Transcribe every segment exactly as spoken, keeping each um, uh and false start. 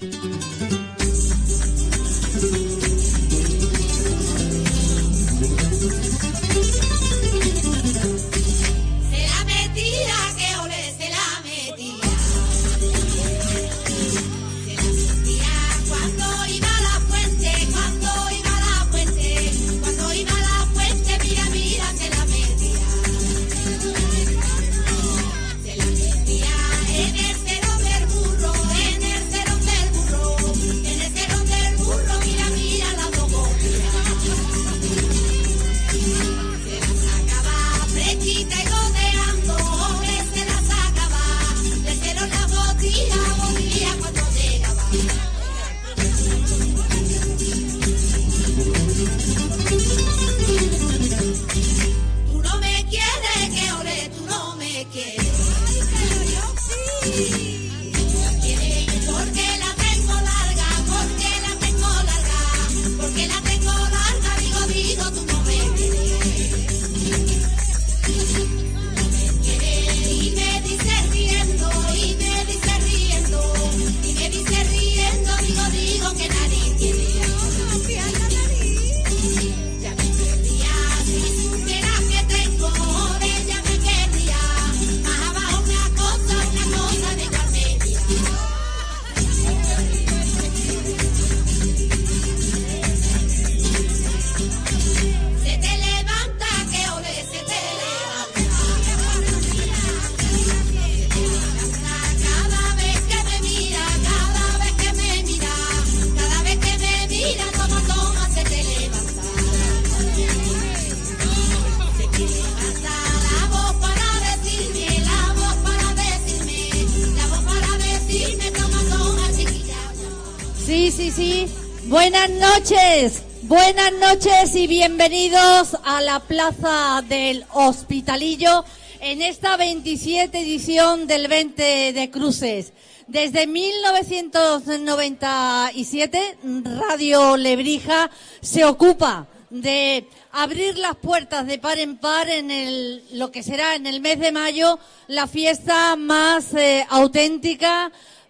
Sí, sí, sí. Buenas noches. Buenas noches y bienvenidos a la Plaza del Hospitalillo en esta veintisiete edición del veinte de Cruces. Desde mil novecientos noventa y siete, Radio Lebrija se ocupa de abrir las puertas de par en par en el lo que será en el mes de mayo la fiesta más eh, auténtica,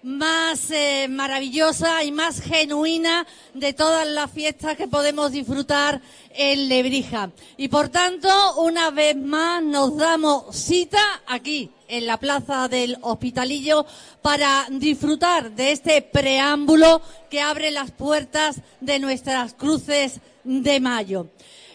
más eh, maravillosa y más genuina de todas las fiestas que podemos disfrutar en Lebrija. Y por tanto, una vez más nos damos cita aquí en la Plaza del Hospitalillo para disfrutar de este preámbulo que abre las puertas de nuestras cruces de mayo.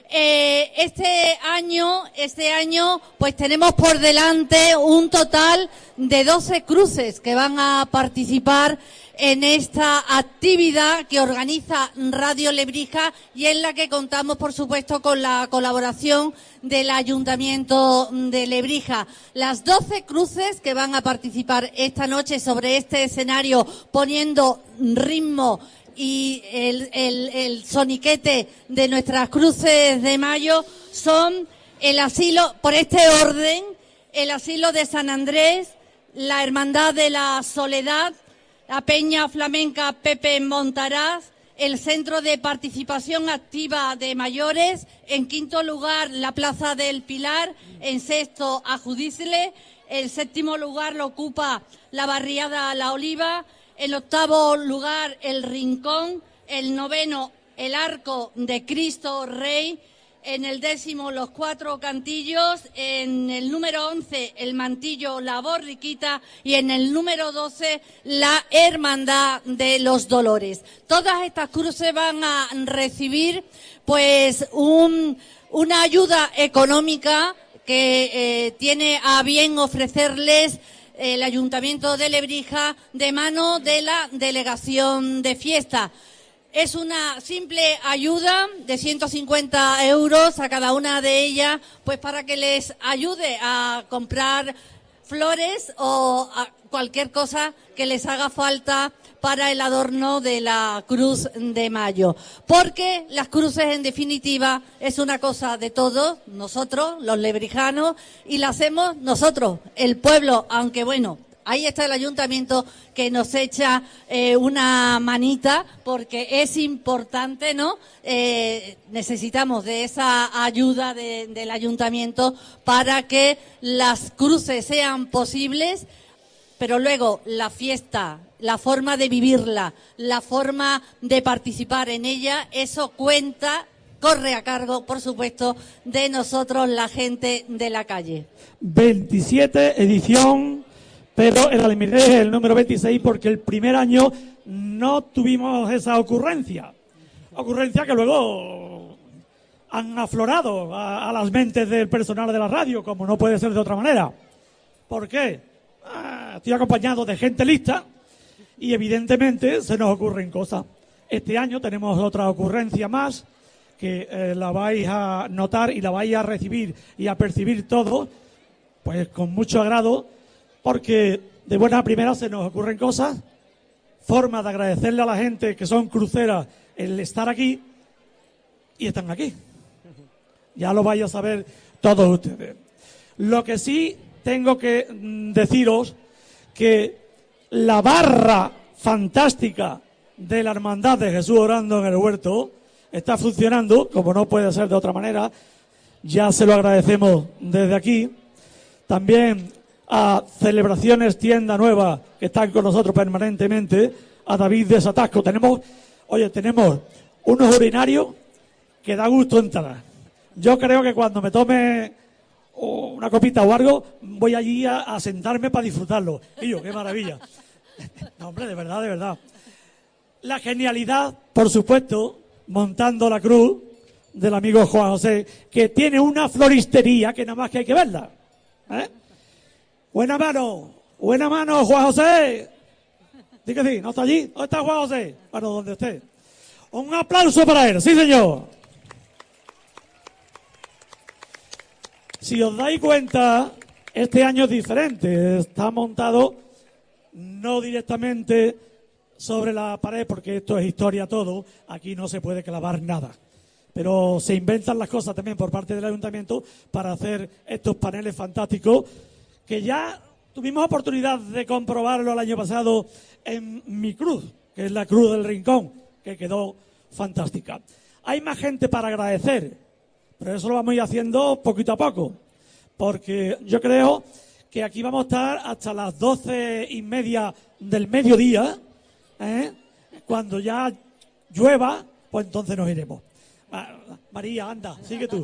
Eh, este año, este año, pues tenemos por delante un total de doce cruces que van a participar en esta actividad que organiza Radio Lebrija y en la que contamos, por supuesto, con la colaboración del Ayuntamiento de Lebrija. Las doce cruces que van a participar esta noche sobre este escenario poniendo ritmo y el, el, el soniquete de nuestras cruces de mayo son el asilo, por este orden, el asilo de San Andrés, la Hermandad de la Soledad, la Peña Flamenca Pepe Montaraz, el Centro de Participación Activa de Mayores, en quinto lugar la Plaza del Pilar, en sexto Ajudícele, el séptimo lugar lo ocupa la Barriada La Oliva, en octavo lugar, el Rincón. El noveno, el Arco de Cristo Rey. En el décimo, los Cuatro Cantillos. En el número once, el Mantillo La Borriquita. Y en el número doce, la Hermandad de los Dolores. Todas estas cruces van a recibir, pues, un, una ayuda económica que eh, tiene a bien ofrecerles el Ayuntamiento de Lebrija de mano de la Delegación de Fiesta. Es una simple ayuda de ciento cincuenta euros a cada una de ellas, pues para que les ayude a comprar flores o a cualquier cosa que les haga falta para el adorno de la Cruz de Mayo. Porque las cruces, en definitiva, es una cosa de todos, nosotros, los lebrijanos, y la hacemos nosotros, el pueblo, aunque bueno, ahí está el ayuntamiento que nos echa eh, una manita, porque es importante, ¿no? Eh, necesitamos de esa ayuda de, del ayuntamiento para que las cruces sean posibles, pero luego la fiesta la forma de vivirla, la forma de participar en ella, eso cuenta, corre a cargo, por supuesto, de nosotros, la gente de la calle. veintisiete edición, pero en la Limited es el número veintiséis porque el primer año no tuvimos esa ocurrencia. Ocurrencia que luego han aflorado a, a las mentes del personal de la radio, como no puede ser de otra manera. ¿Por qué? Ah, estoy acompañado de gente lista y evidentemente se nos ocurren cosas. Este año tenemos otra ocurrencia más que eh, la vais a notar y la vais a recibir y a percibir todos, pues con mucho agrado, porque de buena primera se nos ocurren cosas, formas de agradecerle a la gente que son cruceras el estar aquí, y están aquí. Ya lo vais a saber todos ustedes. Lo que sí tengo que mm, deciros que la barra fantástica de la Hermandad de Jesús Orando en el Huerto está funcionando, como no puede ser de otra manera. Ya se lo agradecemos desde aquí. También a Celebraciones Tienda Nueva, que están con nosotros permanentemente, a David de Satasco. Tenemos, oye, tenemos unos urinarios que da gusto entrar. Yo creo que cuando me tome una copita o algo, voy allí a, a sentarme para disfrutarlo. Y yo, qué maravilla. No, hombre, de verdad, de verdad. La genialidad, por supuesto, montando la cruz del amigo Juan José, que tiene una floristería que nada más que hay que verla. ¿Eh? Buena mano, buena mano, Juan José. Dí que sí, ¿no está allí? ¿Dónde está Juan José? Bueno, donde esté. Un aplauso para él, sí señor. Si os dais cuenta, este año es diferente. Está montado no directamente sobre la pared, porque esto es historia todo. Aquí no se puede clavar nada. Pero se inventan las cosas también por parte del ayuntamiento para hacer estos paneles fantásticos que ya tuvimos oportunidad de comprobarlo el año pasado en mi cruz, que es la Cruz del Rincón, que quedó fantástica. Hay más gente para agradecer, pero eso lo vamos a ir haciendo poquito a poco, porque yo creo que aquí vamos a estar hasta las doce y media del mediodía, ¿eh? Cuando ya llueva, pues entonces nos iremos. María, anda, sigue tú.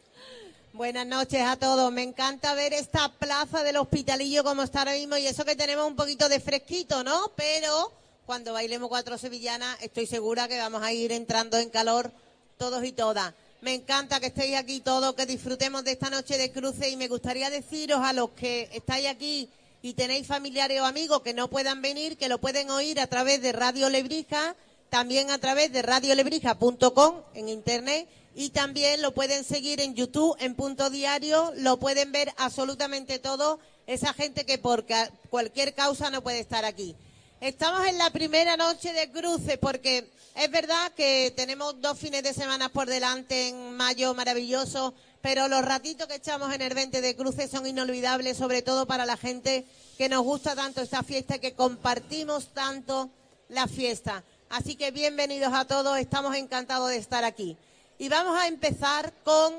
Buenas noches a todos. Me encanta ver esta plaza del Hospitalillo como está ahora mismo, y eso que tenemos un poquito de fresquito, ¿no? Pero cuando bailemos cuatro sevillanas estoy segura que vamos a ir entrando en calor todos y todas. Me encanta que estéis aquí todos, que disfrutemos de esta noche de cruce, y me gustaría deciros a los que estáis aquí y tenéis familiares o amigos que no puedan venir, que lo pueden oír a través de Radio Lebrija, también a través de radio lebrija punto com en internet, y también lo pueden seguir en YouTube, en Punto Diario, lo pueden ver absolutamente todo, esa gente que por ca- cualquier causa no puede estar aquí. Estamos en la primera noche de cruce, porque es verdad que tenemos dos fines de semana por delante en mayo maravilloso, pero los ratitos que echamos en el veinte de cruce son inolvidables, sobre todo para la gente que nos gusta tanto esta fiesta y que compartimos tanto la fiesta. Así que bienvenidos a todos, estamos encantados de estar aquí. Y vamos a empezar con,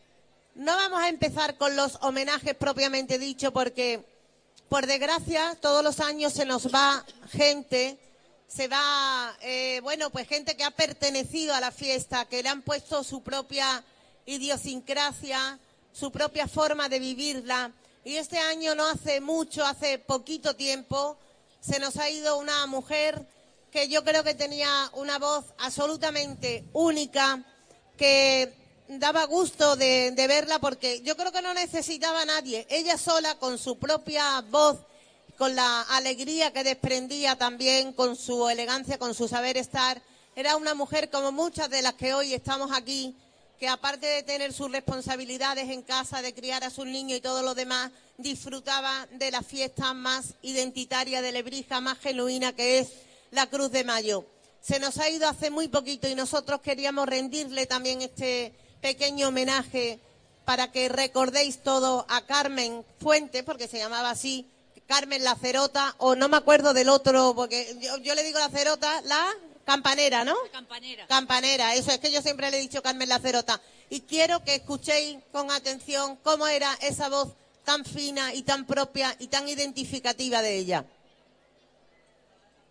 no vamos a empezar con los homenajes propiamente dicho, porque por desgracia todos los años se nos va gente, se va, eh, bueno, pues gente que ha pertenecido a la fiesta, que le han puesto su propia idiosincrasia, su propia forma de vivirla. Y este año no hace mucho, hace poquito tiempo, se nos ha ido una mujer que yo creo que tenía una voz absolutamente única, que daba gusto de, de verla, porque yo creo que no necesitaba a nadie. Ella sola, con su propia voz, con la alegría que desprendía también, con su elegancia, con su saber estar, era una mujer como muchas de las que hoy estamos aquí, que aparte de tener sus responsabilidades en casa, de criar a sus niños y todo lo demás, disfrutaba de la fiesta más identitaria de Lebrija, más genuina, que es la Cruz de Mayo. Se nos ha ido hace muy poquito y nosotros queríamos rendirle también este pequeño homenaje para que recordéis todo a Carmen Fuentes, porque se llamaba así, Carmen la Cerota, o no me acuerdo del otro, porque yo, yo le digo la Cerota, la Campanera, ¿no? Campanera. Campanera, eso es que yo siempre le he dicho Carmen la Cerota. Y quiero que escuchéis con atención cómo era esa voz tan fina y tan propia y tan identificativa de ella.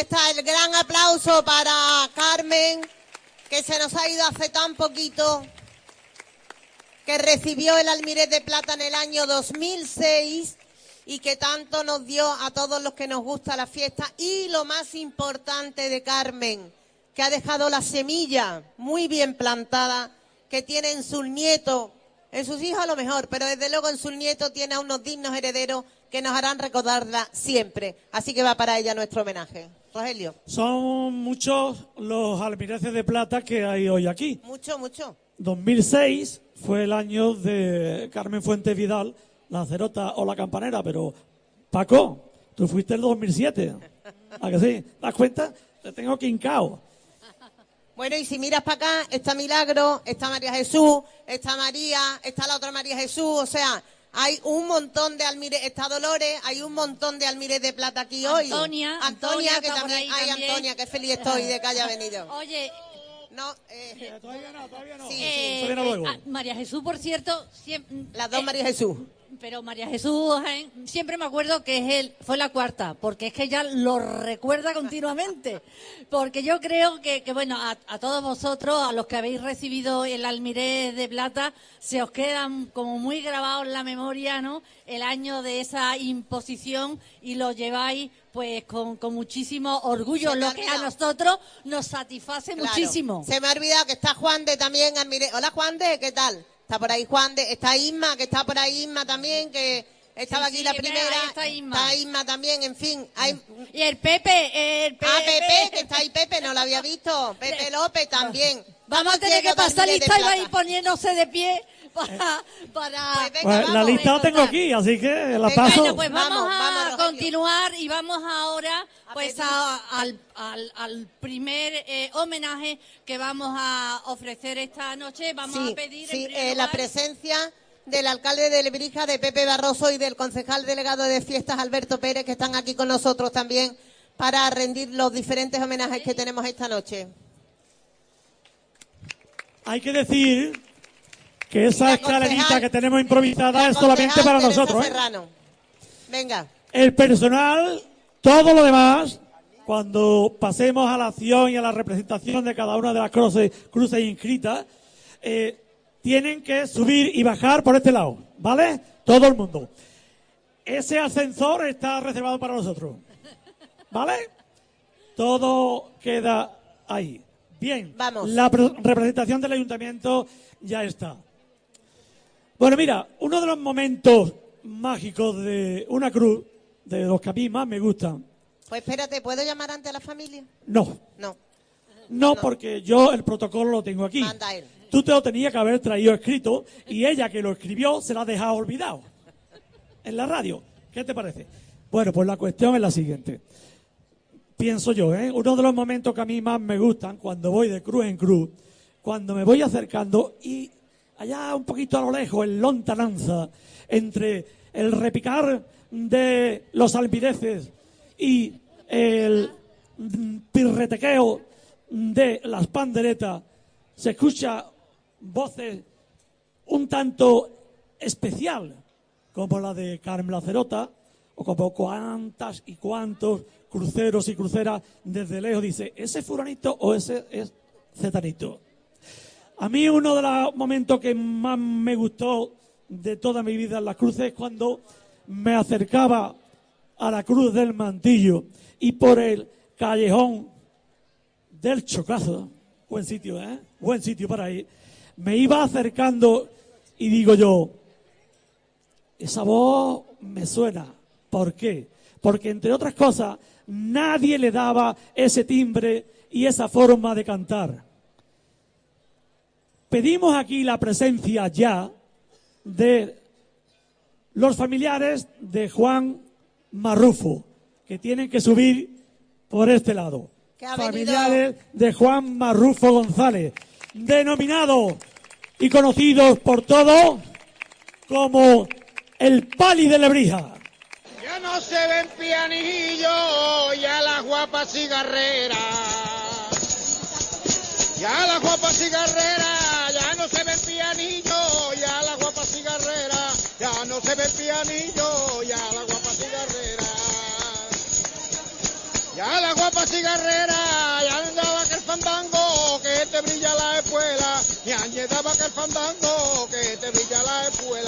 está el gran aplauso para Carmen, que se nos ha ido hace tan poquito, que recibió el Almirez de Plata en el año dos mil seis y que tanto nos dio a todos los que nos gusta la fiesta. Y lo más importante de Carmen, que ha dejado la semilla muy bien plantada, que tiene en sus nietos, en sus hijos a lo mejor, pero desde luego en sus nietos tiene a unos dignos herederos que nos harán recordarla siempre. Así que va para ella nuestro homenaje. Rogelio. Son muchos los almireces de plata que hay hoy aquí. Mucho, mucho. dos mil seis fue el año de Carmen Fuentes Vidal, la Cerota o la Campanera, pero Paco, tú fuiste el dos mil siete. ¿A que sí? ¿Te das cuenta? Te tengo quincao. Bueno, y si miras para acá, está Milagro, está María Jesús, está María, está la otra María Jesús, o sea, hay un montón de almireces, está Dolores, hay un montón de almireces de plata aquí hoy. Antonia, Antonia, Antonia que está también, por ahí ay, también. Antonia, que feliz estoy de que haya venido. Oye, No, eh, Eh, todavía no, todavía no. Sí, eh, Eso viene luego. ah, María Jesús, por cierto, siempre, las dos María Jesús. pero María Jesús, eh, siempre me acuerdo que es él, fue la cuarta, porque es que ella lo recuerda continuamente. Porque yo creo que, que bueno, a, a todos vosotros, a los que habéis recibido el Almirez de Plata, se os quedan como muy grabados en la memoria, ¿no? El año de esa imposición y lo lleváis pues con, con muchísimo orgullo, Se me ha lo que a olvidado. nosotros nos satisface Claro. muchísimo. Se me ha olvidado que está Juan de también, almirez. Hola Juan de, ¿qué tal? Está por ahí Juan de, está Isma, que está por ahí Isma también, que estaba Sí, aquí sí, la ve, primera. ahí está Isma. Está Isma también, en fin. Hay... Y el Pepe, el Pepe. Ah, Pepe, que está ahí Pepe, no lo había visto. Pepe López también. Vamos a tener que llenos de pasar almireces lista de y va a ir plata. poniéndose de pie para... para... Pues venga, Pues la vamos. lista la tengo recordar. aquí, así que la Venga, paso. Bueno, pues vamos, Vamos, a vamos, Rogelio. continuar y vamos ahora A pues pedir. a- al, al- al primer eh, homenaje que vamos a ofrecer esta noche. Vamos Sí, a pedir sí, en primer eh, la lugar- presencia del alcalde de Lebrija, de Pepe Barroso, y del concejal delegado de fiestas, Alberto Pérez, que están aquí con nosotros también para rendir los diferentes homenajes que tenemos esta noche. Hay que decir que esa La escalerita concejal- que tenemos improvisada La es solamente concejal para Teresa nosotros, ¿eh? Serrano. Venga. El personal, todo lo demás, cuando pasemos a la acción y a la representación de cada una de las cruces, cruces inscritas, eh, tienen que subir y bajar por este lado, ¿vale? Todo el mundo. Ese ascensor está reservado para nosotros, ¿vale? Todo queda ahí. Bien, Vamos. la pre- representación del ayuntamiento ya está. Bueno, mira, uno de los momentos mágicos de una cruz, de los que a mí más me gustan, Pues espérate, ¿puedo llamar antes a la familia? no, No. no porque yo el protocolo lo tengo aquí. Manda él. Tú te lo tenías que haber traído escrito y ella que lo escribió se lo ha dejado olvidado en la radio. ¿Qué te parece? Bueno, pues la cuestión es la siguiente. Pienso yo, ¿eh? Uno de los momentos que a mí más me gustan cuando voy de cruz en cruz, cuando me voy acercando y allá un poquito a lo lejos, en lontananza, entre el repicar de los almireces y el mm, pirretequeo de las panderetas, se escucha voces un tanto especial, como la de Carmen la Cerota, o como cuantas y cuantos cruceros y cruceras desde lejos dice, ¿ese furanito o ese es cetanito? A mí uno de los momentos que más me gustó de toda mi vida en las cruces es cuando me acercaba a la Cruz del Mantillo y por el callejón del Chocazo, buen sitio, ¿eh? Buen sitio para ir, me iba acercando y digo yo, esa voz me suena. ¿Por qué? Porque, entre otras cosas, nadie le daba ese timbre y esa forma de cantar. Pedimos aquí la presencia ya de los familiares de Juan Marrufo, que tienen que subir por este lado. Que ha venido- Familiares de Juan Marrufo González, denominado y conocidos por todos como el Pali de Lebrija. Ya no se ven pianillos, ya las guapas cigarreras. Ya las guapas cigarreras, ya no se ven pianillos, ya las guapas cigarreras. Ya no se ven pianillos, ya las guapas cigarreras. Ya las guapas cigarrera, ya andaba que el fandango, que te brilla la espuela, y añedaba que el fandango, que te brilla la espuela.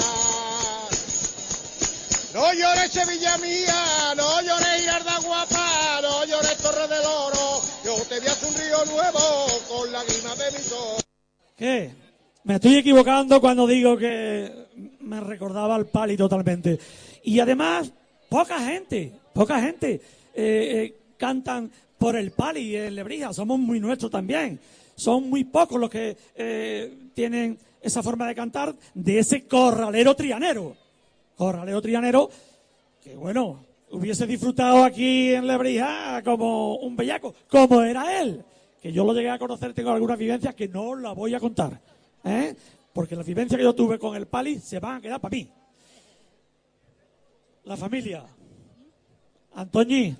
No llores Sevilla mía, no llores Girarda guapa, no llores Torre del Oro, yo te vi hacer un río nuevo con la guima de mi sol. ¿Qué? Me estoy equivocando cuando digo que me recordaba al Pali totalmente. Y además, poca gente, poca gente eh, eh, cantan por el Pali en Lebrija, somos muy nuestros también. Son muy pocos los que eh, tienen esa forma de cantar de ese corralero trianero. Corralero trianero, que bueno, hubiese disfrutado aquí en Lebrija como un bellaco, como era él. Que yo lo llegué a conocer, tengo algunas vivencias que no las voy a contar, ¿eh? Porque las vivencias que yo tuve con el Pali se van a quedar para mí. La familia. Antoñi.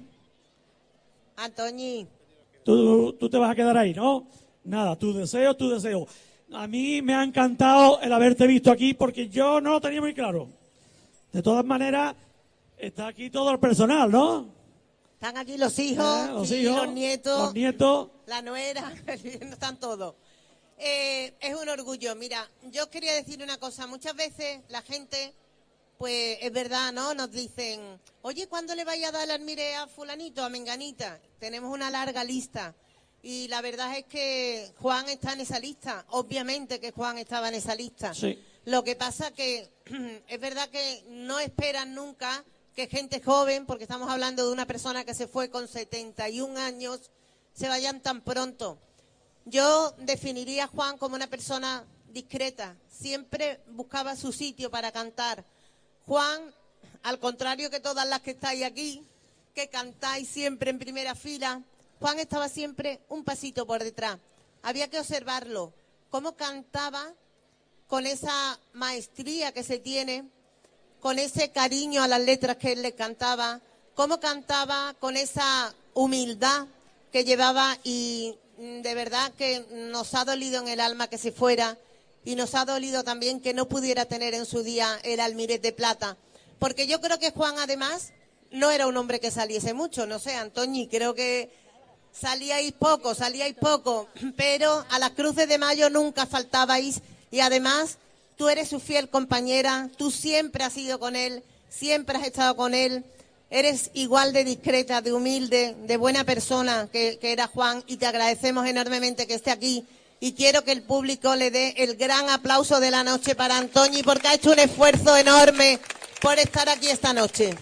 Antoñi. Tú, tú te vas a quedar ahí, ¿no? Nada, tu deseo, tu deseo. A mí me ha encantado el haberte visto aquí porque yo no lo tenía muy claro. De todas maneras, está aquí todo el personal, ¿no? Están aquí los hijos, Eh, los sí, hijos, los nietos, los nietos. la nuera, están todos. Eh, es un orgullo. Mira, yo os quería decir una cosa. Muchas veces la gente, pues es verdad, ¿no? Nos dicen, oye, ¿cuándo le vaya a dar el almire a fulanito, a menganita? Tenemos una larga lista. Y la verdad es que Juan está en esa lista. Obviamente que Juan estaba en esa lista. Sí. Lo que pasa que es verdad que no esperan nunca que gente joven, porque estamos hablando de una persona que se fue con setenta y un años, se vayan tan pronto. Yo definiría a Juan como una persona discreta. Siempre buscaba su sitio para cantar. Juan, al contrario que todas las que estáis aquí, que cantáis siempre en primera fila, Juan estaba siempre un pasito por detrás. Había que observarlo, cómo cantaba con esa maestría que se tiene, con ese cariño a las letras que él le cantaba, cómo cantaba con esa humildad que llevaba, y de verdad que nos ha dolido en el alma que se fuera, y nos ha dolido también que no pudiera tener en su día el almirez de plata, porque yo creo que Juan además no era un hombre que saliese mucho, no sé, Antoñi, creo que salíais poco, salíais poco, pero a las cruces de mayo nunca faltabais. Y además, tú eres su fiel compañera, tú siempre has ido con él, siempre has estado con él, eres igual de discreta, de humilde, de buena persona que, que era Juan, y te agradecemos enormemente que esté aquí. Y quiero que el público le dé el gran aplauso de la noche para Antoñi, porque ha hecho un esfuerzo enorme por estar aquí esta noche.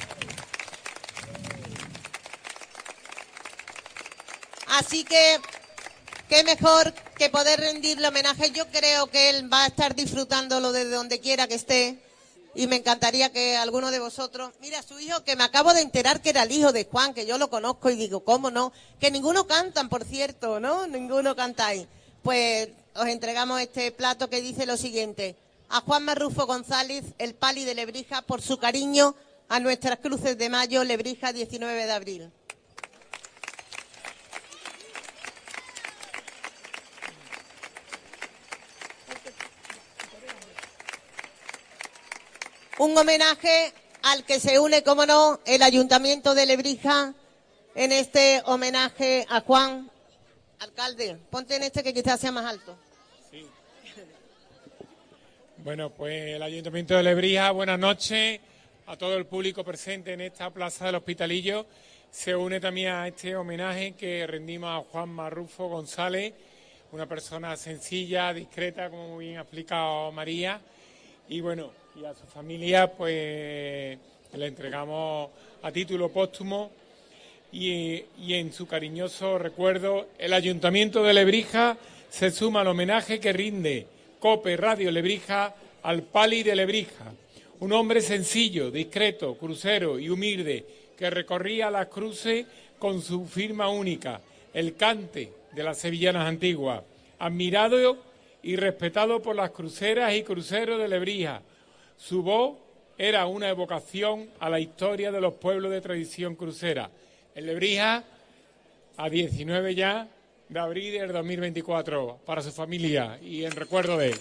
Así que, qué mejor que poder rendirle homenaje. Yo creo que él va a estar disfrutándolo desde donde quiera que esté. Y me encantaría que alguno de vosotros... Mira, su hijo, que me acabo de enterar que era el hijo de Juan, que yo lo conozco y digo, ¿cómo no? Que ninguno cantan, por cierto, ¿no? Ninguno cantáis. Pues os entregamos este plato que dice lo siguiente. A Juan Marrufo González, el Pali de Lebrija, por su cariño a nuestras cruces de mayo, Lebrija, diecinueve de abril. Un homenaje al que se une, como no, el Ayuntamiento de Lebrija en este homenaje a Juan. Alcalde, ponte en este que quizás sea más alto. Sí. Bueno, pues el Ayuntamiento de Lebrija, buenas noches a todo el público presente en esta Plaza del Hospitalillo. Se une también a este homenaje que rendimos a Juan Marrufo González, una persona sencilla, discreta, como muy bien ha explicado María. Y bueno, y a su familia pues le entregamos a título póstumo y, y en su cariñoso recuerdo el Ayuntamiento de Lebrija se suma al homenaje que rinde COPE Radio Lebrija al Pali de Lebrija, un hombre sencillo, discreto, crucero y humilde que recorría las cruces con su firma única, el cante de las sevillanas antiguas, admirado y respetado por las cruceras y cruceros de Lebrija. Su voz era una evocación a la historia de los pueblos de tradición crucera. En Lebrija, a diecinueve ya de abril del dos mil veinticuatro, para su familia y en recuerdo de él.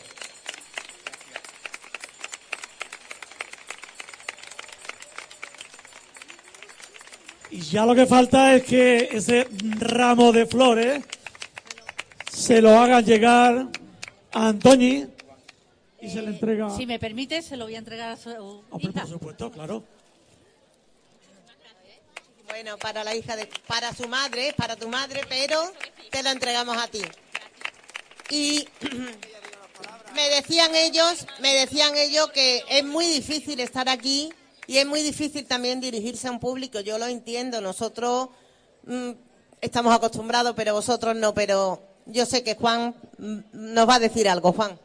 Y ya lo que falta es que ese ramo de flores se lo hagan llegar a Antoñi y eh, se le entrega. Si me permite, se lo voy a entregar a su Hombre, hija. por supuesto, claro. Bueno, para la hija de, para su madre, para tu madre, pero te la entregamos a ti. Y me decían ellos, me decían ellos que es muy difícil estar aquí y es muy difícil también dirigirse a un público. Yo lo entiendo, nosotros mmm, estamos acostumbrados, pero vosotros no. Pero yo sé que Juan mmm, nos va a decir algo, Juan.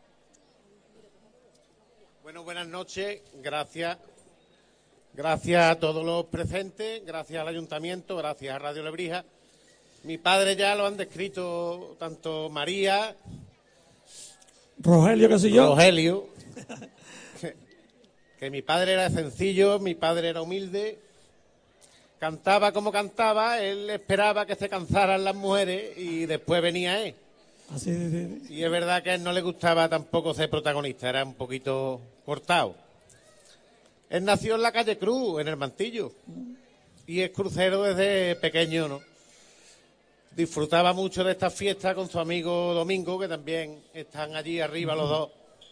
Bueno, buenas noches, gracias. Gracias a todos los presentes, gracias al Ayuntamiento, gracias a Radio Lebrija. Mi padre ya lo han descrito tanto María, Rogelio, que soy yo. Rogelio, que, que mi padre era sencillo, mi padre era humilde, cantaba como cantaba, él esperaba que se cansaran las mujeres y después venía él. Así de, de. Y es verdad que a él no le gustaba tampoco ser protagonista, era un poquito cortado. Él nació en la calle Cruz, en el Mantillo, y es crucero desde pequeño, ¿no? Disfrutaba mucho de estas fiestas con su amigo Domingo, que también están allí arriba los dos.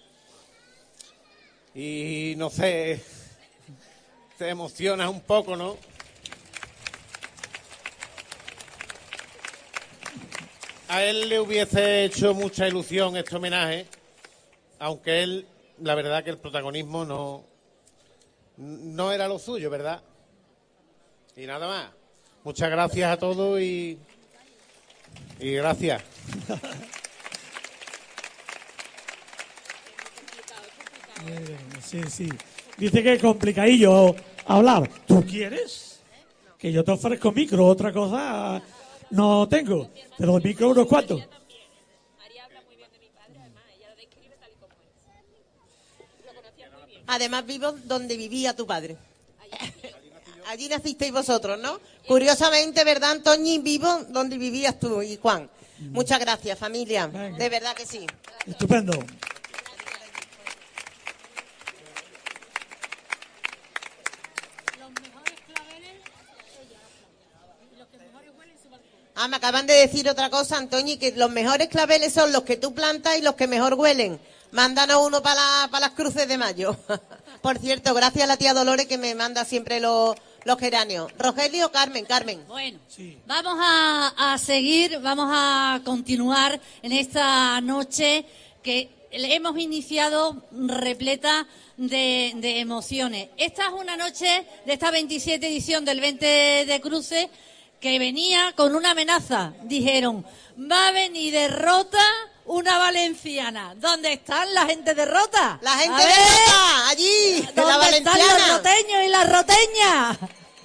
Y no sé, te emocionas un poco, ¿no? A él le hubiese hecho mucha ilusión este homenaje, aunque él, la verdad que el protagonismo no... no era lo suyo, ¿verdad? Y nada más. Muchas gracias a todos y, y gracias. Sí, sí. Dice que es complicadillo hablar. ¿Tú quieres? Que yo te ofrezco micro, otra cosa no tengo. Te doy micro unos cuantos. Además, vivo donde vivía tu padre. Allí nacisteis vosotros, ¿no? Curiosamente, ¿verdad, Antoñi? Vivo donde vivías tú y Juan. Muchas gracias, familia. Venga. De verdad que sí. Estupendo. Ah, me acaban de decir otra cosa, Antoñi, que los mejores claveles son los que tú plantas y los que mejor huelen. Mándanos uno para la, para las cruces de mayo. Por cierto, gracias a la tía Dolores que me manda siempre los, los geranios. Rogelio, Carmen, Carmen. Bueno, Sí. vamos a, a seguir, vamos a continuar en esta noche que hemos iniciado repleta de, de emociones. Esta es una noche de esta veintisiete edición del veinte de Cruces que venía con una amenaza. Dijeron, va a venir de Rota una valenciana. ¿Dónde están la gente de Rota? La gente A de ver, Rota, allí, de la ¿dónde están los valenciana. roteños y las roteñas?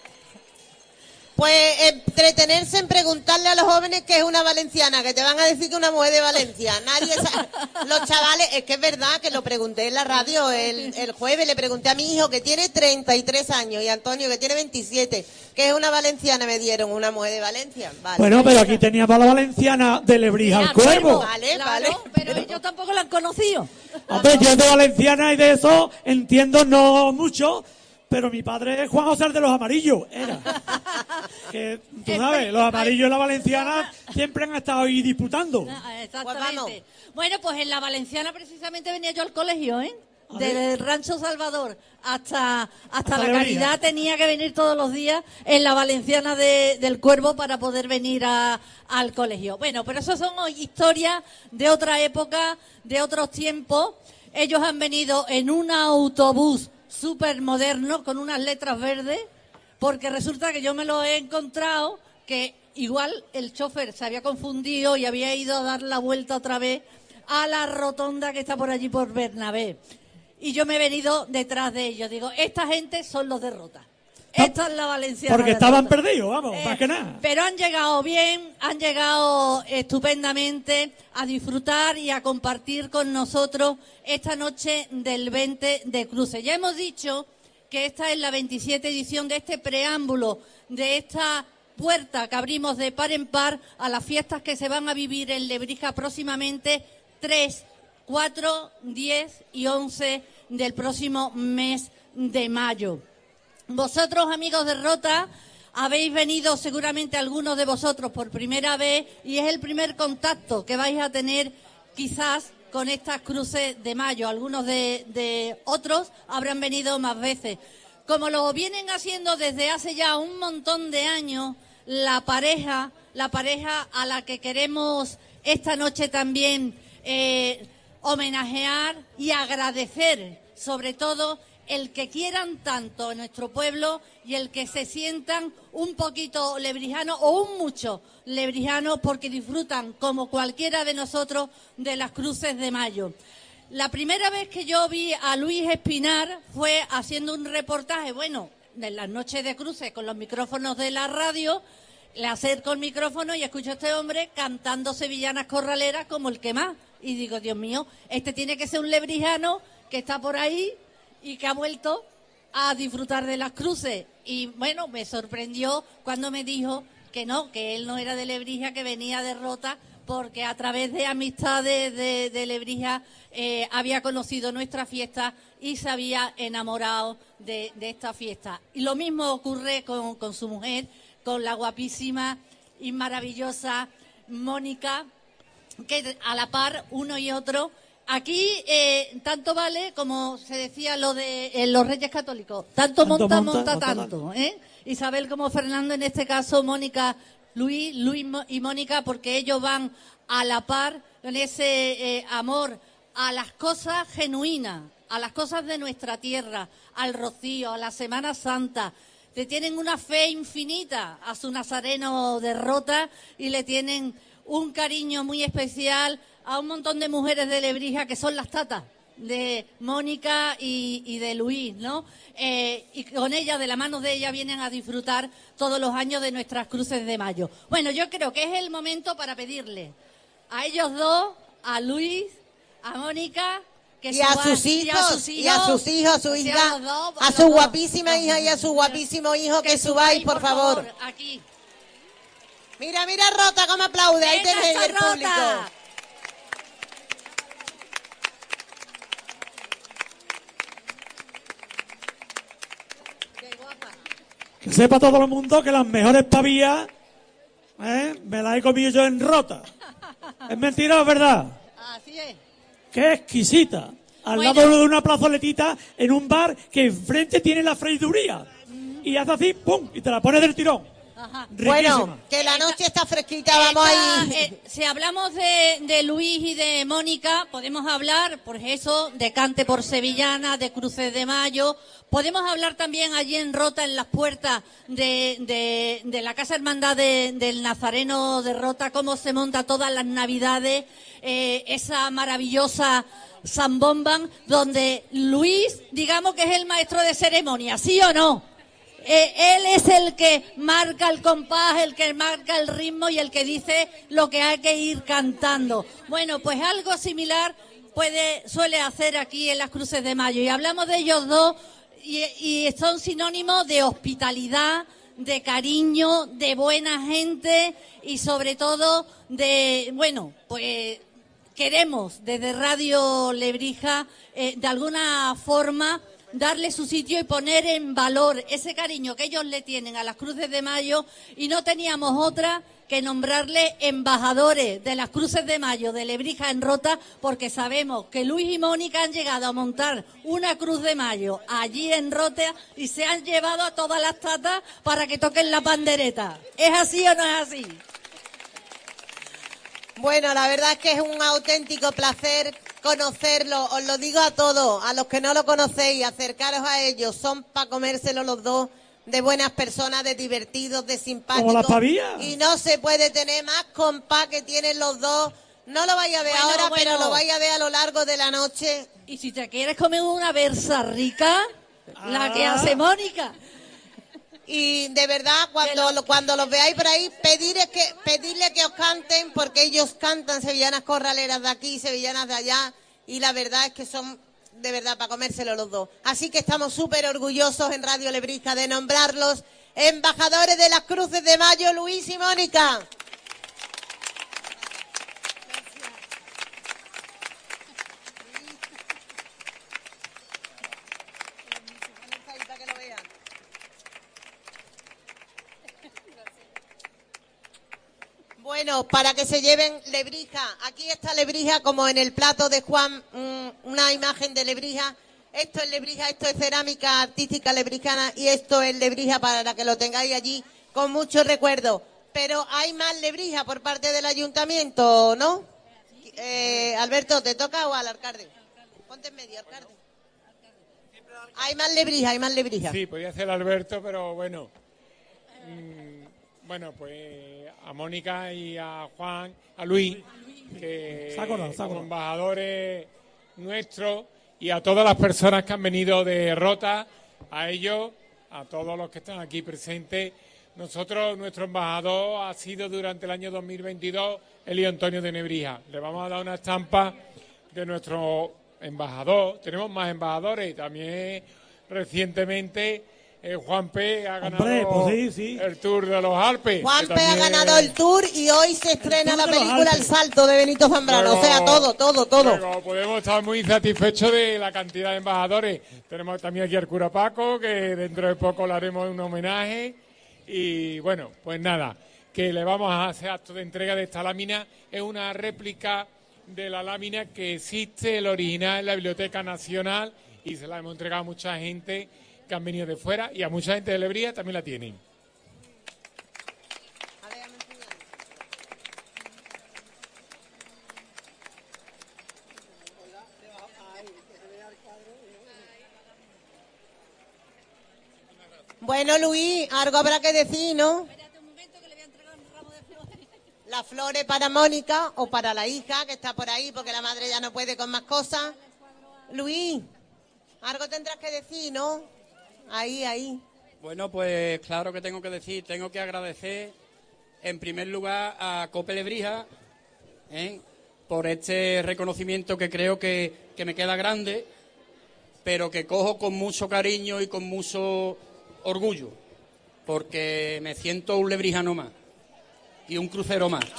Pues entretenerse en preguntarle a los jóvenes qué es una valenciana, que te van a decir que es una mujer de Valencia. Nadie sabe. Los chavales, es que es verdad que lo pregunté en la radio el, el jueves, le pregunté a mi hijo que tiene treinta y tres años y a Antonio que tiene veintisiete, ¿qué es una valenciana? Me dieron una mujer de Valencia. Vale. Bueno, pero aquí teníamos a la valenciana de Lebrija al Mira, Cuervo. Vale, claro, vale. pero ellos tampoco la han conocido. Hombre, yo de valenciana y de eso entiendo no mucho, pero mi padre es Juan José el de los Amarillos, era. Que, tú sabes, los amarillos y la valenciana siempre han estado ahí disputando. Ah, Pues vamos. exactamente. Bueno, pues en la Valenciana precisamente venía yo al colegio, ¿eh? A ver. Desde el Rancho Salvador hasta, hasta, Hasta la Lebrija. Caridad tenía que venir todos los días en la Valenciana de- del Cuervo para poder venir a- al colegio. Bueno, pero eso son historias de otra época, de otros tiempos. Ellos han venido en un autobús súper moderno con unas letras verdes, porque resulta que yo me lo he encontrado que igual el chofer se había confundido y había ido a dar la vuelta otra vez a la rotonda que está por allí por Bernabé. Y yo me he venido detrás de ellos. Digo, esta gente son los de Rota. Esta es la valenciana. Porque de estaban Rota. perdidos, vamos, Eh, más que nada. Pero han llegado bien, han llegado estupendamente a disfrutar y a compartir con nosotros esta noche del veinte de Cruces. Ya hemos dicho que esta es la veintisiete edición de este preámbulo, de esta puerta que abrimos de par en par a las fiestas que se van a vivir en Lebrija próximamente, tres, cuatro, diez y once del próximo mes de mayo. Vosotros, amigos de Rota, habéis venido seguramente algunos de vosotros por primera vez y es el primer contacto que vais a tener quizás con estas cruces de mayo. Algunos de, de otros habrán venido más veces. Como lo vienen haciendo desde hace ya un montón de años, la pareja, la pareja a la que queremos esta noche también eh, homenajear y agradecer, sobre todo, el que quieran tanto en nuestro pueblo y el que se sientan un poquito lebrijanos o un mucho lebrijanos porque disfrutan, como cualquiera de nosotros, de las cruces de mayo. La primera vez que yo vi a Luis Espinar fue haciendo un reportaje, bueno, en las noches de cruces con los micrófonos de la radio. Le acerco el micrófono y escucho a este hombre cantando sevillanas corraleras como el que más. Y digo, Dios mío, este tiene que ser un lebrijano que está por ahí y que ha vuelto a disfrutar de las cruces. Y bueno, me sorprendió cuando me dijo que no, que él no era de Lebrija, que venía de Rota, porque a través de amistades de, de Lebrija eh, había conocido nuestra fiesta y se había enamorado de, de esta fiesta. Y lo mismo ocurre con, con su mujer, con la guapísima y maravillosa Mónica, que a la par uno y otro. Aquí eh, tanto vale, como se decía lo de eh, los Reyes Católicos, tanto, tanto monta, monta, monta tanto, ¿eh? Isabel como Fernando, en este caso Mónica, Luis, Luis y Mónica, porque ellos van a la par en ese eh, amor a las cosas genuinas, a las cosas de nuestra tierra, al Rocío, a la Semana Santa. Le tienen una fe infinita a su Nazareno de Rota y le tienen un cariño muy especial a un montón de mujeres de Lebrija que son las tatas de Mónica y, y de Luis, ¿no? Eh, y con ella, de la mano de ella, vienen a disfrutar todos los años de nuestras cruces de mayo. Bueno, yo creo que es el momento para pedirle a ellos dos, a Luis, a Mónica, que y, a sus hijos, y a sus hijos, y a sus hijos, a su hija, a, dos, a, a su guapísima dos. hija y a su guapísimo hijo, que, que subáis, por favor. favor. Aquí. Mira, mira Rota cómo aplaude, ahí tenéis el Rota. público. Que sepa todo el mundo que las mejores pavías ¿eh? me las he comido yo en Rota. ¿Es mentira o es verdad? Así es. ¡Qué exquisita! Al Bueno. lado de una plazoletita en un bar que enfrente tiene la freiduría. Mm. Y hace así, ¡pum! Y te la pones del tirón. Ajá. Bueno, que la noche está fresquita, vamos esta, ahí. Eh, si hablamos de, de Luis y de Mónica, podemos hablar, por eso, de Cante por Sevillana, de Cruces de Mayo. Podemos hablar también allí en Rota, en las puertas de, de, de la Casa Hermandad de, del Nazareno de Rota, cómo se monta todas las Navidades, eh, esa maravillosa zambomban, donde Luis, digamos que es el maestro de ceremonia, ¿sí o no? Eh, él es el que marca el compás, el que marca el ritmo y el que dice lo que hay que ir cantando. Bueno, pues algo similar puede suele hacer aquí en las Cruces de Mayo. Y hablamos de ellos dos y, y son sinónimos de hospitalidad, de cariño, de buena gente y sobre todo de, bueno, pues queremos desde Radio Lebrija eh, de alguna forma darle su sitio y poner en valor ese cariño que ellos le tienen a las Cruces de Mayo, y no teníamos otra que nombrarle embajadores de las Cruces de Mayo de Lebrija en Rota, porque sabemos que Luis y Mónica han llegado a montar una Cruz de Mayo allí en Rota y se han llevado a todas las tatas para que toquen la pandereta. ¿Es así o no es así? Bueno, la verdad es que es un auténtico placer conocerlo, os lo digo a todos, a los que no lo conocéis, acercaros a ellos, son para comérselo los dos, de buenas personas, de divertidos, de simpáticos. Como la pavía. Y no se puede tener más compás que tienen los dos. No lo vais a ver bueno, ahora, bueno. pero lo vais a ver a lo largo de la noche. Y si te quieres comer una versa rica, ah. la que hace Mónica. Y de verdad, cuando, lo, cuando los veáis por ahí, pedirles que, pedirle que os canten, porque ellos cantan sevillanas corraleras de aquí, sevillanas de allá, y la verdad es que son, de verdad, para comérselo los dos. Así que estamos súper orgullosos en Radio Lebrija de nombrarlos embajadores de las Cruces de Mayo, Luis y Mónica. Bueno, para que se lleven Lebrija. Aquí está Lebrija, como en el plato de Juan, mmm, una imagen de Lebrija. Esto es Lebrija, esto es cerámica artística lebrijana y esto es Lebrija para que lo tengáis allí con mucho recuerdo. Pero hay más Lebrija por parte del ayuntamiento, ¿no? Eh, Alberto, ¿te toca o al alcalde? Ponte en medio, alcalde. Hay más Lebrija, hay más Lebrija. Sí, podía ser Alberto, pero bueno. Mmm, bueno, pues a Mónica y a Juan, a Luis, que Se ha acordado, se ha como acordado. embajadores nuestros, y a todas las personas que han venido de Rota, a ellos, a todos los que están aquí presentes. Nosotros, nuestro embajador ha sido durante el año dos mil veintidós Elio Antonio de Nebrija. Le vamos a dar una estampa de nuestro embajador. Tenemos más embajadores y también recientemente eh, Juan P. ha ganado Hombre, pues sí, sí. el Tour de los Alpes. Juan que P. ha también- ganado el Tour y hoy se estrena Tour la de los película El Alpes. Salto de Benito Zambrano. Luego- O sea, todo, todo, todo. Luego podemos estar muy satisfechos de la cantidad de embajadores. Tenemos también aquí al cura Paco, que dentro de poco le haremos un homenaje. Y bueno, pues nada, que le vamos a hacer acto de entrega de esta lámina. Es una réplica de la lámina que existe, el original, en la Biblioteca Nacional, y se la hemos entregado a mucha gente que han venido de fuera, y a mucha gente de Lebrija también la tienen. Bueno, Luis, algo habrá que decir, ¿no? Las flores para Mónica o para la hija que está por ahí porque la madre ya no puede con más cosas. Luis, algo tendrás que decir, ¿no? Ahí, ahí. Bueno, pues claro que tengo que decir, tengo que agradecer en primer lugar a Cope Lebrija, ¿eh? por este reconocimiento que creo que, que me queda grande, pero que cojo con mucho cariño y con mucho orgullo, porque me siento un lebrijano más y un crucero más.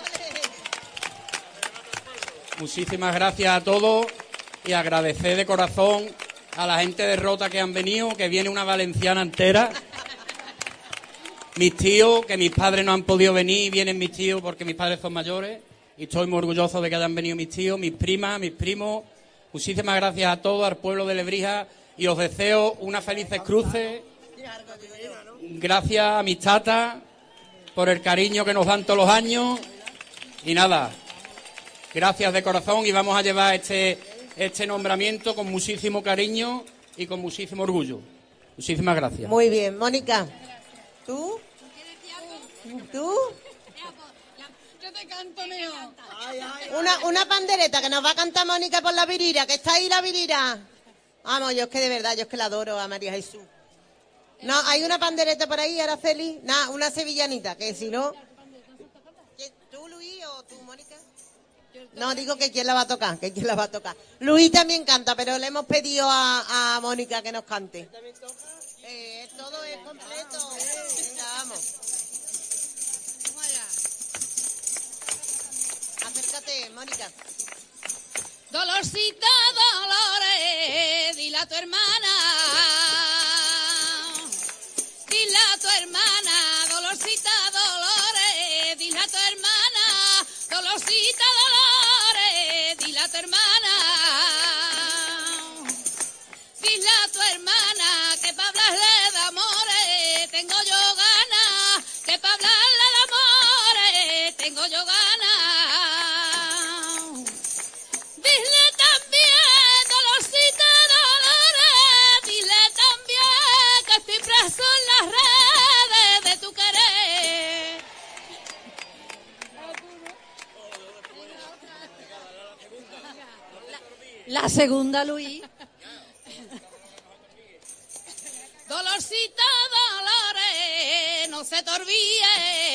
Muchísimas gracias a todos y agradecer de corazón a la gente de Rota que han venido, que viene una valenciana entera. Mis tíos, que mis padres no han podido venir, vienen mis tíos porque mis padres son mayores y estoy muy orgulloso de que hayan venido mis tíos, mis primas, mis primos. Muchísimas gracias a todos, al pueblo de Lebrija, y os deseo unas felices cruces. Gracias a mis tatas por el cariño que nos dan todos los años. Y nada, gracias de corazón y vamos a llevar este, este nombramiento con muchísimo cariño y con muchísimo orgullo. Muchísimas gracias. Muy bien, Mónica. ¿Tú? ¿Tú? Yo te canto, Neo. Una, una pandereta que nos va a cantar Mónica por la virira, que está ahí la virira. Vamos, yo es que de verdad, yo es que la adoro a María Jesús. No, hay una pandereta por ahí, Araceli. Nada, una sevillanita, que si no... ¿Quién- ¿Tú, Luis, o tú, Mónica? No, digo que quién la va a tocar, que quién la va a tocar. Luis también canta, pero le hemos pedido a, a Mónica que nos cante. Eh, todo es completo. Venga, vamos. Acércate, Mónica. Dolorcita Dolores, dile a tu hermana, dile a tu hermana, Dolorcita Dolores, dile a tu hermana, Dolorcita Dolores, dile a tu hermana, dile a tu hermana que pa' hablarle de amores tengo yo ganas, que pa' hablarle de amores tengo yo ganas. Dile también, Dolorcita Dolores, dile también que estoy preso en las redes de tu querer. La segunda, Luis. Dolorcita Dolores, no se te olvide,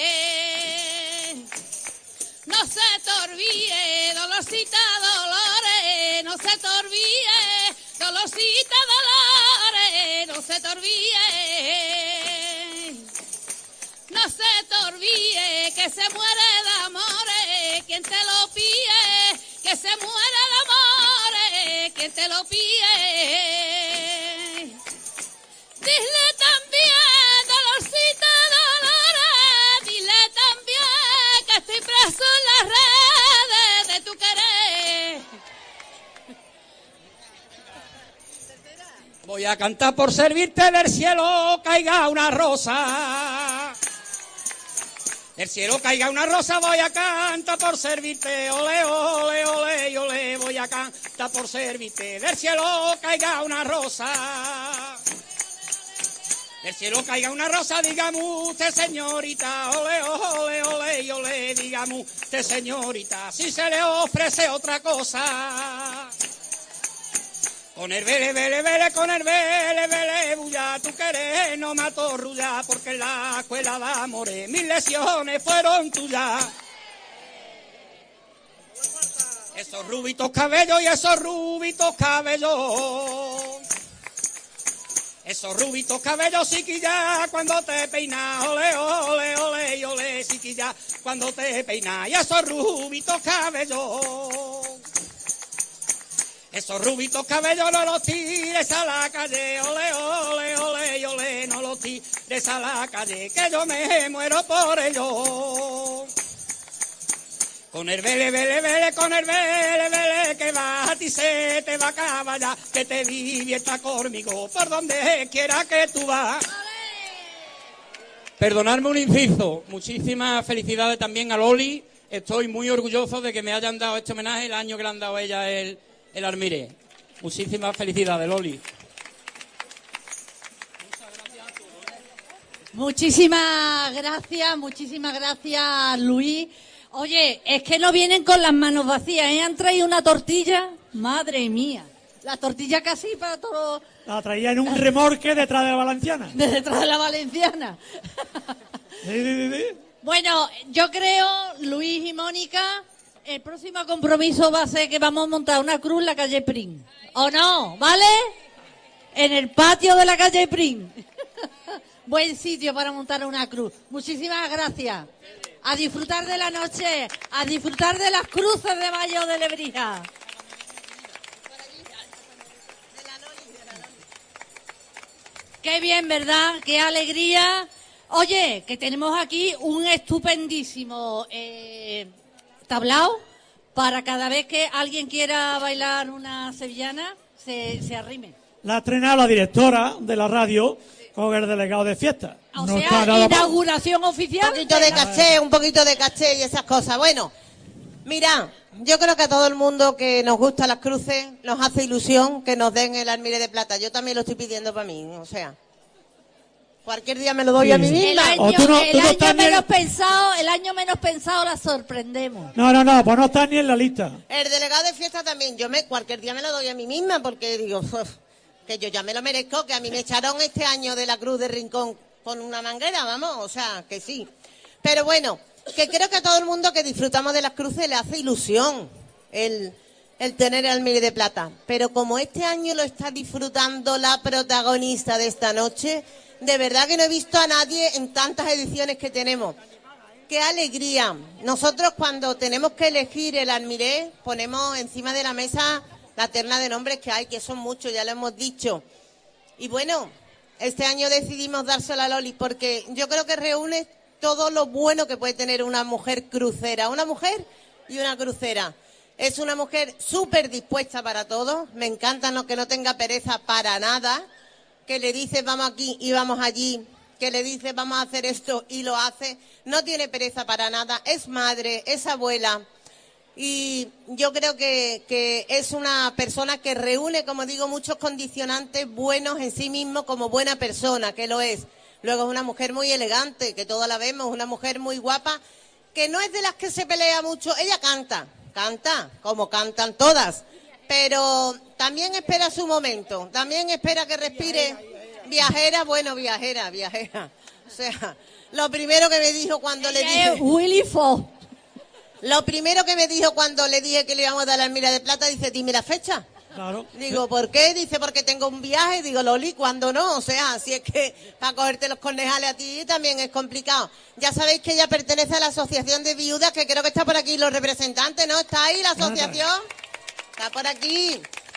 no se te olvide, Dolorcita Dolores, no se te olvide, Dolorcita Dolores, no se te olvide, no se te olvide que se muere de amores, quien te lo pide, que se muere de amores, quien te lo pide. Dile también, Dolorcita Dolores, dile también que estoy Voy a cantar por servirte, del cielo caiga una rosa. Del cielo caiga una rosa, voy a cantar por servirte. Ole, ole, ole, ole, voy a cantar por servirte. Del cielo caiga una rosa. Del cielo caiga una rosa, dígame usted, señorita. Ole, ole, ole, ole, dígame usted, señorita. Si se le ofrece otra cosa. Con el vele, vele, vele, con el vele, vele, bulla, tú querés, no me atorrulla, porque en la escuela de amores mis lesiones fueron tuyas. Esos rubitos cabellos y esos rubitos cabellos. Esos rubitos cabellos, chiquilla, cuando te peinas, ole, ole, ole, ole, chiquilla, cuando te peinas, y esos rubitos cabellos. Esos rubitos cabellos no los tires a la calle, ole, ole, ole, ole, no los tires a la calle, que yo me muero por ellos. Con el vele, vele, vele, con el vele, vele, que va a ti se te va a caballar, que te divierta conmigo por donde quiera que tú vas. Perdonadme un inciso, muchísimas felicidades también a Loli, estoy muy orgulloso de que me hayan dado este homenaje el año que le han dado a ella el... el Almiré. Muchísimas felicidades, Loli. Muchísimas gracias, muchísimas gracias, Luis. Oye, es que no vienen con las manos vacías, ¿eh? Han traído una tortilla, madre mía. La tortilla casi para todos. La traía en un remorque detrás de la valenciana. De detrás de la valenciana. Sí, sí, sí, sí. Bueno, yo creo, Luis y Mónica, el próximo compromiso va a ser que vamos a montar una cruz en la calle Prim. ¿O no? ¿Vale? En el patio de la calle Prim. Buen sitio para montar una cruz. Muchísimas gracias. A disfrutar de la noche, a disfrutar de las cruces de mayo de Lebrija. Qué bien, ¿verdad? Qué alegría. Oye, que tenemos aquí un estupendísimo eh, tablao para cada vez que alguien quiera bailar una sevillana, se, se arrime. La ha estrenado la directora de la radio con el delegado de fiesta. O No sea, está nada mal. inauguración oficial. Un poquito de caché, un poquito de caché y esas cosas. Bueno, mira, yo creo que a todo el mundo que nos gustan las cruces nos hace ilusión que nos den el Almiré de Plata. Yo también lo estoy pidiendo para mí, o sea, cualquier día me lo doy Sí. a mí El misma. año, O tú no- el tú no año estás ni- menos pensado, el año menos pensado la sorprendemos. No, no, no, pues no está ni en la lista. El delegado de fiesta también. Yo me cualquier día me lo doy a mí misma porque digo, uf, que yo ya me lo merezco, que a mí me echaron este año de la Cruz de Rincón con una manguera, vamos, o sea, que sí. Pero bueno, que creo que a todo el mundo que disfrutamos de las cruces le hace ilusión el, el tener el Almiré de Plata. Pero como este año lo está disfrutando la protagonista de esta noche, de verdad que no he visto a nadie en tantas ediciones que tenemos. ¡Qué alegría! Nosotros cuando tenemos que elegir el Almiré, ponemos encima de la mesa la terna de nombres que hay, que son muchos, ya lo hemos dicho. Y bueno, este año decidimos dárselo a Loli porque yo creo que reúne todo lo bueno que puede tener una mujer crucera. Una mujer y una crucera. Es una mujer súper dispuesta para todo. Me encanta no, que no tenga pereza para nada. Que le dices vamos aquí y vamos allí. Que le dices vamos a hacer esto y lo hace. No tiene pereza para nada. Es madre, es abuela. Y yo creo que, que es una persona que reúne, como digo, muchos condicionantes buenos en sí mismo como buena persona, que lo es. Luego es una mujer muy elegante, que todos la vemos, una mujer muy guapa, que no es de las que se pelea mucho. Ella canta, canta, como cantan todas, pero también espera su momento, también espera que respire. Viajera, bueno, viajera, viajera. O sea, lo primero que me dijo cuando le dije... Es Willy Fox. Lo primero que me dijo cuando le dije que le íbamos a dar la Almiré de Plata, dice, dime la fecha. Claro. Digo, ¿por qué? Dice, porque tengo un viaje. Digo, Loli, ¿cuándo no? O sea, si es que para cogerte los cornejales a ti también es complicado. Ya sabéis que ella pertenece a la Asociación de Viudas, que creo que está por aquí los representantes, ¿no? ¿Está ahí la asociación? Está por aquí.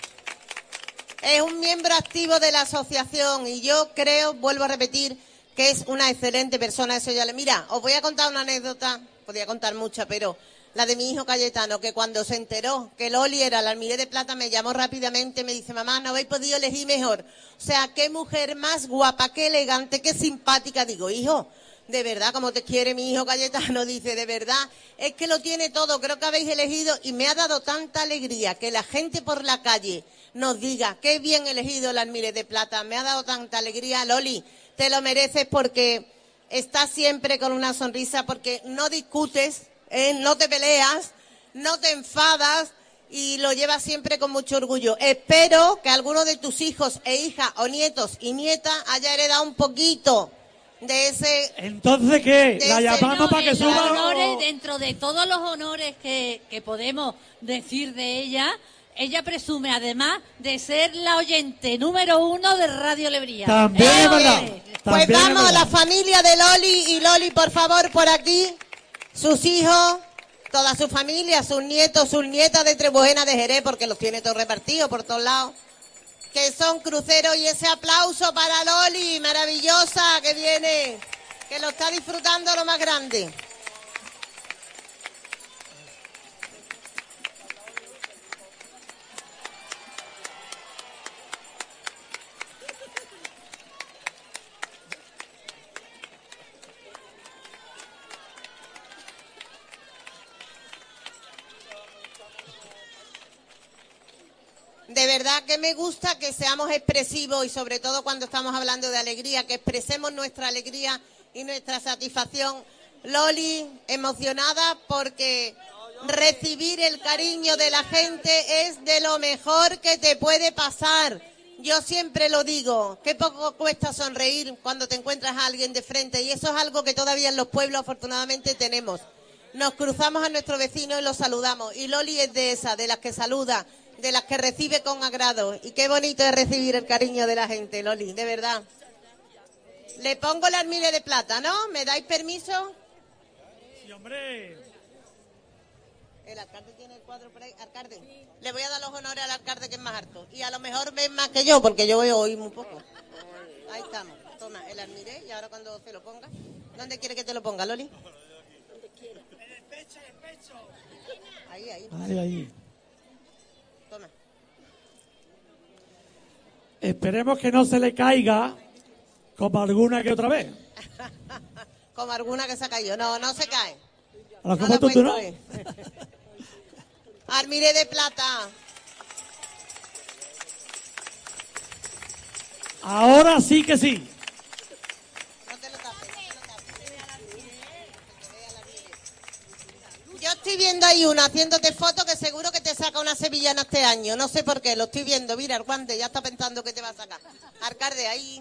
Es un miembro activo de la asociación y yo creo, vuelvo a repetir, que es una excelente persona. Eso ya le... Mira, os voy a contar una anécdota, podría contar mucha, pero la de mi hijo Cayetano, que cuando se enteró que Loli era la almiré de plata, me llamó rápidamente, me dice, mamá, no habéis podido elegir mejor. O sea, qué mujer más guapa, qué elegante, qué simpática. Digo, hijo, de verdad, como te quiere mi hijo Cayetano, dice, de verdad, es que lo tiene todo, creo que habéis elegido, y me ha dado tanta alegría que la gente por la calle nos diga, qué bien elegido el almiré de plata, me ha dado tanta alegría. Loli, te lo mereces porque estás siempre con una sonrisa, porque no discutes, ¿eh? No te peleas, no te enfadas y lo llevas siempre con mucho orgullo. Espero que alguno de tus hijos e hijas o nietos y nietas haya heredado un poquito de ese... ¿Entonces qué? de ¿La ese- llamamos No, para que en los suba? honores, o- dentro de todos los honores que, que podemos decir de ella, ella presume además de ser la oyente número uno de Radio Lebría. También Eh, es verdad. eh, Pues También es vamos, verdad. la familia de Loli, y Loli, por favor, por aquí, sus hijos, toda su familia, sus nietos, sus nietas de Trebujena de Jerez, porque los tiene todos repartidos por todos lados, que son cruceros, y ese aplauso para Loli, maravillosa, que viene, que lo está disfrutando lo más grande. De verdad que me gusta que seamos expresivos, y sobre todo cuando estamos hablando de alegría, que expresemos nuestra alegría y nuestra satisfacción. Loli, emocionada porque recibir el cariño de la gente es de lo mejor que te puede pasar. Yo siempre lo digo, qué poco cuesta sonreír cuando te encuentras a alguien de frente, y eso es algo que todavía en los pueblos afortunadamente tenemos. Nos cruzamos a nuestro vecino y lo saludamos, y Loli es de esas, de las que saluda, de las que recibe con agrado, y qué bonito es recibir el cariño de la gente, Loli, de verdad. Le pongo el almiré de plata, ¿no? ¿Me dais permiso? Sí, hombre. El alcalde tiene el cuadro por ahí. Alcalde, le voy a dar los honores al alcalde, que es más alto, y a lo mejor ven más que yo, porque yo voy a oír muy poco. Ahí estamos. Toma el almiré, y ahora cuando se lo ponga, ¿dónde quiere que te lo ponga, Loli? Donde quiera. En el pecho, en el pecho. Ahí, ahí. Ahí, ahí. Toma. Esperemos que no se le caiga como alguna que otra vez. Como alguna que se ha caído. No, no se cae. A lo que No fue lo tú, tú, ¿no? puedes creer. Almiré de plata. Ahora sí que sí. No te lo tapes, no te lo tapes. Que te vea el almiré. Yo estoy viendo ahí uno haciéndote fotos, que seguro que te saca una sevillana este año. No sé por qué, lo estoy viendo. Mira, el guante ya está pensando que te va a sacar. Alcalde, ahí.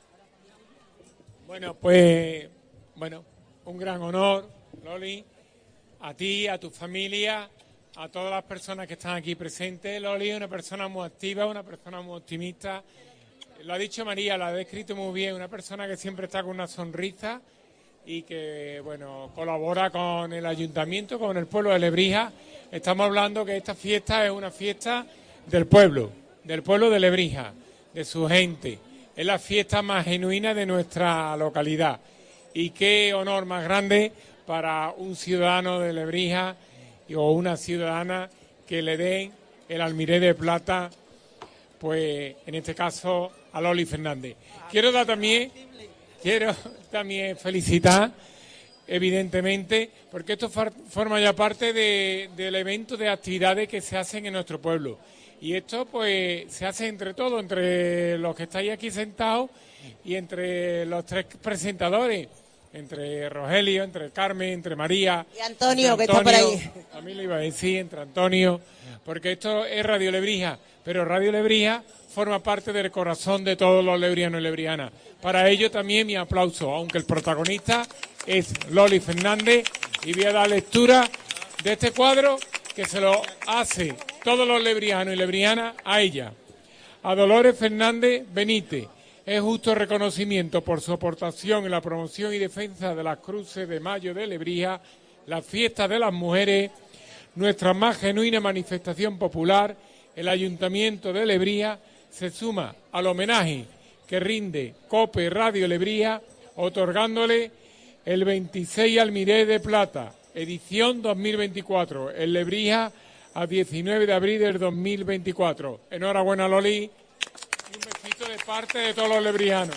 Bueno, pues, bueno, un gran honor, Loli, a ti, a tu familia, a todas las personas que están aquí presentes. Loli es una persona muy activa, una persona muy optimista. Lo ha dicho María, lo ha descrito muy bien, una persona que siempre está con una sonrisa y que, bueno, colabora con el ayuntamiento, con el pueblo de Lebrija. Estamos hablando que esta fiesta es una fiesta del pueblo, del pueblo de Lebrija, de su gente. Es la fiesta más genuina de nuestra localidad. Y qué honor más grande para un ciudadano de Lebrija o una ciudadana que le den el almiré de plata, pues en este caso a Loli Fernández. Quiero dar también, quiero también felicitar, evidentemente, porque esto far- forma ya parte de- del evento de actividades que se hacen en nuestro pueblo. Y esto pues se hace entre todos, entre los que estáis aquí sentados y entre los tres presentadores, entre Rogelio, entre Carmen, entre María. Y Antonio, entre que está por ahí. Antonio, a mí le iba a decir, entre Antonio, porque esto es Radio Lebrija, pero Radio Lebrija forma parte del corazón de todos los lebrianos y lebrianas. Para ello también mi aplauso, aunque el protagonista es Loli Fernández, y voy a dar lectura de este cuadro que se lo hace todos los lebrianos y lebrianas a ella. A Dolores Fernández Benítez, es justo reconocimiento por su aportación en la promoción y defensa de las cruces de mayo de Lebrija, la fiesta de las mujeres, nuestra más genuina manifestación popular. El Ayuntamiento de Lebrija se suma al homenaje que rinde COPE Radio Lebrija, otorgándole el veintiséis almiré de plata edición dos mil veinticuatro, en Lebrija, a diecinueve de abril del dos mil veinticuatro. Enhorabuena, Loli, y un besito de parte de todos los lebrijanos.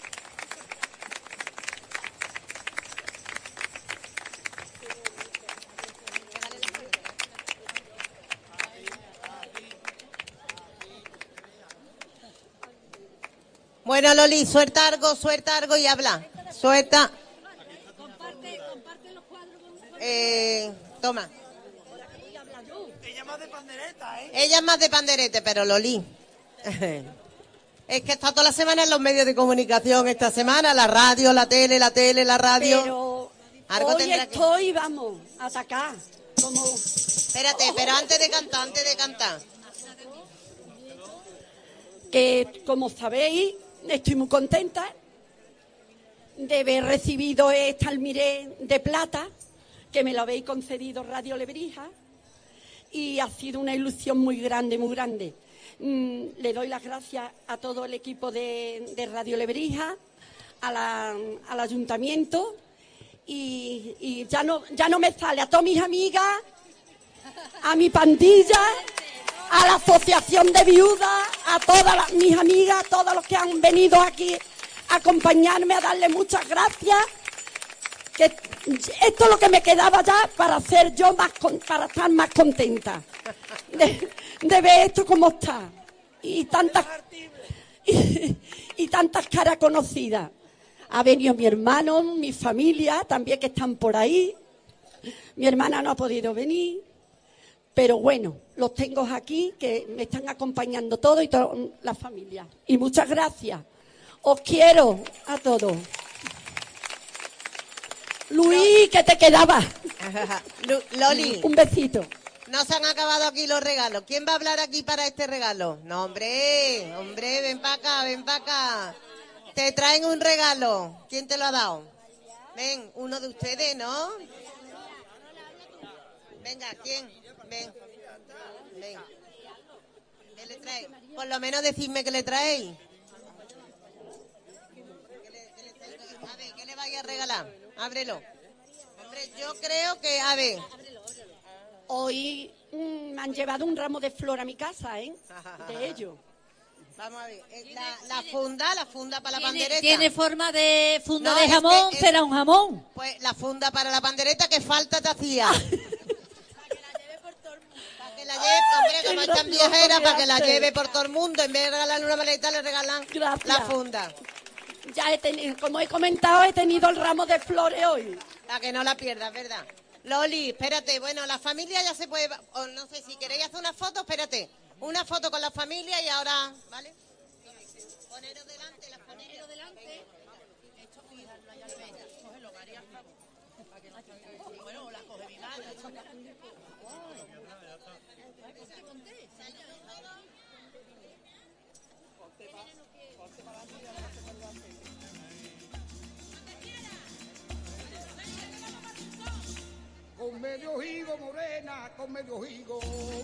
Bueno, Loli, suelta algo, suelta algo y habla. Suelta. Eh, toma. Ella más de pandereta, ¿eh? Ella es más de panderete, pero Loli. Es que está toda la semana en los medios de comunicación esta semana, la radio, la tele, la tele, la radio. Pero Algo hoy tendrá que- estoy, vamos, a atacar. Como... Espérate, pero antes de cantar, antes de cantar. que como sabéis, estoy muy contenta de haber recibido este almiré de plata, que me lo habéis concedido Radio Lebrija, y ha sido una ilusión muy grande, muy grande. Mm, le doy las gracias a todo el equipo de, de Radio Lebrija, a la- al ayuntamiento, y, y ya no ya no me sale, a todas mis amigas, a mi pandilla, a la asociación de viudas, a todas las, mis amigas, a todos los que han venido aquí a acompañarme, a darle muchas gracias. Que esto es lo que me quedaba ya para ser yo más con- para estar más contenta de, de ver esto como está y tantas y, y tantas caras conocidas. Ha venido mi hermano, mi familia también, que están por ahí. Mi hermana no ha podido venir. Pero bueno, los tengo aquí, que me están acompañando todos y toda la familia. Y muchas gracias. Os quiero a todos. Luis, que te quedaba. Lu- Loli, Un besito. no se han acabado aquí los regalos. ¿Quién va a hablar aquí para este regalo? No, hombre, hombre, ven para acá, ven para acá. Te traen un regalo. ¿Quién te lo ha dado? Ven, uno de ustedes, ¿no? Venga, ¿quién? Ven. Ven. ¿Qué le trae? Por lo menos decidme qué le traéis. ¿Qué le- qué le traéis? A ver, ¿qué le vais a regalar? Ábrelo. Hombre, yo creo que, a ver, Hoy mm, me han llevado un ramo de flor a mi casa, ¿eh? De ellos. vamos a ver. eh, La, la funda, la funda para la ¿Tiene, pandereta. tiene forma de funda No, de es jamón? que es- ¿Será un jamón? Pues la funda para la pandereta, que falta te hacía. Para que la lleve, hombre, qué como es tan gracioso viajera, que para que la hace. lleve por todo el mundo. En vez de regalarle una maleta, le regalan Gracias. la funda. Ya he tenido, como he comentado, he tenido el ramo de flores hoy. Para que no la pierdas, ¿verdad? Loli, espérate, bueno, la familia ya se puede, o no sé, si queréis hacer una foto, espérate, una foto con la familia y ahora, ¿vale? Poneros delante, la familia. delante. Bueno, la coge mi mano. Con medio higo morena, con medio higo.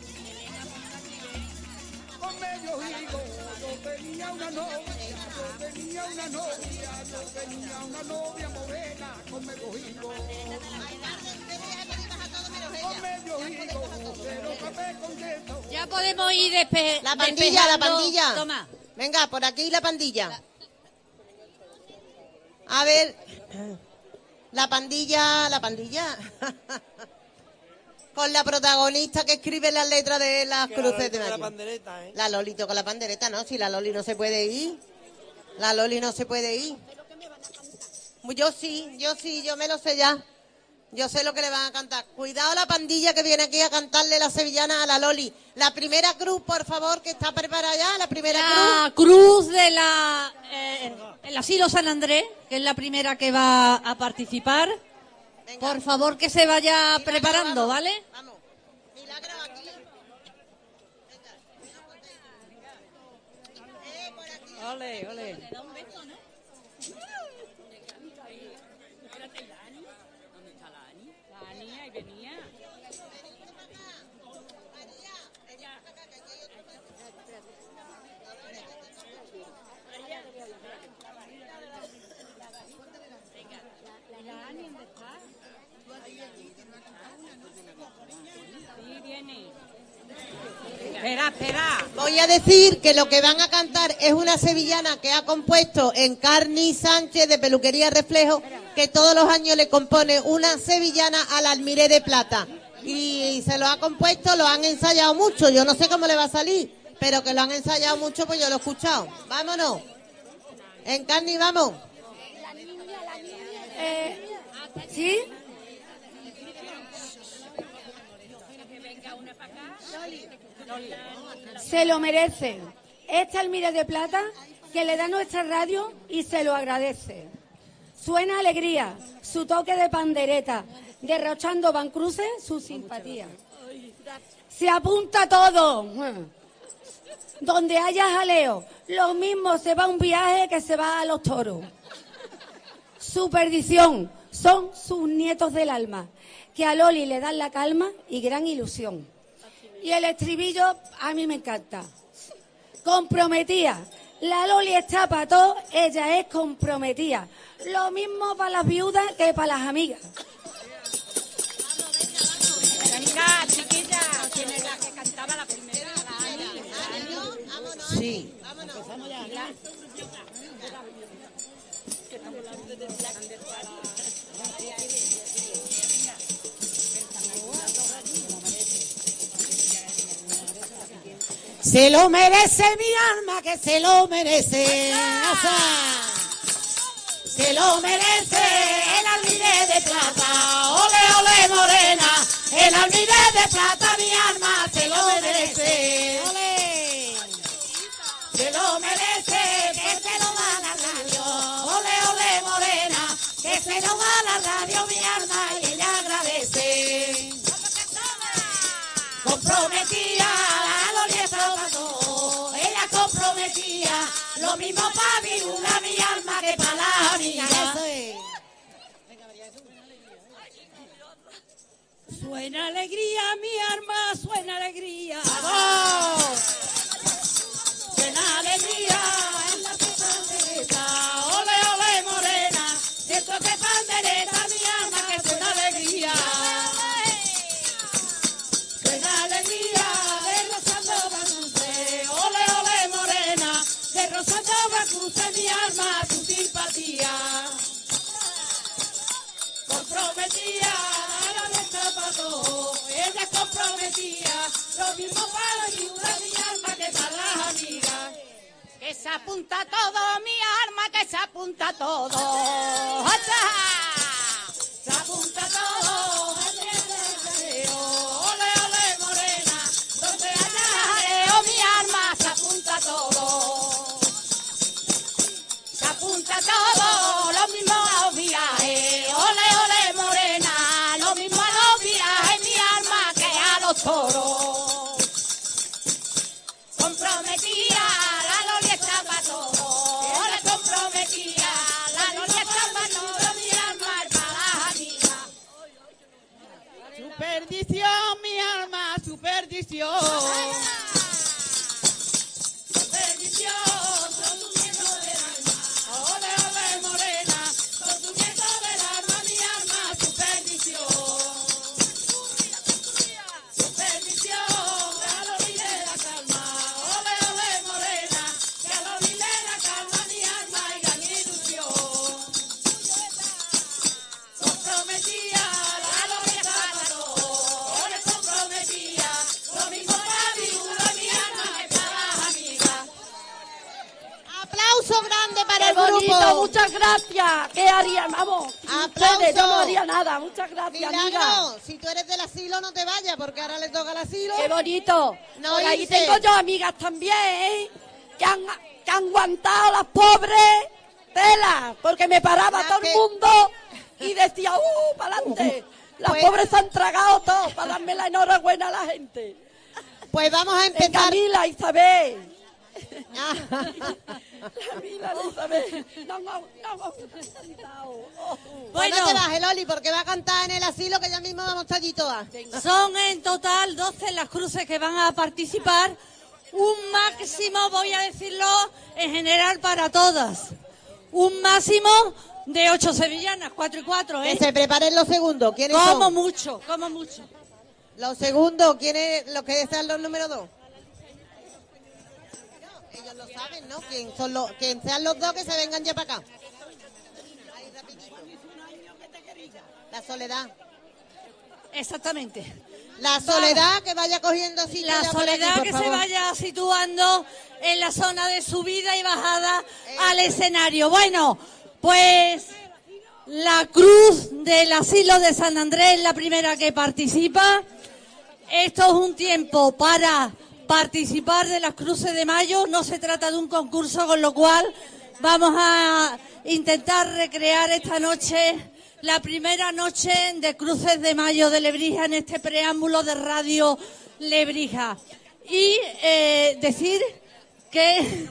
Con medio higo, yo tenía una novia, yo tenía una novia, yo tenía una novia morena, con medio higo. Con medio higo, pero papel contento. Ya podemos ir despe La pandilla, la despejando. pandilla. Toma. Venga, por aquí la pandilla. A ver, la pandilla, la pandilla. Con la protagonista que escribe las letras de las cruces de mayo. pandereta, ¿eh? La Loli toca la pandereta, ¿no? Si la Loli no se puede ir. La Loli no se puede ir. Yo sí, yo sí, yo me lo sé ya. Yo sé lo que le van a cantar. Cuidado la pandilla que viene aquí a cantarle la sevillana a la Loli. La primera cruz, por favor, que está preparada ya. La primera La cruz de la eh, el asilo San Andrés, que es la primera que va a participar. cruz. Venga. Por favor, que se vaya Milagro, preparando, vamos, ¿vale? Vamos. Milagro aquí. Eh, por aquí. Ole, ole. Espera, espera. Voy a decir que lo que van a cantar es una sevillana que ha compuesto Encarni Sánchez de Peluquería Reflejo, que todos los años le compone una sevillana al almiré de plata. Y se lo ha compuesto, lo han ensayado mucho. Yo no sé cómo le va a salir, pero que lo han ensayado mucho, pues yo lo he escuchado. Vámonos. Encarni, vamos. Eh, ¿Sí? Se lo merece. Este almiré de plata que le da nuestra radio y se lo agradece. Suena alegría, su toque de pandereta, derrochando Van Cruces su simpatía. Se apunta todo. Donde haya jaleo, lo mismo se va a un viaje que se va a los toros. Su perdición son sus nietos del alma, que a Loli le dan la calma y gran ilusión. Y el estribillo a mí me encanta. Comprometida. La Loli está para todo, ella es comprometida. Lo mismo para las viudas que para las amigas. Venga, chiquilla, ¿quién es la que cantaba la primera? La Ani. Sí. Empezamos ya. Se lo merece mi alma, que se lo merece. Se lo merece el almiré de plata. Ole, ole, morena. El almiré de plata, mi alma, se lo merece. Ole. Se lo merece, que se lo va a la radio. Ole, ole, morena. Que se lo va a la radio, mi alma, y ella agradece. Comprometida, la Loli estaba todo. Ella comprometía, lo mismo para mi una, mi alma, que para la amiga. Suena alegría, mi arma, suena alegría. ¡Vamos! Suena alegría en la pandereta. Ole, ole, morena. Siento que pandereta, mi alma, que suena alegría. Suena alegría de Rosando Bacuse. Ole, ole, morena. De Rosando Bacuse, mi alma, su simpatía. Comprometida. Ella es comprometida, lo mismo para la ayuda, mi alma, que para las amigas. Que se apunta todo, mi arma, que se apunta todo. ¡Hacha! Se apunta todo, ole, ole, morena, donde haya jaleo, mi alma, se apunta todo. Se apunta todo, lo mismo a los viajes, ole, ole, morena, lo mismo a los viajes, mi alma, que a los toros. Comprometida, la Loli está para todo, ole, comprometida, la Loli está para todo, mi alma, es para las amigas. Su perdición, mi alma, su perdición. Su perdición, son tus nietos del alma, ole, ole, morena, son tus nietos del alma, mi alma, su perdición. Su perdición, a Loli le da calma, ole, ole, morena, que a Loli le da calma, mi alma, y gran ilusión. Comprometida, la Loli está para todo, ole, comprometida, lo mismo para mi una, mi alma, que para las amigas. Aplauso grande para ¡Qué el bonito! grupo. Muchas gracias. ¿Qué haría? Vamos. sin Aplauso. ustedes yo no haría nada. Muchas gracias, amiga. Milagro, si tú eres del asilo no te vayas, porque ahora le toca al asilo. ¡Qué bonito! No Por ahí irse. tengo yo amigas también, ¿eh? que han, que han aguantado las pobres telas, porque me paraba La todo que- el mundo y decía, ¡uh, para adelante! Las Pues- pobres se han tragado todo para darme la enhorabuena a la gente. Pues vamos a De empezar. Camila, Isabel. Ah. Camila, Isabel. No, no, no, no. Pues no te bajes, Loli, porque va a cantar en el asilo, que ya mismo vamos a estar allí todas. Son en total doce las cruces que van a participar. Un máximo, voy a decirlo en general para todas. Un máximo de ocho sevillanas, cuatro y cuatro, Que ¿eh? se preparen los segundos. ¿Quiénes Como son? mucho, como mucho. Los segundos, ¿quiénes? Los que están los números dos. ellos lo saben, ¿no? ¿Quién son los, quién sean los dos que se vengan ya para acá? Ahí, rapidito. La Soledad. Exactamente. La Soledad que vaya cogiendo sitio. La ya por Soledad aquí, por que favor. se vaya situando en la zona de subida y bajada al escenario. Bueno, pues la cruz del asilo de San Andrés es la primera que participa. Esto es un tiempo para participar de las cruces de mayo. No se trata de un concurso, con lo cual vamos a intentar recrear esta noche la primera noche de cruces de mayo de Lebrija en este preámbulo de Radio Lebrija. Y eh, decir que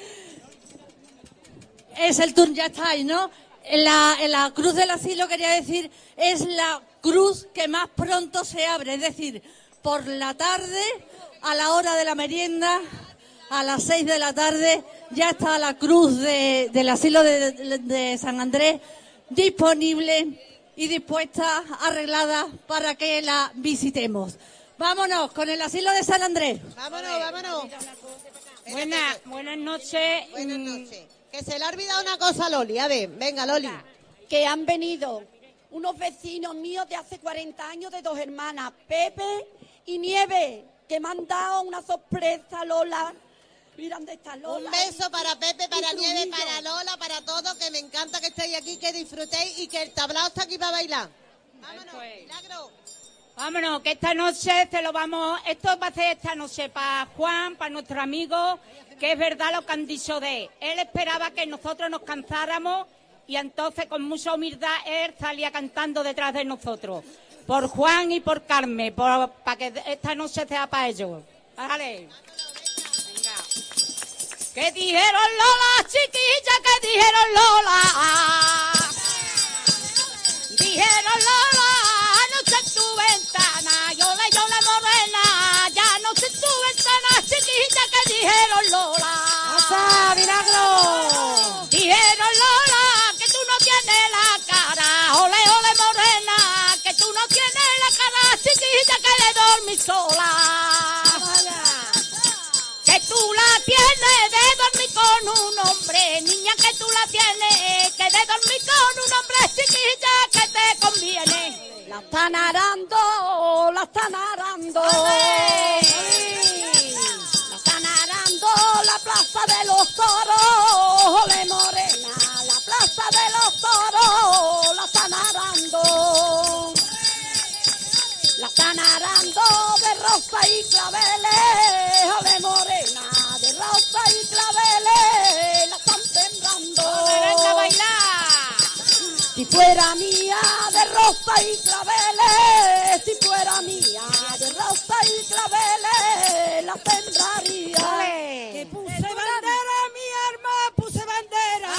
es el turno, ya estáis, ¿no? En la, en la cruz del asilo, quería decir, es la cruz que más pronto se abre, es decir, por la tarde, a la hora de la merienda, a las seis de la tarde, ya está la cruz de, del asilo de, de, de San Andrés disponible y dispuesta, arreglada para que la visitemos. Vámonos con el asilo de San Andrés. Vámonos, vámonos. Buenas, buenas noches. Buenas noches. Que se le ha olvidado una cosa a Loli. A ver, venga, Loli. Que han venido unos vecinos míos de hace cuarenta años, de dos hermanas, Pepe y Nieve, que me han dado una sorpresa, Lola. Mira dónde está Lola. Un beso para Pepe, para y Nieve, Trujillo. para Lola, para todos, que me encanta que estéis aquí, que disfrutéis y que el tablao está aquí para bailar. Vámonos, Eso es. Milagro. Vámonos, que esta noche se lo vamos... Esto va a ser esta noche para Juan, para nuestro amigo, que es verdad lo que han dicho de él. Él esperaba que nosotros nos cansáramos y entonces con mucha humildad él salía cantando detrás de nosotros. Por Juan y por Carmen, por, para que esta noche sea para ellos. Vale. Venga. ¿Qué dijeron Lola, chiquilla? ¿Qué dijeron Lola? Dijeron Lola, anoche en tu ventana, yo le, yo le morena, ya no sé tu ventana, chiquilla, ¿qué dijeron Lola? ¡Pasa, Milagro! Dijeron Lola, que tú no tienes la cara, ole, ole morena, que tú no tienes la cara, chiquilla, que le dormí sola. Que tú la tienes de dormir con un hombre, niña, que tú la tienes, que de dormir con un hombre, chiquilla, que te conviene. La están arando, la están arando. La están arando, la plaza de los toros, ole morena, la plaza de los toros, la están arando. La están arando de rosa y claveles, ole morena, de rosa y claveles, la están sembrando. ¡Venga a bailar! Si fuera mía de rosa y claveles, si fuera mía de rosa y claveles, la sembraría. Que puse bandera, mi arma, puse bandera.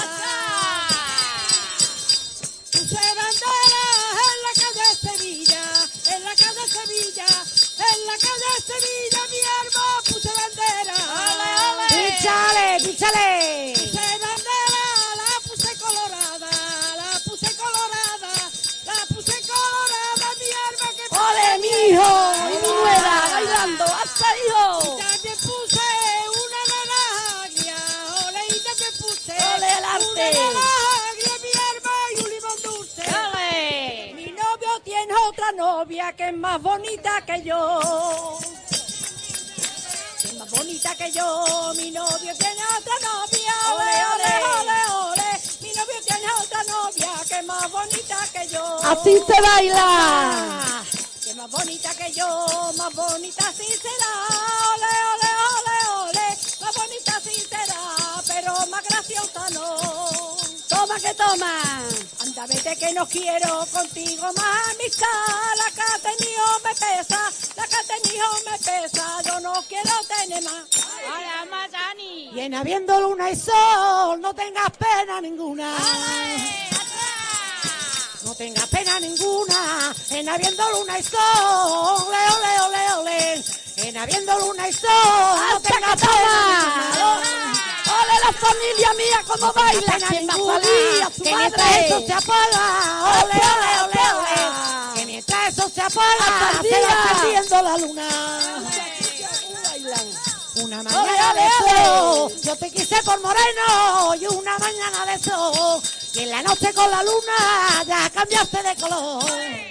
Puse bandera en la calle Sevilla, en la calle Sevilla, en la calle Sevilla, mi arma, puse bandera. ¡Píchale, píchale! Puse bandera, la puse colorada, la puse colorada, la puse colorada, mi arma que... ¡Ole, mi hijo! ¡Y mi nuera bailando! ¡Hasta hijo! Y también puse una naranja agria, ole, y también puse ¡Ole, el arte! una naranja agria, mi arma, y un limón dulce. ¡Ole! Mi novio tiene otra novia que es más bonita que yo. Que es más bonita que yo. Mi novio tiene otra novia. Ole, ole, ole, ole. Mi novio tiene otra novia que es más bonita que yo. ¡Así se baila! Que es más bonita que yo, más bonita sí será. Ole, ole, ole, ole. Más bonita sí será, pero más graciosa no. ¡Toma que toma! Anda, vete que no quiero contigo más amistad. La que has tenido me pesa, la que has tenido me pesa. Yo no quiero tener más. ¡Hola, Mayani! Y en habiendo luna y sol, no tengas pena ninguna. ¡Ale! No tengas pena ninguna. En habiendo luna y sol, ole, ole, ole, ole. En habiendo luna y sol, no tengas pena ninguna. Ole la familia mía como baila, quien va a salir a su que mientras eso se apaga, ole, ole, ole, ole, que mientras eso se apaga, se va perdiendo la luna. una mañana de sol, yo te quise por moreno y una mañana de sol, y en la noche con la luna ya cambiaste de color.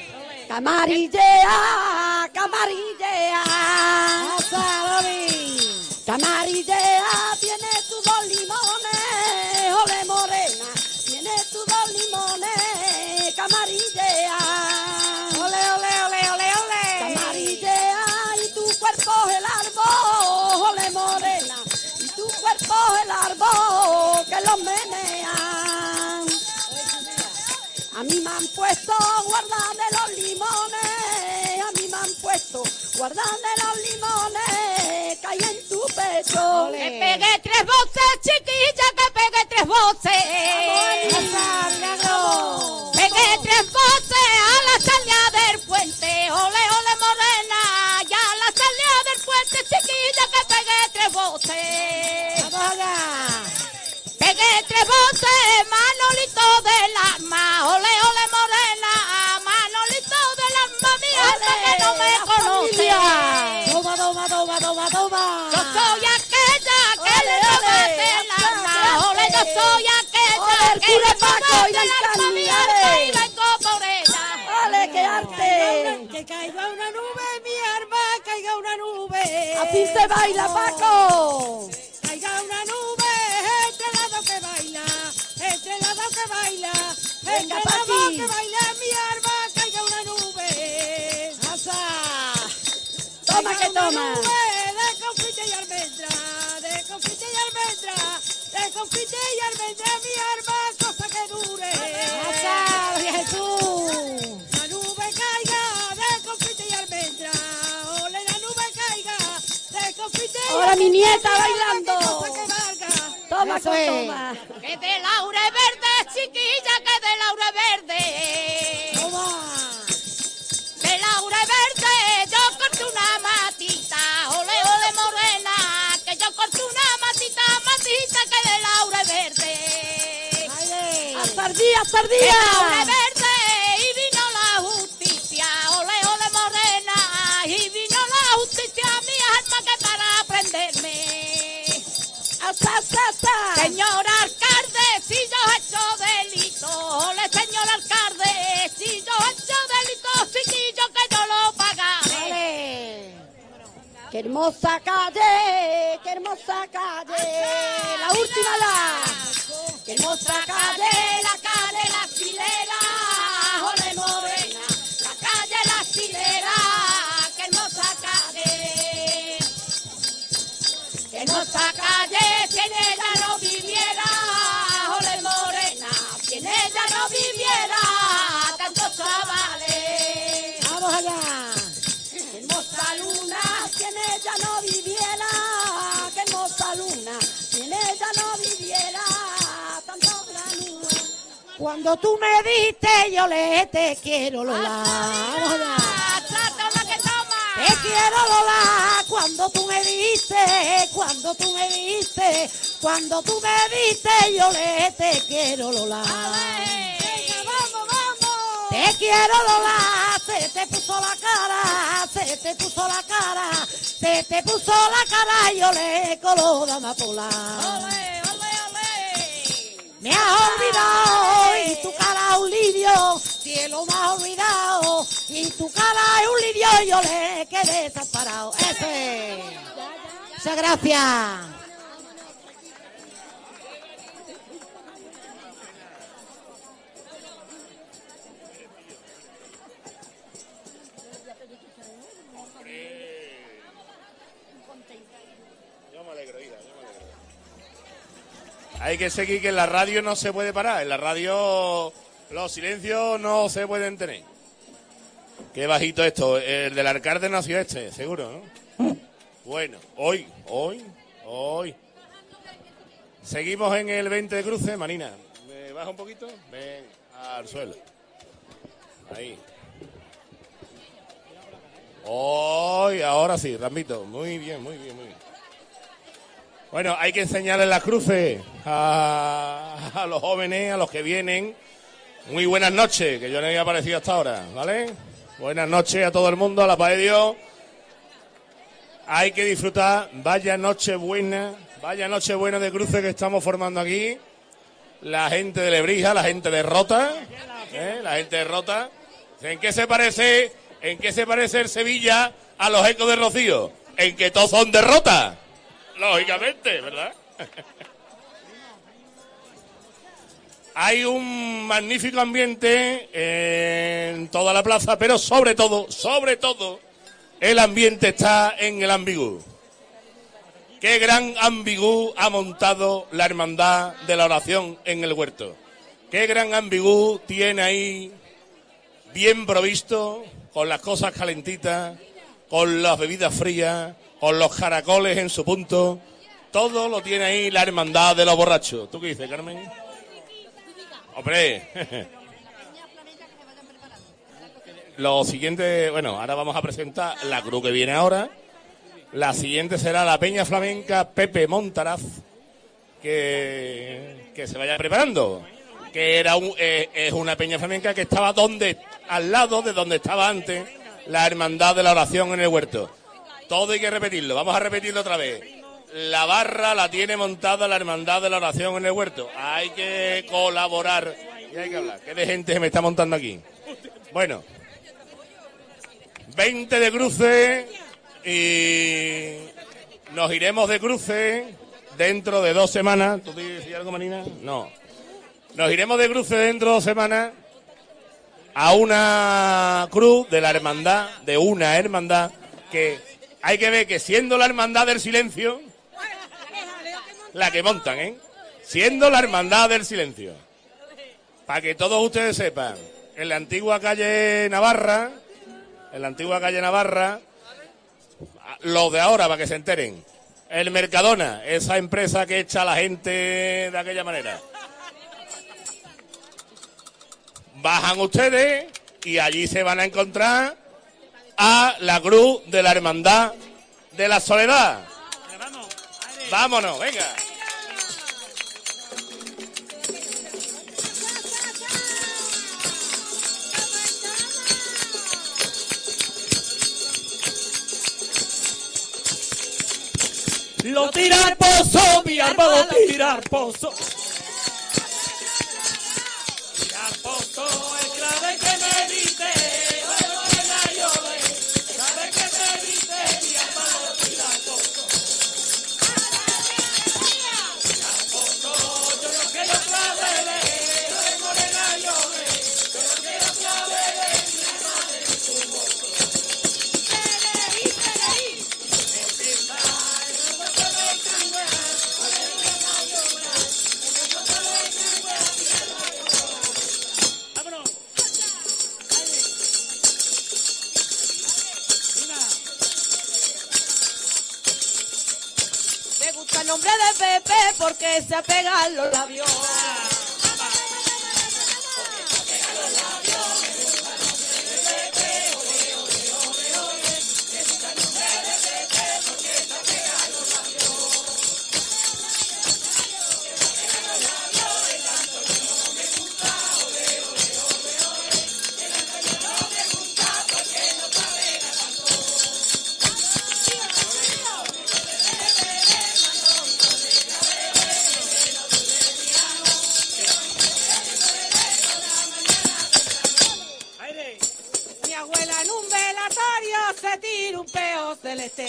Camarillea, camarillea, camarillea, tienes tus dos limones, ole morena, tienes tus dos limones, camarillea, ole, ole, ole, ole, ole, camarillea, y tu cuerpo es el árbol, ole morena, y tu cuerpo es el árbol que los menean. A mí me han puesto guardar de los limones, a mí me han puesto guardar de los limones, que hay en tu pecho. Que pegué tres voces, chiquilla, que pegué tres voces. Pegué tres voces a la salida del puente, ole, ole morena, ya a la salida del puente, chiquilla, que pegué tres voces. Vamos allá. Pegué tres voces, Manolito del alma, ole, ole morena, Manolito del alma, mi alma que no me conoce. Toma, toma, toma, toma, toma. Yo soy aquella que le robaste el alma, ole, yo soy aquella que le robaste el alma, mi alma, y vengo por ella. ¡Ole, qué arte! Que caiga una nube, mi arma, caiga una nube. Así se baila, Paco. Caiga una nube, entre las dos que baila, entre las dos que baila, Venga, entre las Paqui. dos que baila, mi arma, caiga una nube. ¡Asa! Toma, que Caiga una toma. nube de confite y almendra, de confite y almendra, de confite y almendra, mi arma, cosa que dure. ¡Asa, María Jesús! La nube caiga de confite y almendra, ole la nube caiga de confite y Ahora mi nieta almendra, bailando. que cosa que valga. Toma, Eso que es. toma. Que de laure verde, chiquilla, que de laure verde. Toma. De laure verde, yo corté una matita, ole, ole morena, que yo corté una matita, matita, que de laure verde. ¡Astardía, De laure astardía! verde, y vino la justicia, ole, ole morena, y vino la justicia, mi alma que para prenderme. ¡Asa, asa, asa! Señor alcalde, si yo he hecho delito, ole, señor alcalde, si yo he hecho delito, chiquillo, que yo lo pagaré. Vale. ¡Qué hermosa calle! ¡Qué hermosa calle! ¡La última la! ¡Qué hermosa calle! La calle La Silera, ole morena, la calle La Silera, qué hermosa calle. Qué hermosa calle, si en ella no viviera, ole morena, si en ella no viviera, tantos chavales. ¡Vamos allá! ¡Qué hermosa luna! Si en ella no viviera, qué hermosa luna. Si en ella no viviera, tanto granúa. Cuando tú me diste, yo le te quiero, Lola. Vamos allá. Toma que toma. Te quiero, Lola, cuando tú me diste, cuando tú me diste, cuando tú me diste, yo le te quiero, Lola. Vamos, vamos. Te quiero, Lola, se te puso la cara, se te puso la cara, se te puso la cara, yo le coló de amapola. Ole, ole, ole. Me has olvidado y tu cara es un lirio, cielo me has olvidado y tu cara es un lirio, yo le quedé desamparado. Ese. Muchas gracias. Yo me alegro, hija, yo me alegro. Hay que seguir, que en la radio no se puede parar. En la radio los silencios no se pueden tener. Qué bajito esto. El del alcalde nació este, seguro, ¿no? Bueno, hoy, hoy, hoy. Seguimos en el veinte de cruce, Marina. ¿Me baja un poquito? Ven al suelo. Ahí. Hoy, ahora sí, Ramito. Muy bien, muy bien, muy bien. Bueno, hay que enseñarles las cruces a, a los jóvenes, a los que vienen. Muy buenas noches, que yo no había aparecido hasta ahora, ¿vale? Buenas noches a todo el mundo, a la paz de Dios. Hay que disfrutar. Vaya noche buena, vaya noche buena de cruce que estamos formando aquí. La gente de Lebrija, la gente de Rota, ¿eh? la gente de Rota. ¿En qué se parece, en qué se parece el Sevilla a los Ecos de Rocío? En que todos son de Rota, lógicamente, ¿verdad? Hay un magnífico ambiente en toda la plaza, pero sobre todo, sobre todo, el ambiente está en el Ambigú. Qué gran Ambigú ha montado la Hermandad de la Oración en el Huerto. Qué gran Ambigú tiene ahí, bien provisto, con las cosas calentitas, con las bebidas frías, con los caracoles en su punto. Todo lo tiene ahí la Hermandad de los Borrachos. ¿Tú qué dices, Carmen? Hombre, lo siguiente, bueno, ahora vamos a presentar la cruz que viene ahora. La siguiente será la Peña Flamenca Pepe Montaraz, que, que se vaya preparando. Que era un, eh, es una peña flamenca que estaba donde, al lado de donde estaba antes la Hermandad de la Oración en el Huerto. Todo hay que repetirlo, vamos a repetirlo otra vez. La barra la tiene montada la Hermandad de la Oración en el Huerto. Hay que colaborar y hay que hablar. ¿Qué de gente se me está montando aquí? Bueno, veinte de cruce y nos iremos de cruce dentro de dos semanas. ¿Tú decías algo, Marina? No. Nos iremos de cruce dentro de dos semanas a una cruz de la hermandad, de una hermandad, que hay que ver que siendo la Hermandad del Silencio, la que montan, ¿eh? Siendo la Hermandad del Silencio. Para que todos ustedes sepan, en la antigua calle Navarra, en la antigua calle Navarra, los de ahora, para que se enteren, el Mercadona, esa empresa que echa a la gente de aquella manera. Bajan ustedes y allí se van a encontrar a la cruz de la Hermandad de la Soledad. Vámonos, venga. Lo tirar pozo, mi arma lo tirar pozo. Tirar pozo, el clave que me dice, sabe que me dice, mi arma lo tirar pozo. Tirar pozo, yo no quiero clave, soy morena yo, yo no quiero clave, mi arma de tu mozo. Peleí, peleí, empieza. Me gusta el nombre de Pepe porque se apegan los labios. Mi abuela en un velatorio se tira un peo celeste.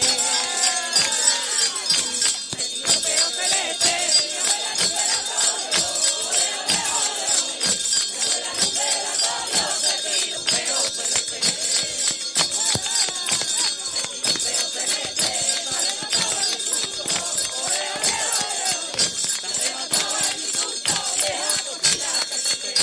Se tira un peo celeste. Mi abuela en un velatorio. Mi abuela en un velatorio se tira un peo celeste. Se tira un peo celeste. Se ha levantado el insulto. Ole, ole, ole. Se ha levantado el insulto. Deja cocina que se ve.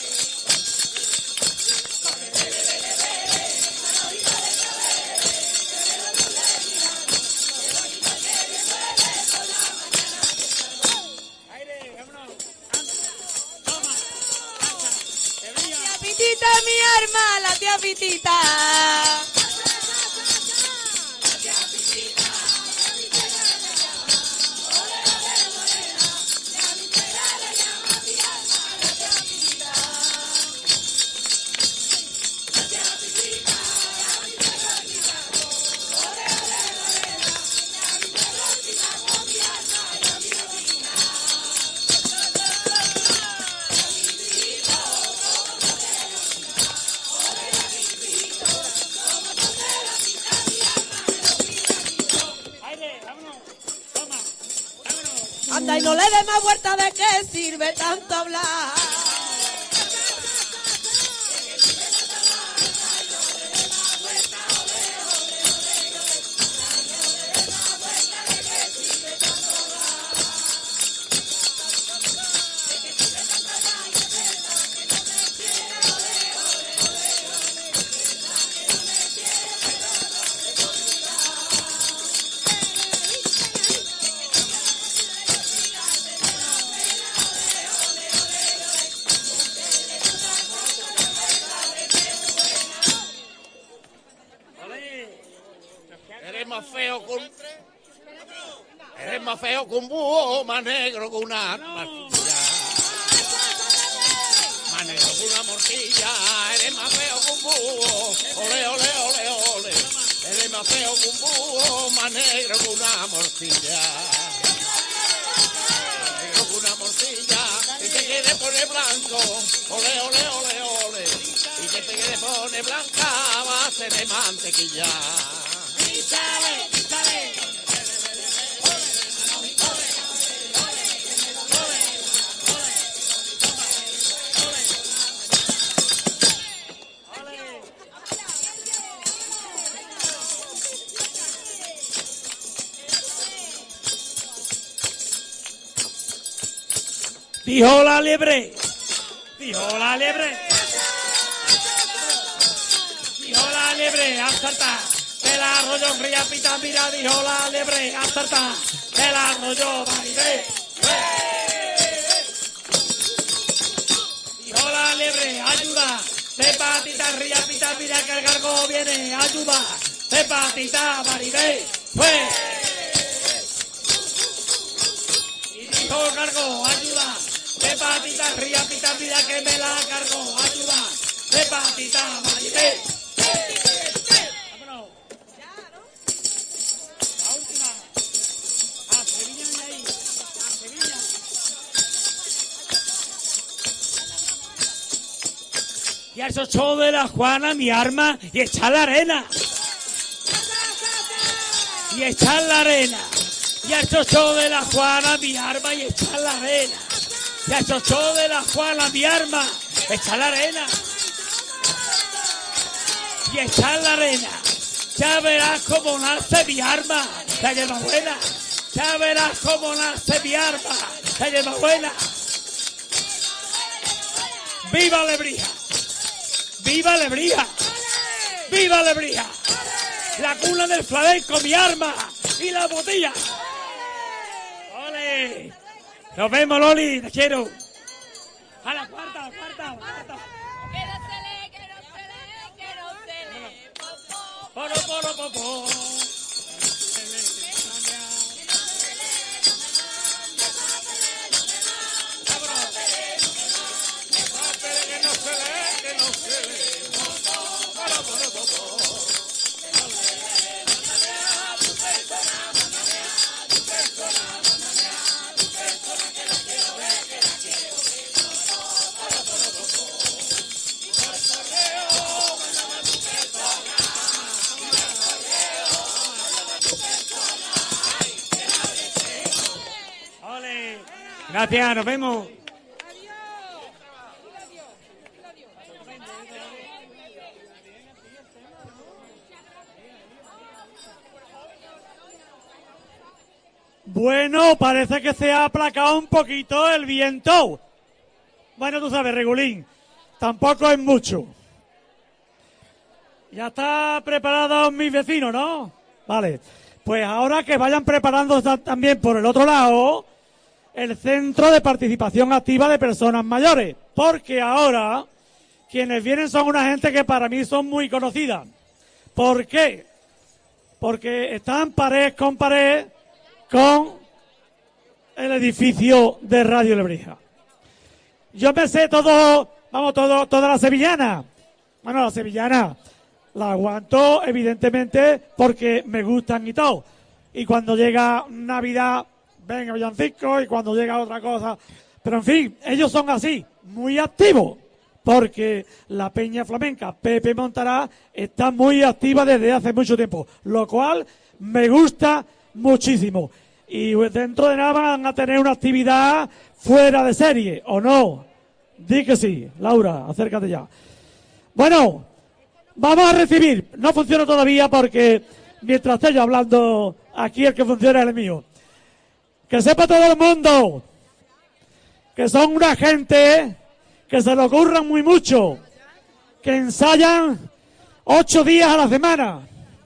Pitita, mi arma, la tía Pitita. La tía Pitita. Ay, no le dé más vuelta de qué sirve tanto hablar. Eres más feo con... Eres más feo que un búho, más negro que una morcilla. Más negro que una morcilla. Eres más feo que un búho. Ole, ole, ole, ole. Eres más feo que un búho, más negro que una morcilla. Más negro que una morcilla. Y te quiere poner blanco. Ole, ole, ole, ole. Y que te quiere poner blanca a base de mantequilla. Sale, sale. Dijo la liebre, dijo la liebre, dijo la liebre, a saltar. El arroyo ría pita, mira, dijo la liebre, a saltar. El arroyo maribé. Dijo la liebre, ayuda. De patita, ría pita, mira que el gargo viene, ayuda. De patita, maribé. Fue. Y dijo el gargo, ayuda. De patita, ría pita, mira que me la cargo, ayuda. De patita, maribé. Y al chocho de la Juana mi arma y echar la arena. Y echar la arena. Y al chocho de la Juana mi arma y echar la arena. Y al chocho de la Juana mi arma, echar la arena. Y echar la arena. Ya verás cómo nace mi arma, la hierba buena. Ya verás cómo nace mi arma, la hierba buena. ¡Viva Lebrija! ¡Viva Lebrija! ¡Viva Lebrija! La cuna del flamenco, mi arma y la botella. ¡Ole! Nos vemos, Loli, te quiero. A la cuarta, a la cuarta, a la cuarta. Que no se le, que no se le, que no se le. Poro, poro, popo. Gracias, nos vemos. Bueno, parece que se ha aplacado un poquito el viento. Bueno, tú sabes, Regulín, tampoco es mucho. Ya está preparado mis vecinos, ¿no? Vale, pues ahora que vayan preparando también por el otro lado el Centro de Participación Activa de Personas Mayores, porque ahora quienes vienen son una gente que para mí son muy conocidas. ¿Por qué? Porque están pared con pared con el edificio de Radio Lebrija. Yo me sé todo, vamos, todo, toda la sevillana. Bueno, la sevillana la aguanto evidentemente porque me gustan y todo. Y cuando llega Navidad, venga villancicos, y cuando llega otra cosa. Pero en fin, ellos son así, muy activos. Porque la Peña Flamenca Pepe Montará está muy activa desde hace mucho tiempo. Lo cual me gusta muchísimo. y dentro de nada van a tener una actividad fuera de serie, ¿o no? Di que sí. Laura, acércate ya. Bueno, vamos a recibir. No funciona todavía porque mientras estoy yo hablando, aquí el que funciona es el mío. Que sepa todo el mundo que son una gente que se lo ocurran muy mucho, que ensayan ocho días a la semana,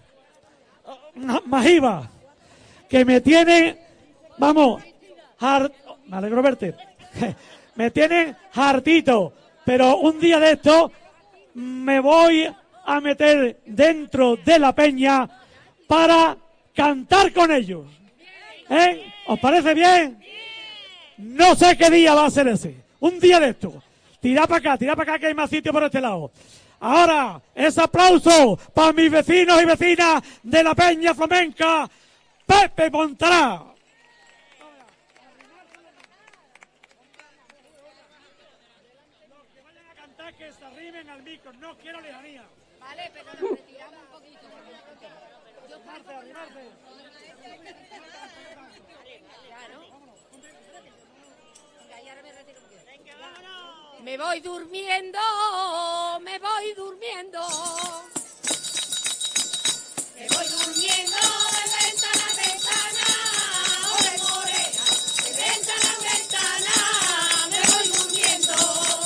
más IVA, que me tienen, vamos, hart, me alegro verte, me tienen hartito, pero un día de esto me voy a meter dentro de la peña para cantar con ellos. ¿Eh? ¿Os parece bien? No sé qué día va a ser ese. Un día de esto. Tira para acá, tira para acá que hay más sitio por este lado. Ahora, ese aplauso para mis vecinos y vecinas de la Peña Flamenca, Pepe Montará. Los que vayan a cantar que se arrimen al micro, no quiero lejanía. Vale, pero nos retiramos un poquito. Yo parto, Me voy durmiendo, me voy durmiendo. Me voy durmiendo de ventana a ventana, ole morena, de ventana a ventana, me voy durmiendo.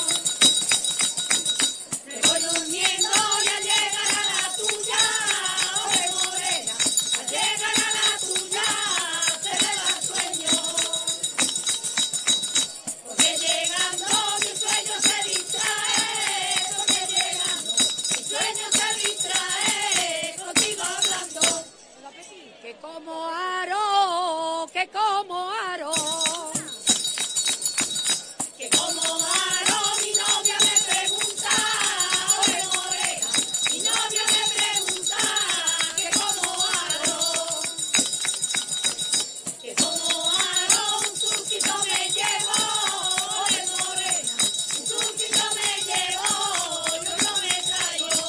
Me voy durmiendo y al llegar a la tuya, ole morena, al llegar a la tuya, se me va el sueño. Porque llegando mi sueño se distrae, porque llegando mi sueño se distrae, contigo hablando. Que como aro, que como aro. Que como aro mi novia me pregunta, oye morena, mi novia me pregunta, que como aro. Que como aro un surquito me llevo, oye morena, un surquito me llevo, yo no me traigo.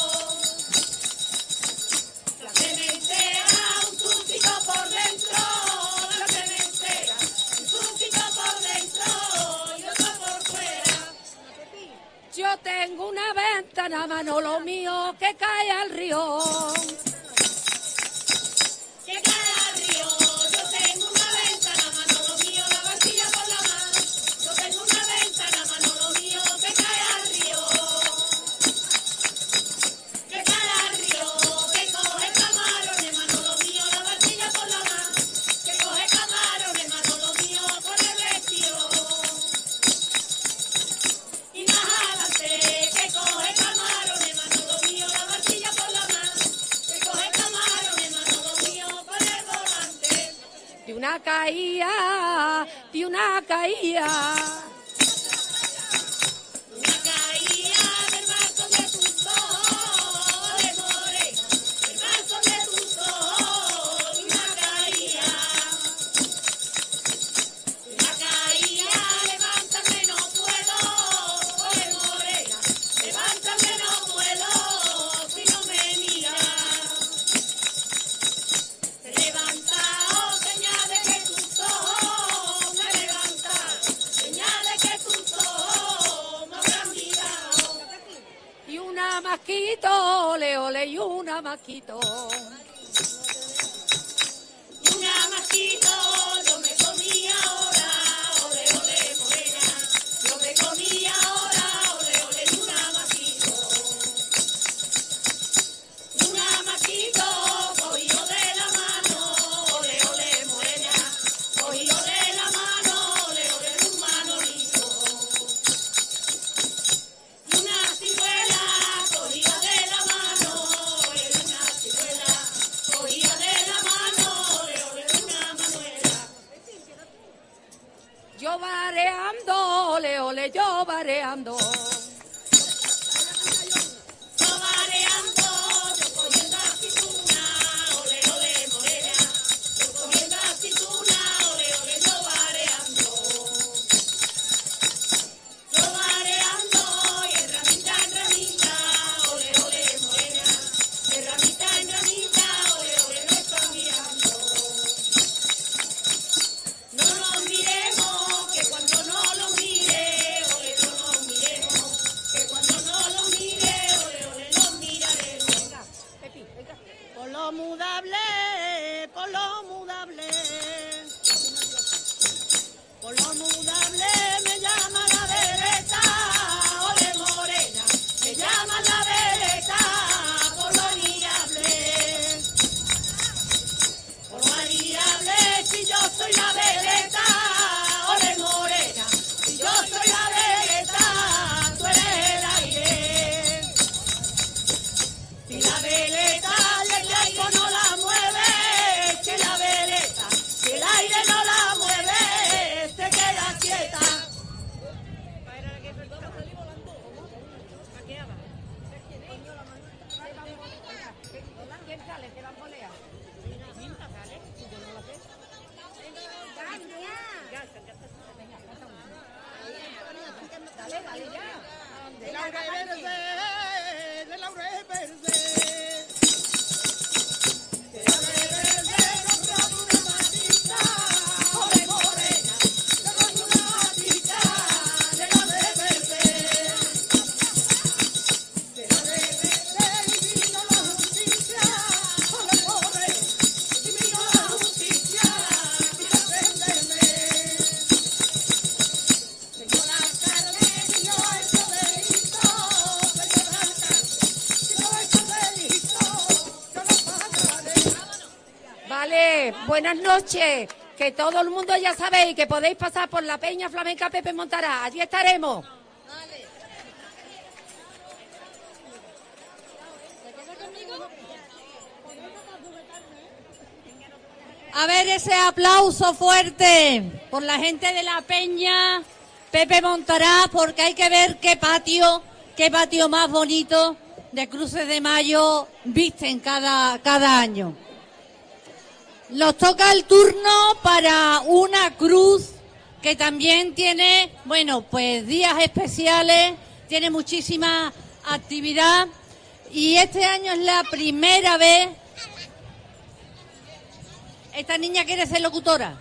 La que me entera un surquito por dentro, la que me entera un surquito por dentro y otro por fuera. Yo tengo una ventana, Manolo mío, que cae al río. Que cae al río, yo tengo una ventana, Manolo mío, la barquilla por la mano. Yo tengo una ventana, Manolo mío, que cae al río. Que cae al río, que coge camarones, Manolo mío, la barquilla por la mano. Que coge camarones, Manolo mío, con el vestido. Y más adelante, que coge camarones, Manolo mío, la barquilla por la mano. Que coge camarones, Manolo mío, con el volante. De una caída, de una caída. Una caída del barco de tus ojos, de morena, del barco de tus ojos, una caída. Una caída, levántame, no puedo, de morena, levántame, no puedo, si no me miras. Te levantao, señal de que tus ojos me levantan, señal de que tus ojos me habrán mirado. Y una masquito, ole, ole, y una masquito. Y una masquito, yo me comí ahora, ole, ole, morena. Yo me comí ahora, ole, ole, y una masquito. Y una masquito, cogido de la mano, ole, ole, morena. Cogido de la mano, ole, ole, un manolito. Y una ciruela, cogida de la mano, ole, una ciruela. Cogida de la mano, ole, ole, una manuela. Yo vareando, ole, ole, yo vareando. Yo vareando, yo cogiendo aceituna, ole, ole, morena. Yo cogiendo aceituna, ole, ole, yo vareando. Yo vareando, y en ramita, en ramita, ole, ole, morena. En ramita, en ramita, ole, ole, no estoy mirando. De laurel verde, de laurel verde. De laurel verde, comprado una matita, joven morena, comprado una matita, de laurel verde. De laurel verde, y vino la justicia, joven morena, y vino la justicia, y defenderme. Señor alcalde, yo hecho delito, señor alcalde, yo hecho delito, yo no pagaré. Vale, buenas noches. Que todo el mundo ya sabéis que podéis pasar por la Peña Flamenca Pepe Montará. Allí estaremos. A ver ese aplauso fuerte por la gente de la Peña Pepe Montará, porque hay que ver qué patio, qué patio más bonito de Cruces de Mayo visten cada, cada año. Nos toca el turno para una cruz que también tiene, bueno, pues días especiales, tiene muchísima actividad y este año es la primera vez. Esta niña quiere ser locutora.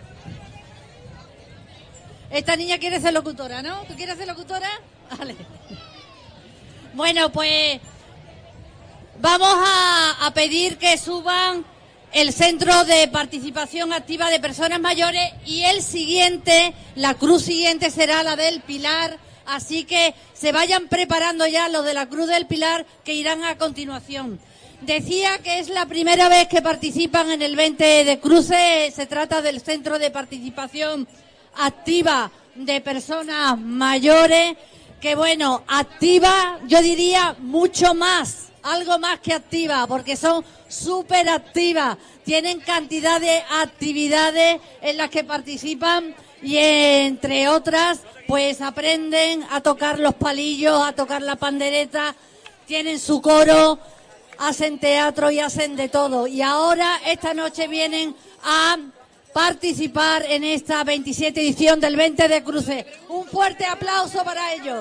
Esta niña quiere ser locutora, ¿no? ¿Tú quieres ser locutora? Vale. Bueno, pues vamos a, a pedir que suban el Centro de Participación Activa de Personas Mayores y el siguiente, la cruz siguiente será la del Pilar, así que se vayan preparando ya los de la Cruz del Pilar que irán a continuación. Decía que es la primera vez que participan en el veinte de Cruces, se trata del Centro de Participación Activa de Personas Mayores, que bueno, activa, yo diría mucho más, algo más que activa, porque son súper activas, tienen cantidad de actividades en las que participan y entre otras, pues aprenden a tocar los palillos, a tocar la pandereta, tienen su coro, hacen teatro y hacen de todo. Y ahora, esta noche vienen a participar en esta veintisiete edición del veinte de Cruces. Un fuerte aplauso para ellos.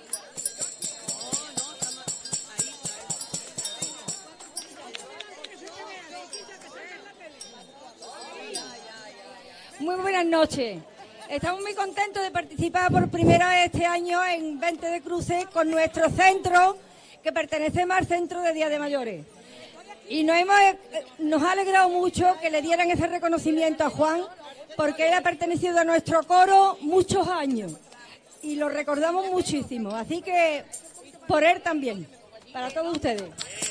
Muy buenas noches. Estamos muy contentos de participar por primera vez este año en veinte de Cruces con nuestro centro, que pertenecemos al Centro de Día de Mayores. Y nos, hemos, nos ha alegrado mucho que le dieran ese reconocimiento a Juan, porque él ha pertenecido a nuestro coro muchos años y lo recordamos muchísimo. Así que por él también, para todos ustedes.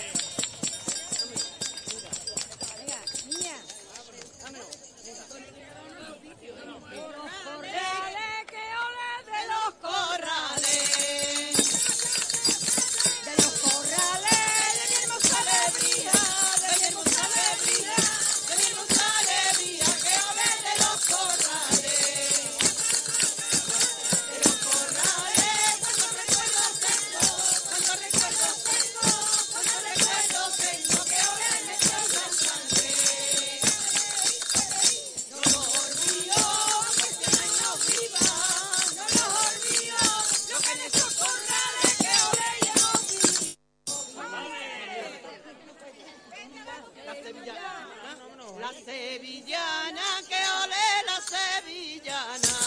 La sevillana, que ole la sevillana.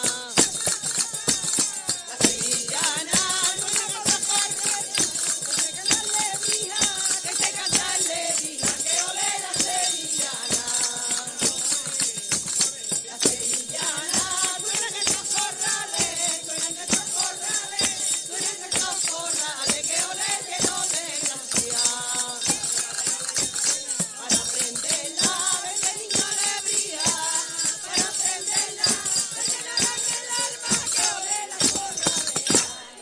La sevillana, no se canta alegría, que se canta alegría, que ole la sevillana. La sevillana, suenan estos corrales, suenan estos corrales, suenan estos corrales, que ole lleno de gracia. Para aprenderla, desde niño alegría, para aprenderla, desde naranja el alma, que ole la corralera.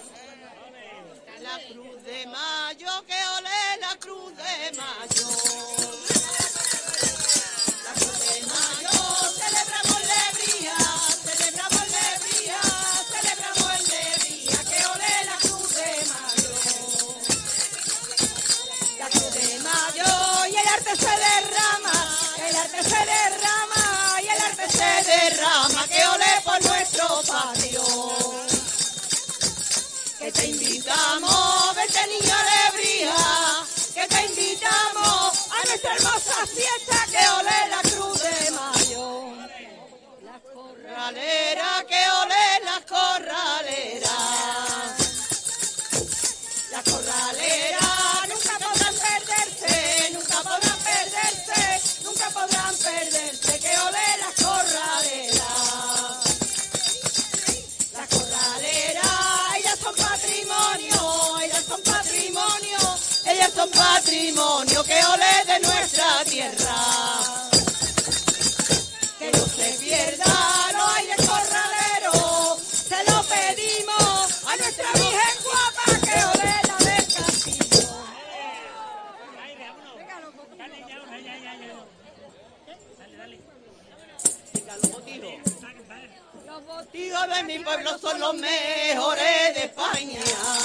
La cruz de mayo, que ole la cruz de mayo. La cruz de mayo, celebramos alegría, celebramos alegría, celebramos alegría, que ole la cruz de mayo. La cruz de mayo y el arte se derrama, el arte se derrama y el arte se derrama, que ole por nuestro patio. que te invitamos, vente niño Alegría, que te invitamos a nuestra hermosa fiesta que ole la Cruz de Mayo. Las corraleras, que ole las corraleras. Las corraleras nunca podrán perderse, nunca podrán perderse, nunca podrán perderse, que ole las corraleras. Las corraleras, ellas son patrimonio, ellas son patrimonio, ellas son patrimonio, que ole de nuestra tierra. Que no se pierda, no hay de corralero, se lo pedimos a nuestra Virgen guapa, que ole la del castillo. Los botigos de mi pueblo son los mejores de España.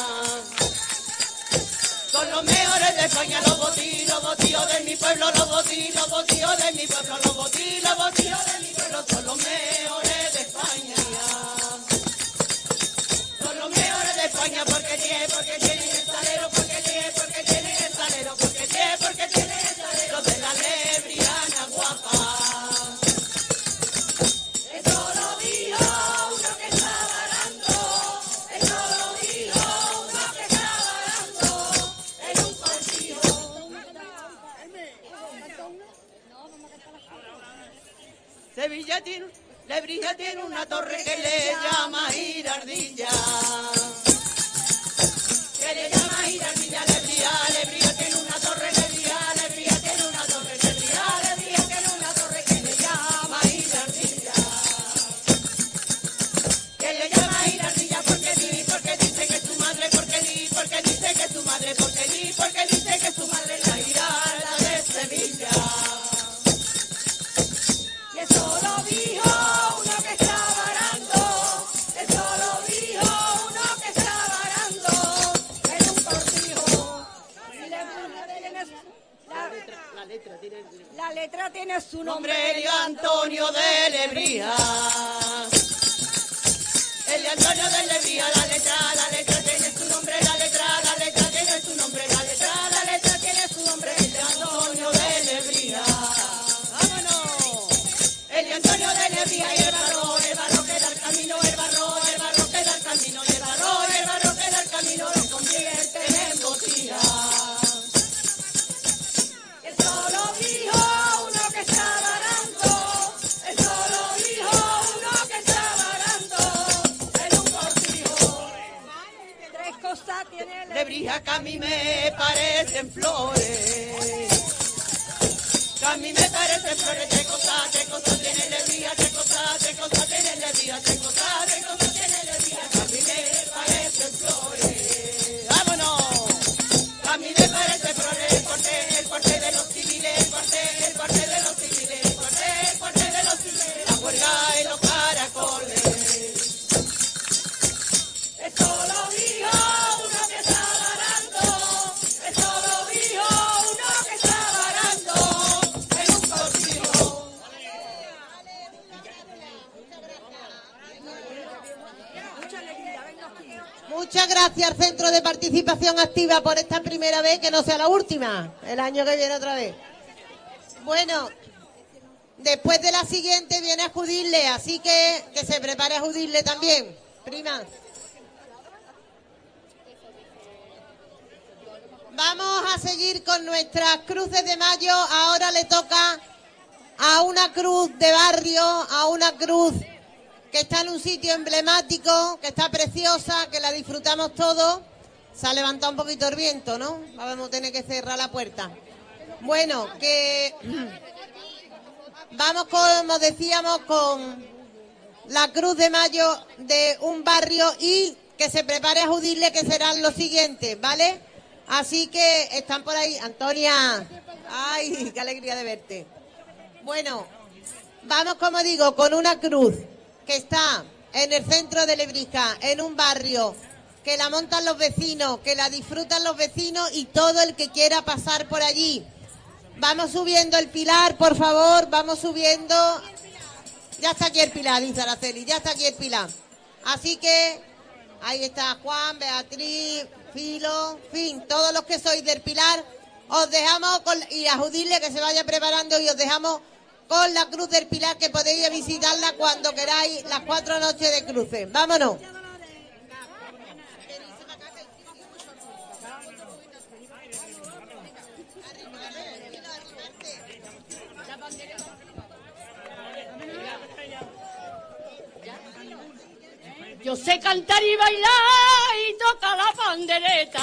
Son los mejores de España, los botillos, los botillos de mi pueblo, los botillos, los botillos de mi pueblo, los botillos, los botillos de mi pueblo, son los mejores de España. Son los mejores de España porque tiene, porque tienen el salero, porque tiene, porque tienen el salero, porque tiene, porque tienen el salero de la lebriana guapa. Eso lo dijo uno que está varando, eso lo dijo uno que está varando en un partido. Sevilla tiene, Lebrija tiene una torre que le llama Girardilla. Que le llama Girardilla, Lebrija, Lebrija tiene una torre, Lebrija, Lebrija tiene una torre, Lebrija, Lebrija tiene una torre que le llama Girardilla. Que le llama Girardilla porque di, porque dice que su madre, porque di, porque dice que su madre, porque di, porque dice que su madre es la Giralda de Sevilla. Y eso lo dijo uno que está varando, eso lo dijo uno que está varando en un cortijo. Y la letra, la letra tiene, La letra tiene su nombre. nombre Elio Antonio de Lebrija. Elio Antonio de Lebrija, la letra, la letra tiene su nombre, la letra, la letra tiene su nombre, la letra, la letra tiene su nombre, Elio Antonio de Lebrija. ¡Vámonos! Elio Antonio de Lebrija y el barro, el barro que da el camino, el barro, el barro que da el camino, y el barro, el barro que da el camino lo convierte en botija. Eso lo dijo uno que está varando, eso lo dijo uno que está varando en un cortijo. Tres cosas tiene el Lebrija que a mí me parecen flores, que a mí me parecen flores, tres cosas, tres cosas tiene Lebrija, tres cosas, tres cosas tiene Lebrija, tres cosas, tres cosas tiene Lebrija, que a mí me parecen flores. ¡Vámonos! Que a mí me parecen flores, el cuartel, el cuartel de los civiles, el cuartel, el cuartel de los civiles, el cuartel, el cuartel de los civiles, la huelga en los caracoles. Eso lo dijo uno que está varando, eso lo dijo uno que está varando en un cortijo. Muchas gracias al Centro de Participación Activa por esta primera vez, que no sea la última, el año que viene otra vez. Bueno, después de la siguiente viene a Judisle, así que que se prepare a Judisle también, prima. Vamos a seguir con nuestras cruces de mayo. Ahora le toca a una cruz de barrio, a una cruz que está en un sitio emblemático, que está preciosa, que la disfrutamos todos. Se ha levantado un poquito el viento, ¿no? Vamos a tener que cerrar la puerta. Bueno, que vamos, como decíamos, con la cruz de mayo de un barrio y que se prepare a Judisle, que serán los siguientes, ¿vale? Así que están por ahí. Antonia, ay, qué alegría de verte. Bueno, vamos, como digo, con una cruz que está en el centro de Lebrija, en un barrio, que la montan los vecinos, que la disfrutan los vecinos y todo el que quiera pasar por allí. Vamos subiendo el pilar, por favor, vamos subiendo. Ya está aquí el pilar, dice Araceli, ya está aquí el pilar. Así que Ahí está Juan, Beatriz, Filo, en fin, todos los que sois del Pilar, os dejamos, con, y a Judile que se vaya preparando, y os dejamos con la Cruz del Pilar, que podéis ir a visitarla cuando queráis, las cuatro noches de cruces. ¡Vámonos! Yo sé cantar y bailar y tocar la pandereta.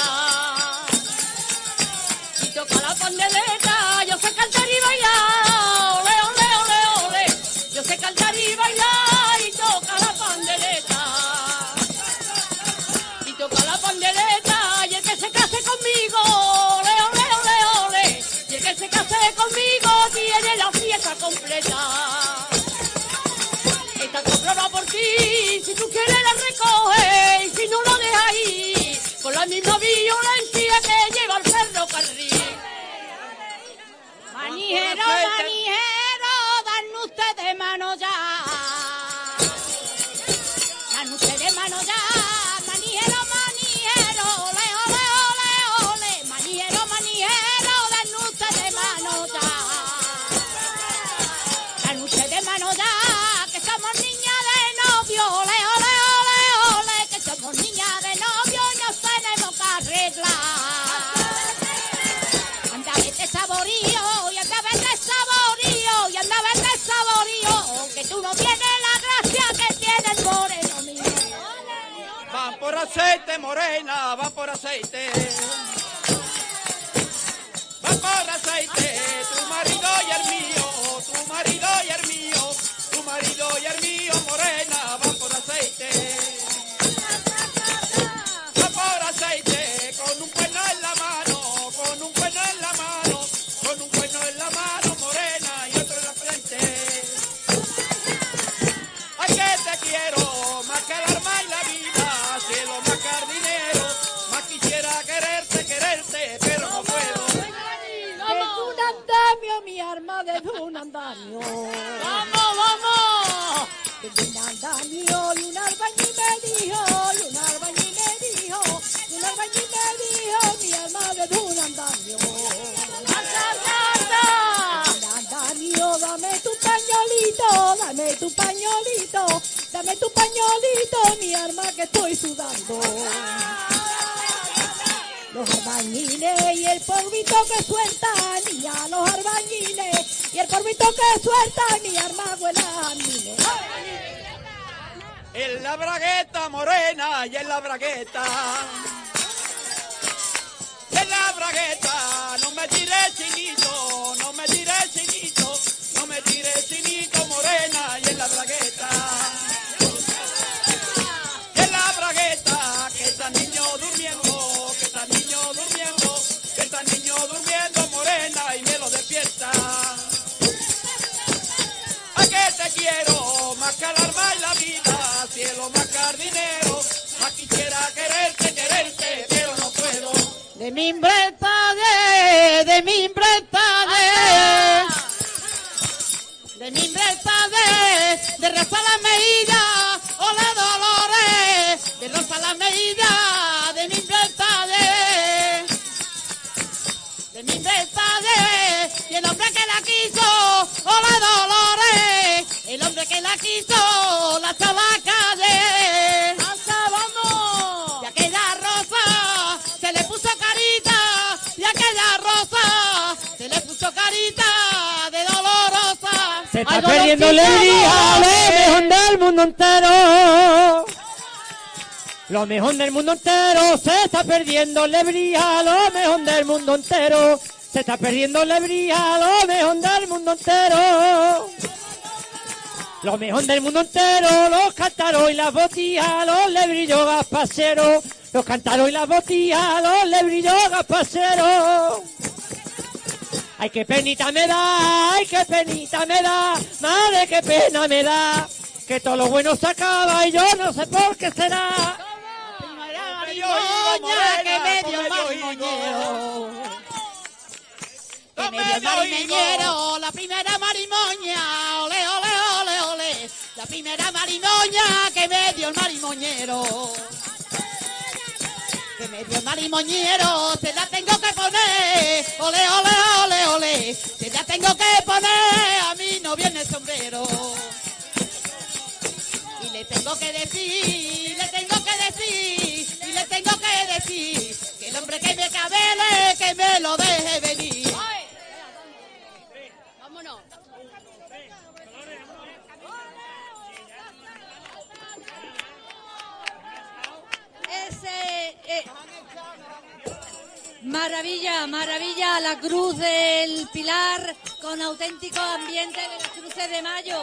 Y tocar la pandereta. Yo sé cantar y bailar. Ole, ole, ole, ole. Yo sé cantar y bailar y tocar la pandereta. Y tocar la pandereta. Y el que se case conmigo. Ole, ole, ole, ole. Y el que se case conmigo tiene la fiesta completa. Esta compra va por ti, si tú quieres la recoges, y si no la dejas ahí, con la misma violencia que lleva el ferrocarril. Manijero, manijero, dan ustedes mano ya. Dan ustedes mano ya. Manijero, manijero, ole, ole, ole, ole. Manijero, manijero, dan ustedes mano ya. Dan ustedes mano ya. Somos niñas de novio, ole, ole, ole, ole, que somos niñas de novio y nos tenemos que arreglar. Anda, vete saborío, y anda, vete saborío, y anda, vete saborío, que tú no tienes la gracia que tiene el moreno mío. Van por aceite, morena, van por aceite. Van por aceite, tu marido y el mío, tu marido y el mío. Tu marido y el mío, morena, van por aceite. Van por aceite, con un cuerno en la mano, con un cuerno en la mano, con un cuerno en la mano, morena, y otro en la frente. Ay, que te quiero, más que el arma y la vida, cielo, más que el dinero, más quisiera quererte, quererte, pero no puedo. De un andamio, mi arma de un andamio. ¡Vamos, vamos! De un andamio, y un albañil me dijo, y un albañil me dijo, y un albañil me dijo, mi arma de un andamio. De un andamio, dame tu pañolito, dame tu pañolito, dame tu pañolito, mi arma que estoy sudando. Los albañiles y el polvito que suelta, niña, los albañiles y el polvito que suelta, mi arma huele a mí. En la bragueta, morena, y en la bragueta. En la bragueta, no me tires chinito, no me tires chinito, no me tires chinito, morena, y en la bragueta. Y en la bragueta, que está niño durmiendo, que está niño durmiendo, que está niño durmiendo, morena, y me lo despierta. ¿A qué te quiero? Más que el arma y la vida, cielo, más que el dinero, más quisiera quererte, quererte, pero no puedo. De mi de, de mi de, de mi de, de Rosa la Meida, ole Dolores, de Rosa la Meida, de mi de, de mi de, y el hombre que la quiso, ole Dolores, el hombre que la quiso, la echó a la calle. ¡Vamos! Y aquella rosa se le puso carita, y aquella rosa se le puso carita de dolorosa. Se está perdiendo la alegría, lo mejor del mundo entero. Lo mejor del mundo entero, se está perdiendo la alegría, lo mejor del mundo entero. Se está perdiendo la alegría, lo mejor del mundo entero. Lo mejor del mundo entero, los cántaros y las botillas, los lebrillos gaspaceros. Los cántaros y las botillas, los lebrillos gaspaceros. Ay, qué penita me da, ay, qué penita me da, madre, qué pena me da, que todo lo bueno se acaba y yo no sé por qué será. Marimoña, que me dio el marimoñero, que me dio el marimeñero, la primera marimoña, ole, ole, ole, ole, la primera marimoña que me dio el marimoñero. medio marimoñero, se la tengo que poner, ole, ole, ole, ole, se la tengo que poner, a mí no viene sombrero. Y le tengo que decir, le tengo que decir, y le tengo que decir, que el hombre que me cabele, que me lo deje venir. Vámonos. Ese, eh, maravilla, maravilla, la Cruz del Pilar con auténtico ambiente de las Cruces de Mayo.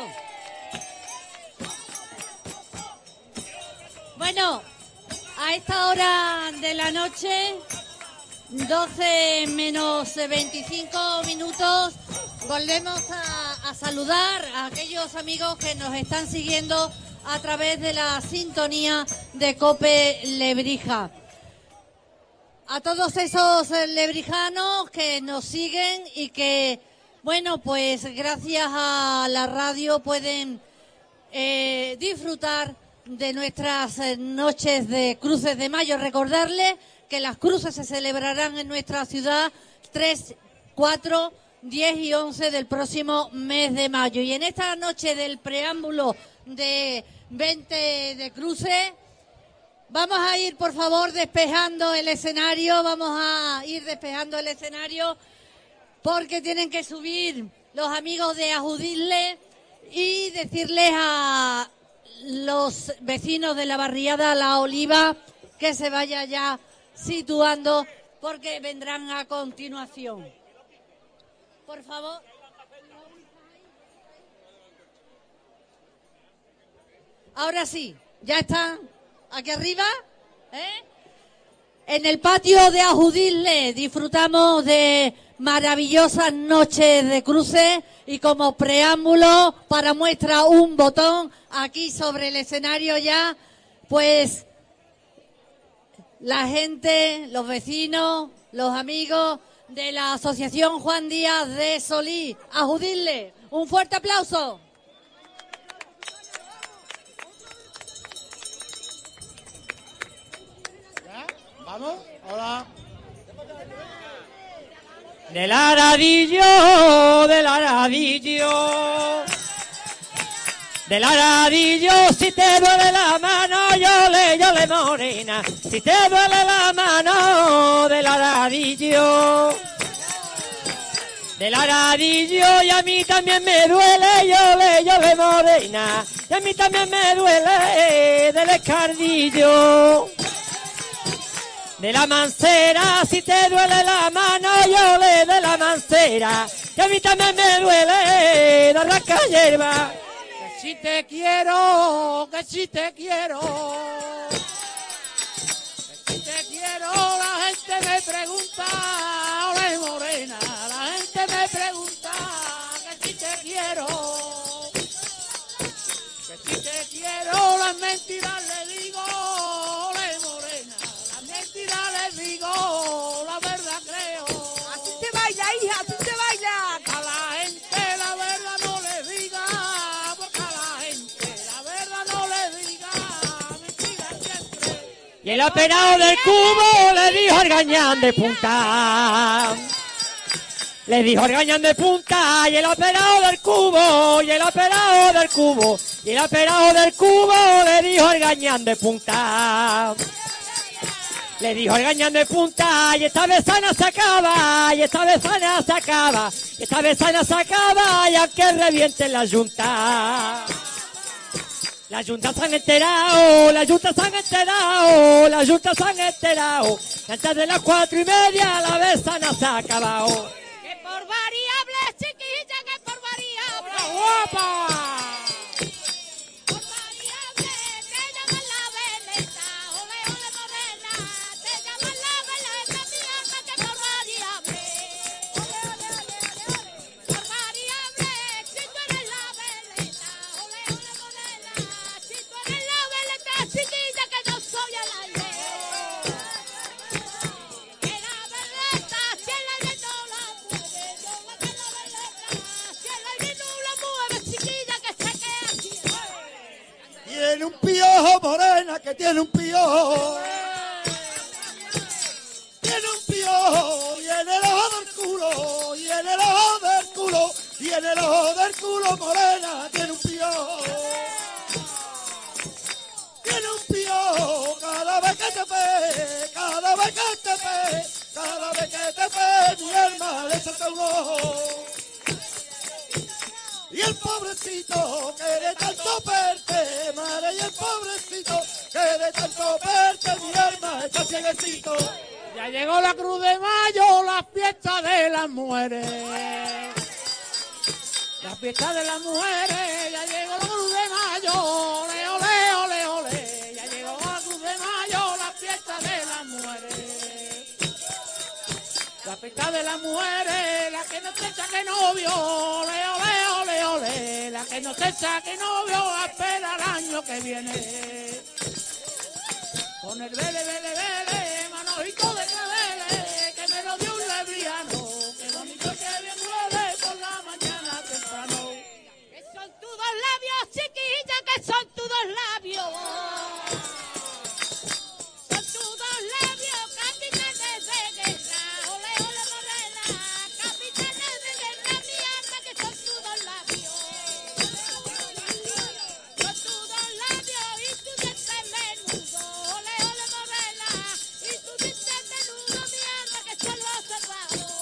Bueno, a esta hora de la noche, doce menos veinticinco minutos, volvemos a, a saludar a aquellos amigos que nos están siguiendo a través de la sintonía de COPE Lebrija. A todos esos lebrijanos que nos siguen y que, bueno, pues gracias a la radio pueden eh, disfrutar de nuestras eh, noches de Cruces de Mayo. Recordarles que las cruces se celebrarán en nuestra ciudad tres, cuatro, diez y once del próximo mes de mayo. Y en esta noche del preámbulo de veinte de cruces, vamos a ir, por favor, despejando el escenario, vamos a ir despejando el escenario porque tienen que subir los amigos de Ajudisle y decirles a los vecinos de la barriada La Oliva que se vaya ya situando porque vendrán a continuación. Por favor. Ahora sí, ya están aquí arriba, ¿eh? En el patio de Ajudisle disfrutamos de maravillosas noches de cruces y como preámbulo para muestra un botón aquí sobre el escenario ya, pues la gente, los vecinos, los amigos de la Asociación Juan Díaz de Solís. Ajudisle, un fuerte aplauso. Vamos, hola. Del aradillo, del aradillo, del aradillo, si te duele la mano, yo le, yo le morena, si te duele la mano, del aradillo, del aradillo, y a mí también me duele, yo le, yo le morena, y a mí también me duele del escardillo. De la mancera, si te duele la mano, yo le de la mancera, que a mí también me duele de la hierba. Que si te quiero, que si te quiero, que si te quiero, la gente me pregunta, ole morena, la gente me pregunta, que si te quiero, que si te quiero, las mentiras le digo, ole morena. Mentira les digo, la verdad creo. Así se baila, hija, así se baila. A la gente la verdad no le diga, porque a la gente la verdad no le diga. Mentira siempre. Y el apenado del cubo le dijo al gañán de punta. Le dijo al gañán de punta, y el apenado del cubo, y el apenado del cubo, y el apenado del cubo le dijo al gañán de punta. Le dijo el gañán de punta, y esta vez sana se acaba, y esta vez sana se acaba, y esta vez sana se acaba, y aunque reviente la yunta. La yunta se han enterado, la yunta se han enterado, la yunta se han enterado, y antes de las cuatro y media la vez sana se ha acabado. Que por variable, chiquilla, que por variable. ¡Guapa! Tiene un piojo, morena, que tiene un piojo. culo, y en el ojo del culo, y en el ojo del culo morena tiene un piojo. Tiene un piojo cada vez que te ve, cada vez que te ve, cada vez que te ve, mi alma le salta un ojo. Y el pobrecito que de tanto verte, madre, y el pobrecito que de tanto verte, mi alma está cieguecito. Ya llegó la Cruz de Mayo, la fiesta de las mujeres. La fiesta de las mujeres, ya llegó la Cruz de Mayo, ole, ole, ole, ole. Ya llegó la Cruz de Mayo, la fiesta de las mujeres. La fiesta de las mujeres, la que no te saque novio, ole, ole, ole, ole. La que no te saque novio, espera el año que viene. Con el vele, vele, vele, manojito de claveles, que me lo dio un lebriano, qué bonito que bien duele por la mañana temprano. Que son tus dos labios, chiquilla, que son tus dos labios. Son tus dos labios, capitanes de guerra, ole, ole, morena, capitanes de guerra, mi alma, que son tus dos labios. Son tus dos labios y tu dientes menudo, ole, ole, morena, y tu dientes menudo, mi alma, que son los cerrados.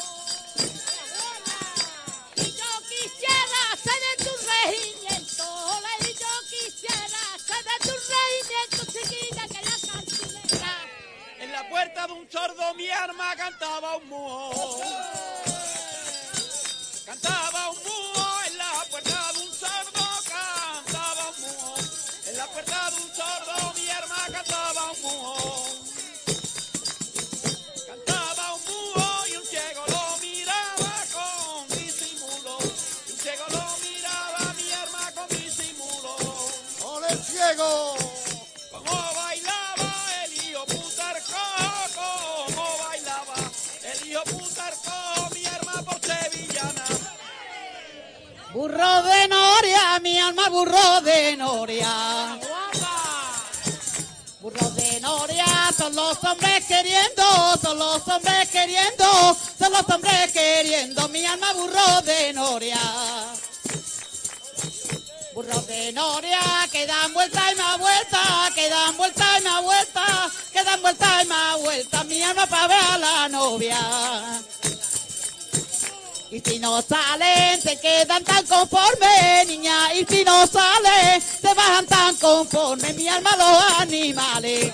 Y yo quisiera ser de tu regimiento, ole, y yo quisiera ser de tu regimiento, chiquilla, que la cantinera. En la puerta de un sordo mi arma cantaba un mujo. Cantaba un mujo en la puerta de un sordo, cantaba un mujo. En la puerta de un sordo mi arma cantaba un mujo. Cantaba un mujo y un ciego lo miraba con disimulo. Y un ciego lo miraba mi arma con disimulo. ¡Ole ciego! Como bailaba el hijo putarco, como bailaba el hijo putarco, mi arma por sevillana. Burro de Noria, mi alma burro de Noria. Burro de Noria, son los hombres queriendo, son los hombres queriendo, son los hombres queriendo, mi alma burro de Noria. Burro de Noria, que dan vuelta y más vuelta, que dan vuelta y más vuelta, que dan vuelta y más vuelta, mi alma para ver a la novia. Y si no salen, se quedan tan conformes, niña, y si no salen, se bajan tan conformes, mi alma los animales.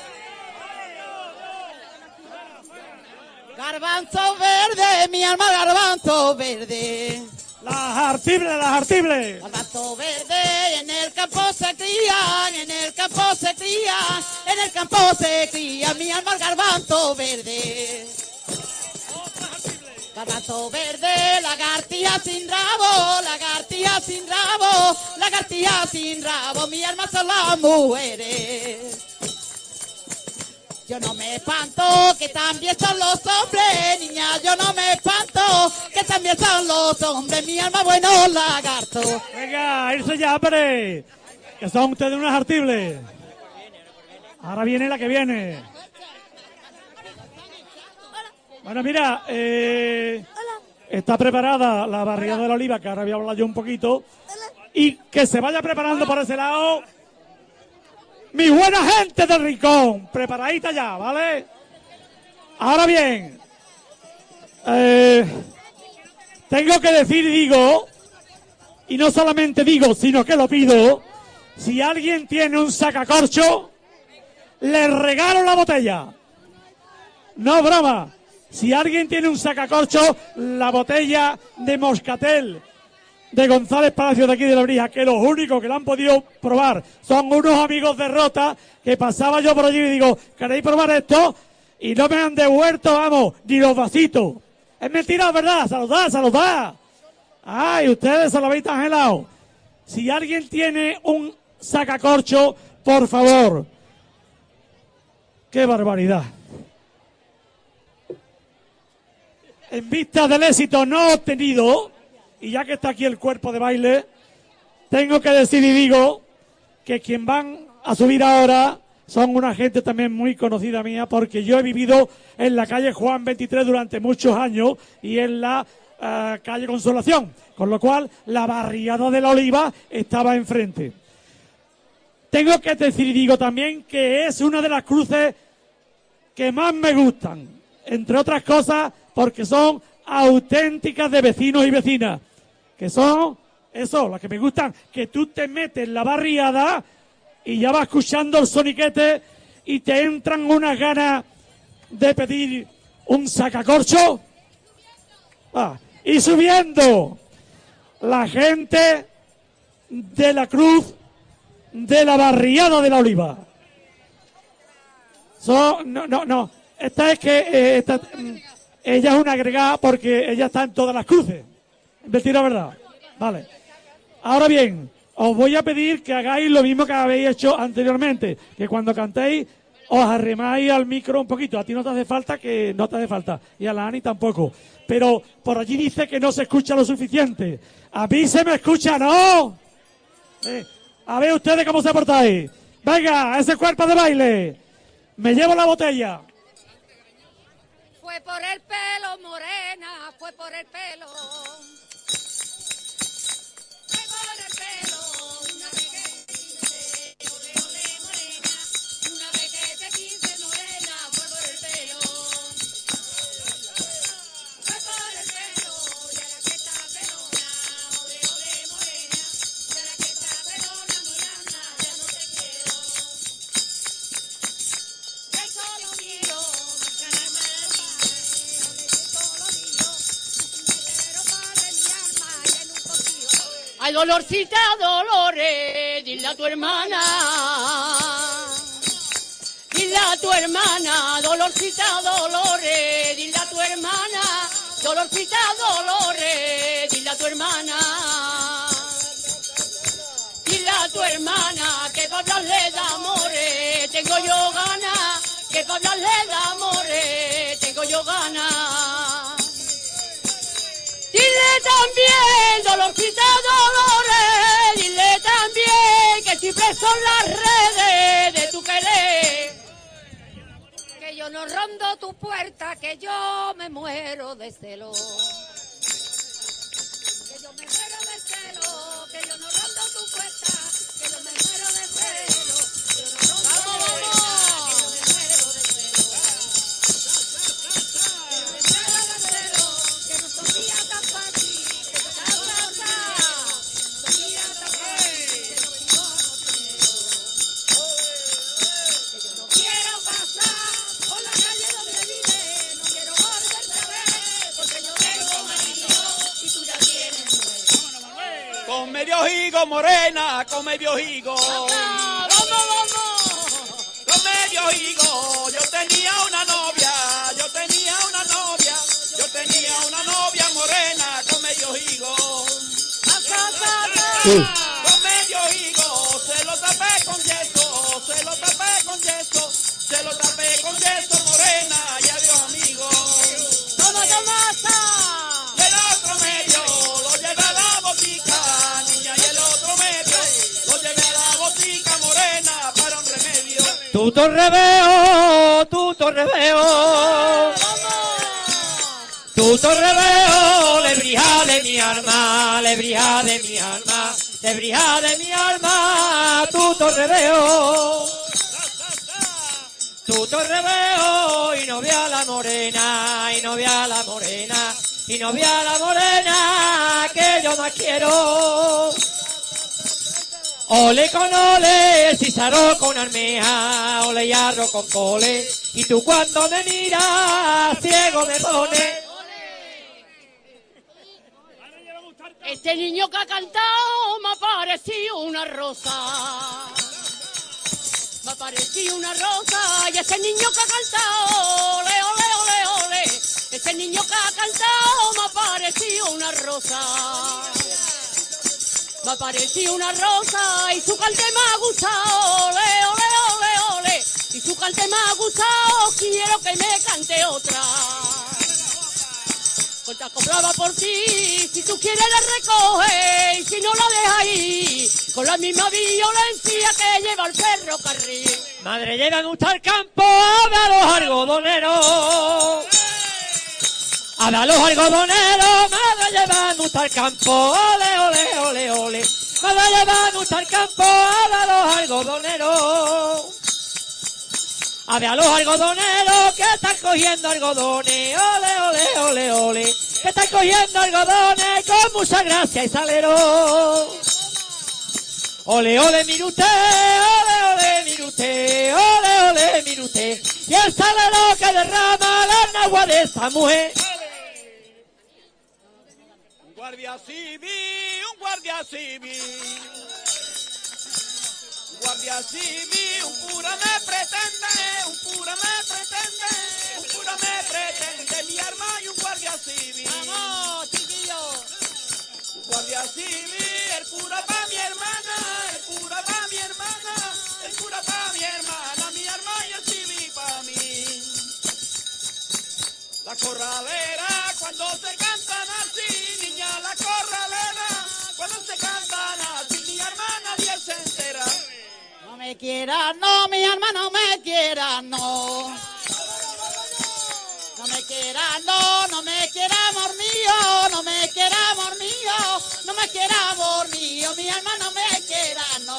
Garbanzo verde, mi alma garbanzo verde. Las artibles, las artibles. Garbanzo verde, en el campo se crían, en el campo se crían, en el campo se cría, mi alma el garbanzo verde. Garbanzo verde, lagartija sin rabo, lagartija sin rabo, lagartija sin rabo, mi alma son las mujeres. Yo no me espanto, que también son los hombres, niña, yo no me espanto, que también son los hombres, mi alma bueno lagarto. Venga, irse ya, hombre, que son ustedes unas artibles. Ahora viene la que viene. Bueno, mira, eh, está preparada la barriada de la Oliva, que ahora voy a hablar yo un poquito, y que se vaya preparando por ese lado mi buena gente del Rincón, preparadita ya, ¿vale? Ahora bien, eh, tengo que decir, digo, y no solamente digo, sino que lo pido, si alguien tiene un sacacorcho, le regalo la botella. No, broma. Si alguien tiene un sacacorcho, la botella de Moscatel de González Palacio de aquí de la Brija, que los únicos que la han podido probar son unos amigos de Rota, que pasaba yo por allí y digo, ¿queréis probar esto? Y no me han devuelto, vamos, ni los vasitos. Es mentira, ¿verdad? Saludad, saludad. Ay, ustedes se lo habéis tan gelado. Si alguien tiene un sacacorcho, por favor. ¡Qué barbaridad! En vista del éxito no obtenido, y ya que está aquí el cuerpo de baile, tengo que decir y digo que quien van a subir ahora son una gente también muy conocida mía porque yo he vivido en la calle Juan veintitrés durante muchos años y en la uh, calle Consolación, con lo cual la barriada de la Oliva estaba enfrente. Tengo que decir y digo también que es una de las cruces que más me gustan, entre otras cosas porque son auténticas de vecinos y vecinas, que son, eso, las que me gustan, que tú te metes en la barriada y ya vas escuchando el soniquete y te entran unas ganas de pedir un sacacorcho. Ah, y subiendo, la gente de la cruz de la barriada de la Oliva. Son, no, no, no, esta es que, eh, esta, ella es una agregada porque ella está en todas las cruces. Decir la verdad. Vale. Ahora bien, os voy a pedir que hagáis lo mismo que habéis hecho anteriormente, que cuando cantéis os arrimáis al micro un poquito. A ti no te hace falta, que no te hace falta, y a la Ani tampoco. Pero por allí dice que no se escucha lo suficiente. A mí se me escucha, ¿no? Eh, a ver ustedes cómo se portáis. Venga, ese cuerpo de baile. Me llevo la botella. Fue por el pelo, morena, fue por el pelo. Ay, Dolorcita, Dolores, dile a tu hermana, dile a tu hermana, Dolorcita, Dolores, dile a tu hermana, Dolorcita, Dolores, dile a tu hermana, dile a tu hermana, que para hablarle de amores, tengo yo ganas, que para hablarle de amores, tengo yo ganas. Dile también, Dolorcita, Dolores, dile también que siempre son las redes de tu querer. Que yo no rondo tu puerta, que yo me muero de celo. Que yo me muero de celo, que yo no rondo tu puerta, que yo me muero de celo. Yo no rondo tu puerta, que yo me muero de celo. Come biojigo, morena, come biojigo. ¡Vamos, vamos! Come biojigo. Yo tenía una novia, yo tenía una novia, yo tenía una novia morena, come biojigo. Sí. Come biojigo, se lo tapé con yeso, se lo tapé con yeso, se lo tapé con yeso, morena, ya vio amigo. ¡Toma, toma! Y el otro medio lo llevé a la botica, niña, y el otro medio lo llevé a la botica morena para un remedio. Tu torreveo, tu torreveo, tu torreveo, lebrija de mi alma, lebrija de mi alma, lebrija de mi alma, tu torreveo, tu torreveo, y no vea la morena, y no vea la morena, y no vea la morena, que yo más quiero. Ole con ole, císaro con almeja, ole y arroz con cole, y tú cuando me miras, ciego me pone. Este niño que ha cantado me ha parecido una rosa. Me ha parecido una rosa. Y ese niño que ha cantado, ole, ole, ole, ole. Ese niño que ha cantado me ha parecido una rosa. Me ha parecido una rosa y su cante me ha gustado, ole, ole, ole, ole. Y su cante me ha gustado, quiero que me cante otra. Pues te compraba por ti, si tú quieres la recoges, y si no la dejas ahí, con la misma violencia que lleva el ferrocarril. Madre, llévame usted al campo a ver a los algodoneros. A ver a los algodoneros, madre, llévame usted al campo, ole, ole, ole, ole. Madre, llévame usted al campo a ver a los algodoneros. A ver a los algodoneros que están cogiendo algodones, ole, ole, ole, ole. Que están cogiendo algodones con mucha gracia y salero. Ole, ole, mire usted, ole, ole, mire usted, ole, ole, mire usted. Y el salero que derrama la agua de esa mujer. Un guardia civil, un guardia civil. Un guardia civil, un cura me pretende, un cura me pretende, un cura me pretende, mi arma y un guardia civil. ¡Vamos, chiquillos! Un guardia civil, el cura pa' mi hermana, el cura pa' mi hermana, el cura pa' mi hermana, mi arma y el civil pa' mí. La corralera, cuando se cantan así, niña, la corralera, cuando se cantan así, mi hermana nadie se entera. No me quieras, no, mi alma, no me quieras, no. No me quieras, no, no me quieras, amor mío, no me quieras, amor mío, no me quieras, amor mío, mi alma, no me quieras, no.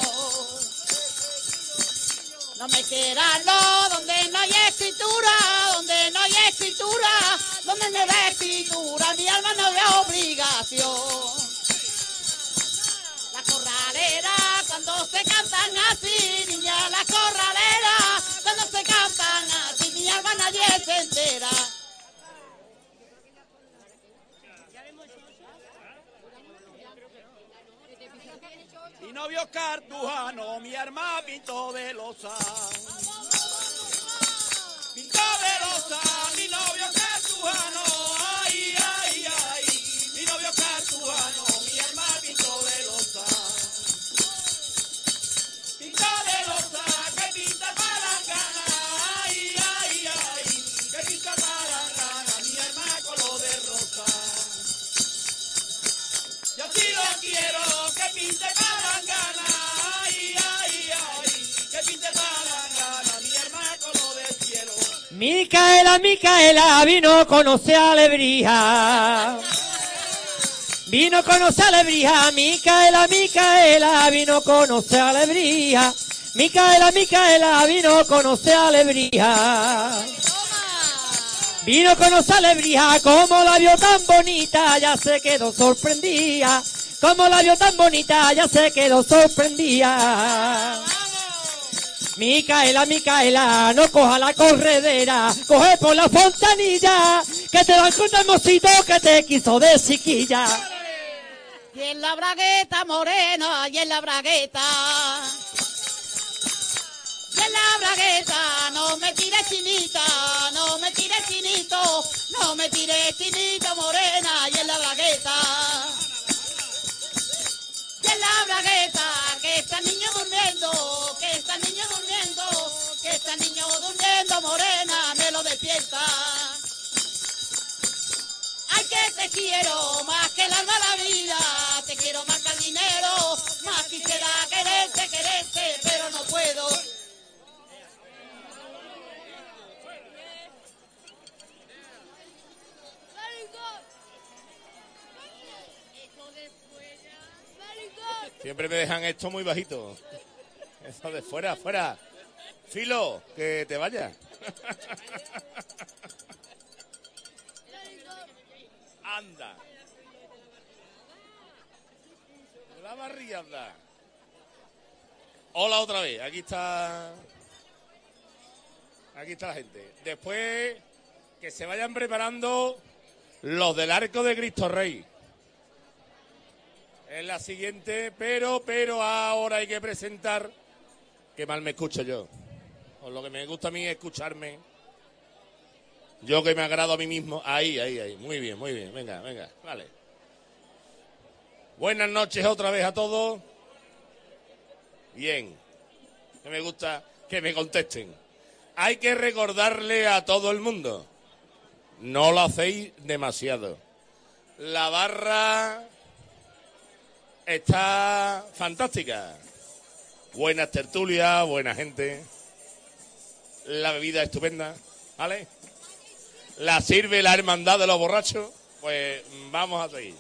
No me quieras, no, donde no hay escritura, donde no hay escritura, donde no hay escritura, mi alma no hay obligación. La corralera, cuando se cantan así, niña, la corralera, cuando se cantan así, mi alma nadie se entera. Mi novio cartujano, mi arma pintó de losa. Pintó de losa, mi novio cartujano, ay, ay, ay. Mi novio cartujano, mi arma pintó de losa. Pintó de losa, que pinta palangana, ay, ay, ay. Que pinta palangana, mi arma color de rosa. Yo sí lo quiero, que pinte palangana, ay, ay, ay. Que pinte palangana, mi arma color del cielo. Micaela, Micaela, vino a conocer a Lebrija. Vino a conocer a Lebrija, Micaela, Micaela, vino a conocer a Lebrija. Micaela, Micaela, vino a conocer a Lebrija. Vino a conocer a Lebrija, como la vio tan bonita, ya se quedó sorprendida. Como la vio tan bonita, ya se quedó sorprendida. Micaela, Micaela, no coja la corredera, coge por la fontanilla, que te va a encontrar el mocito que te quiso de chiquilla. Y en la bragueta morena, y en la bragueta. Y en la bragueta, no me tires chinita, no me tires chinito, no me tires chinito morena, y en la bragueta. Y en la bragueta, que está niño durmiendo, que está niño durmiendo, que está niño durmiendo morena, me lo despierta. Ay, que te quiero más que el alma de la vida, te quiero más que el dinero, más quisiera quererte, quererte, pero no puedo. Siempre me dejan esto muy bajito. Eso de fuera, fuera. Filo, que te vayas. Anda. La barriga anda. Hola otra vez. Aquí está. Aquí está la gente. Después que se vayan preparando los del Arco de Cristo Rey. Es la siguiente, pero, pero ahora hay que presentar, que mal me escucho yo. O lo que me gusta a mí es escucharme. Yo que me agrado a mí mismo. Ahí, ahí, ahí. Muy bien, muy bien. Venga, venga. Vale. Buenas noches otra vez a todos. Bien. Que me gusta que me contesten. Hay que recordarle a todo el mundo. No lo hacéis demasiado. La barra está fantástica. Buenas tertulias, buena gente. la bebida estupenda, ¿vale? La sirve la hermandad de los borrachos, pues vamos a seguir.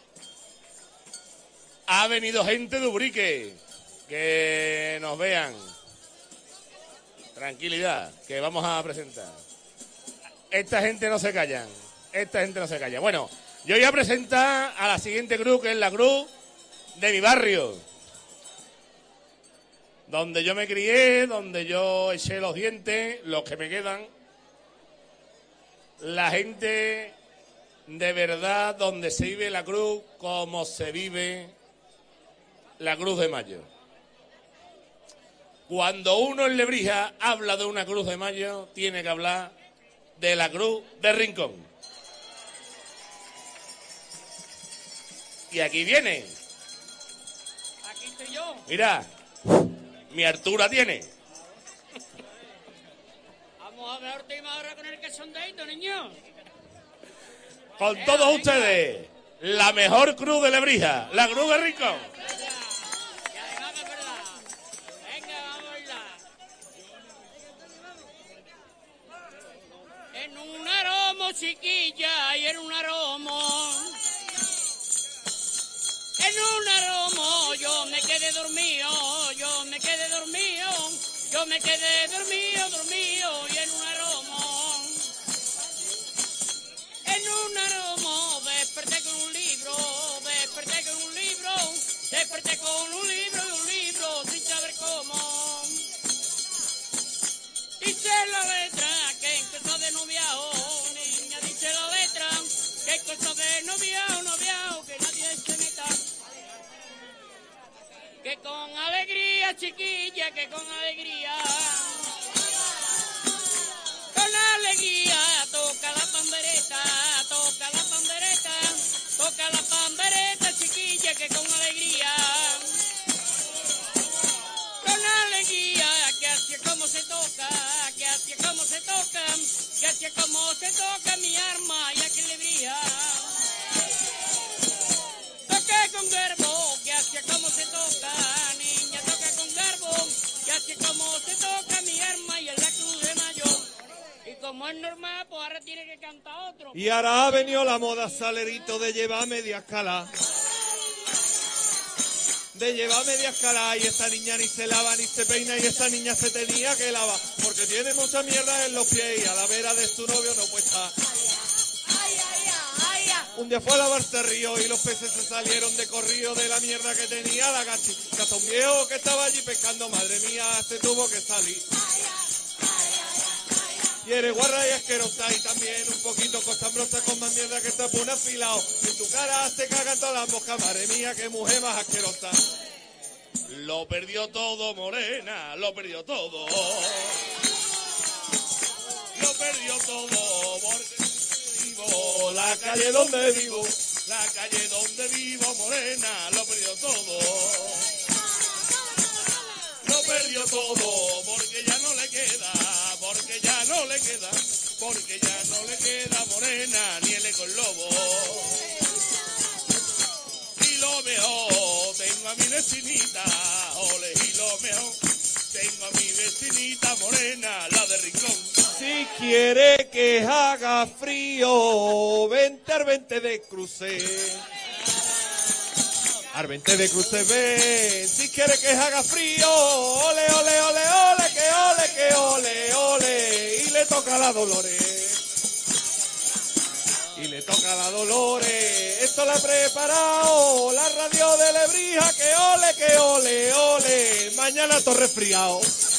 Ha venido gente de Ubrique, que nos vean. Tranquilidad, que vamos a presentar. Esta gente no se callan, esta gente no se calla. Bueno, yo voy a presentar a la siguiente cruz, que es la cruz de mi barrio. Donde yo me crié, donde yo eché los dientes, los que me quedan. La gente de verdad, donde se vive la cruz como se vive la Cruz de Mayo. Cuando uno en Lebrija habla de una Cruz de Mayo, tiene que hablar de la Cruz de Rincón. Y aquí viene. Aquí estoy yo. Mira, mi altura tiene. Vamos a ver última hora con el quesondeito, niño. Con Venga, todos venga. ustedes, la mejor cruz de Lebrija, la Cruz de Rincón. Y además es verdad. Venga, vamos a bailar. En un aromo, chiquilla, y en un aromo. En un aromo yo me quedé dormido, yo me quedé dormido, yo me quedé dormido, dormido, y en un aromo. En un aromo desperté con un libro, desperté con un libro, desperté con un libro y un libro sin saber cómo. Dice la letra que en cosa de noviao, niña, dice la letra que en cosa de noviao, noviao, que nadie se meta. Que con alegría, chiquilla, que con alegría. Con alegría toca la pandereta, toca la pandereta, toca la pandereta, chiquilla, que con alegría. Con alegría, que así es como se toca, que así es como se toca, que así es como se toca mi arma y aquí le brilla. Toque con garbo, que así es como se toca, niña, toca con garbo, que así es como se toca mi arma y en la Cruz de Mayo. Y como es normal, pues ahora tiene que cantar otro. Y ahora ha venido la moda salerito de llevar media escala. De llevar media escala y esta niña ni se lava ni se peina y esta niña se tenía que lavar porque tiene mucha mierda en los pies y a la vera de su novio no puede estar. Un día fue a lavarse el río y los peces se salieron de corrido de la mierda que tenía la gachi. Hasta un viejo que estaba allí pescando, madre mía, se tuvo que salir. Y eres guarra y asquerosa y también un poquito costambrosa con más mierda que esta puna afilado. En tu cara se cagan todas las moscas, madre mía, qué mujer más asquerosa. Lo perdió todo, morena, lo perdió todo. Lo perdió todo, porque vivo, la calle donde vivo, la calle donde vivo, morena, lo perdió todo. Lo perdió todo, porque ya no le queda, porque ya no le queda, porque ya no le queda, morena, ni el con lobo. Y lo mejor, tengo a mi vecinita, ole, y lo mejor, tengo a mi vecinita morena, la de Rincón. Si quiere que haga frío, vente al veinte de cruce. Al veinte de cruce ven, si quiere que haga frío, ole, ole, ole, ole, que ole, que ole, ole, y le toca la Dolores. Y le toca la Dolores, esto la he preparado, la radio de Lebrija, que ole, que ole, ole, mañana todo resfriado.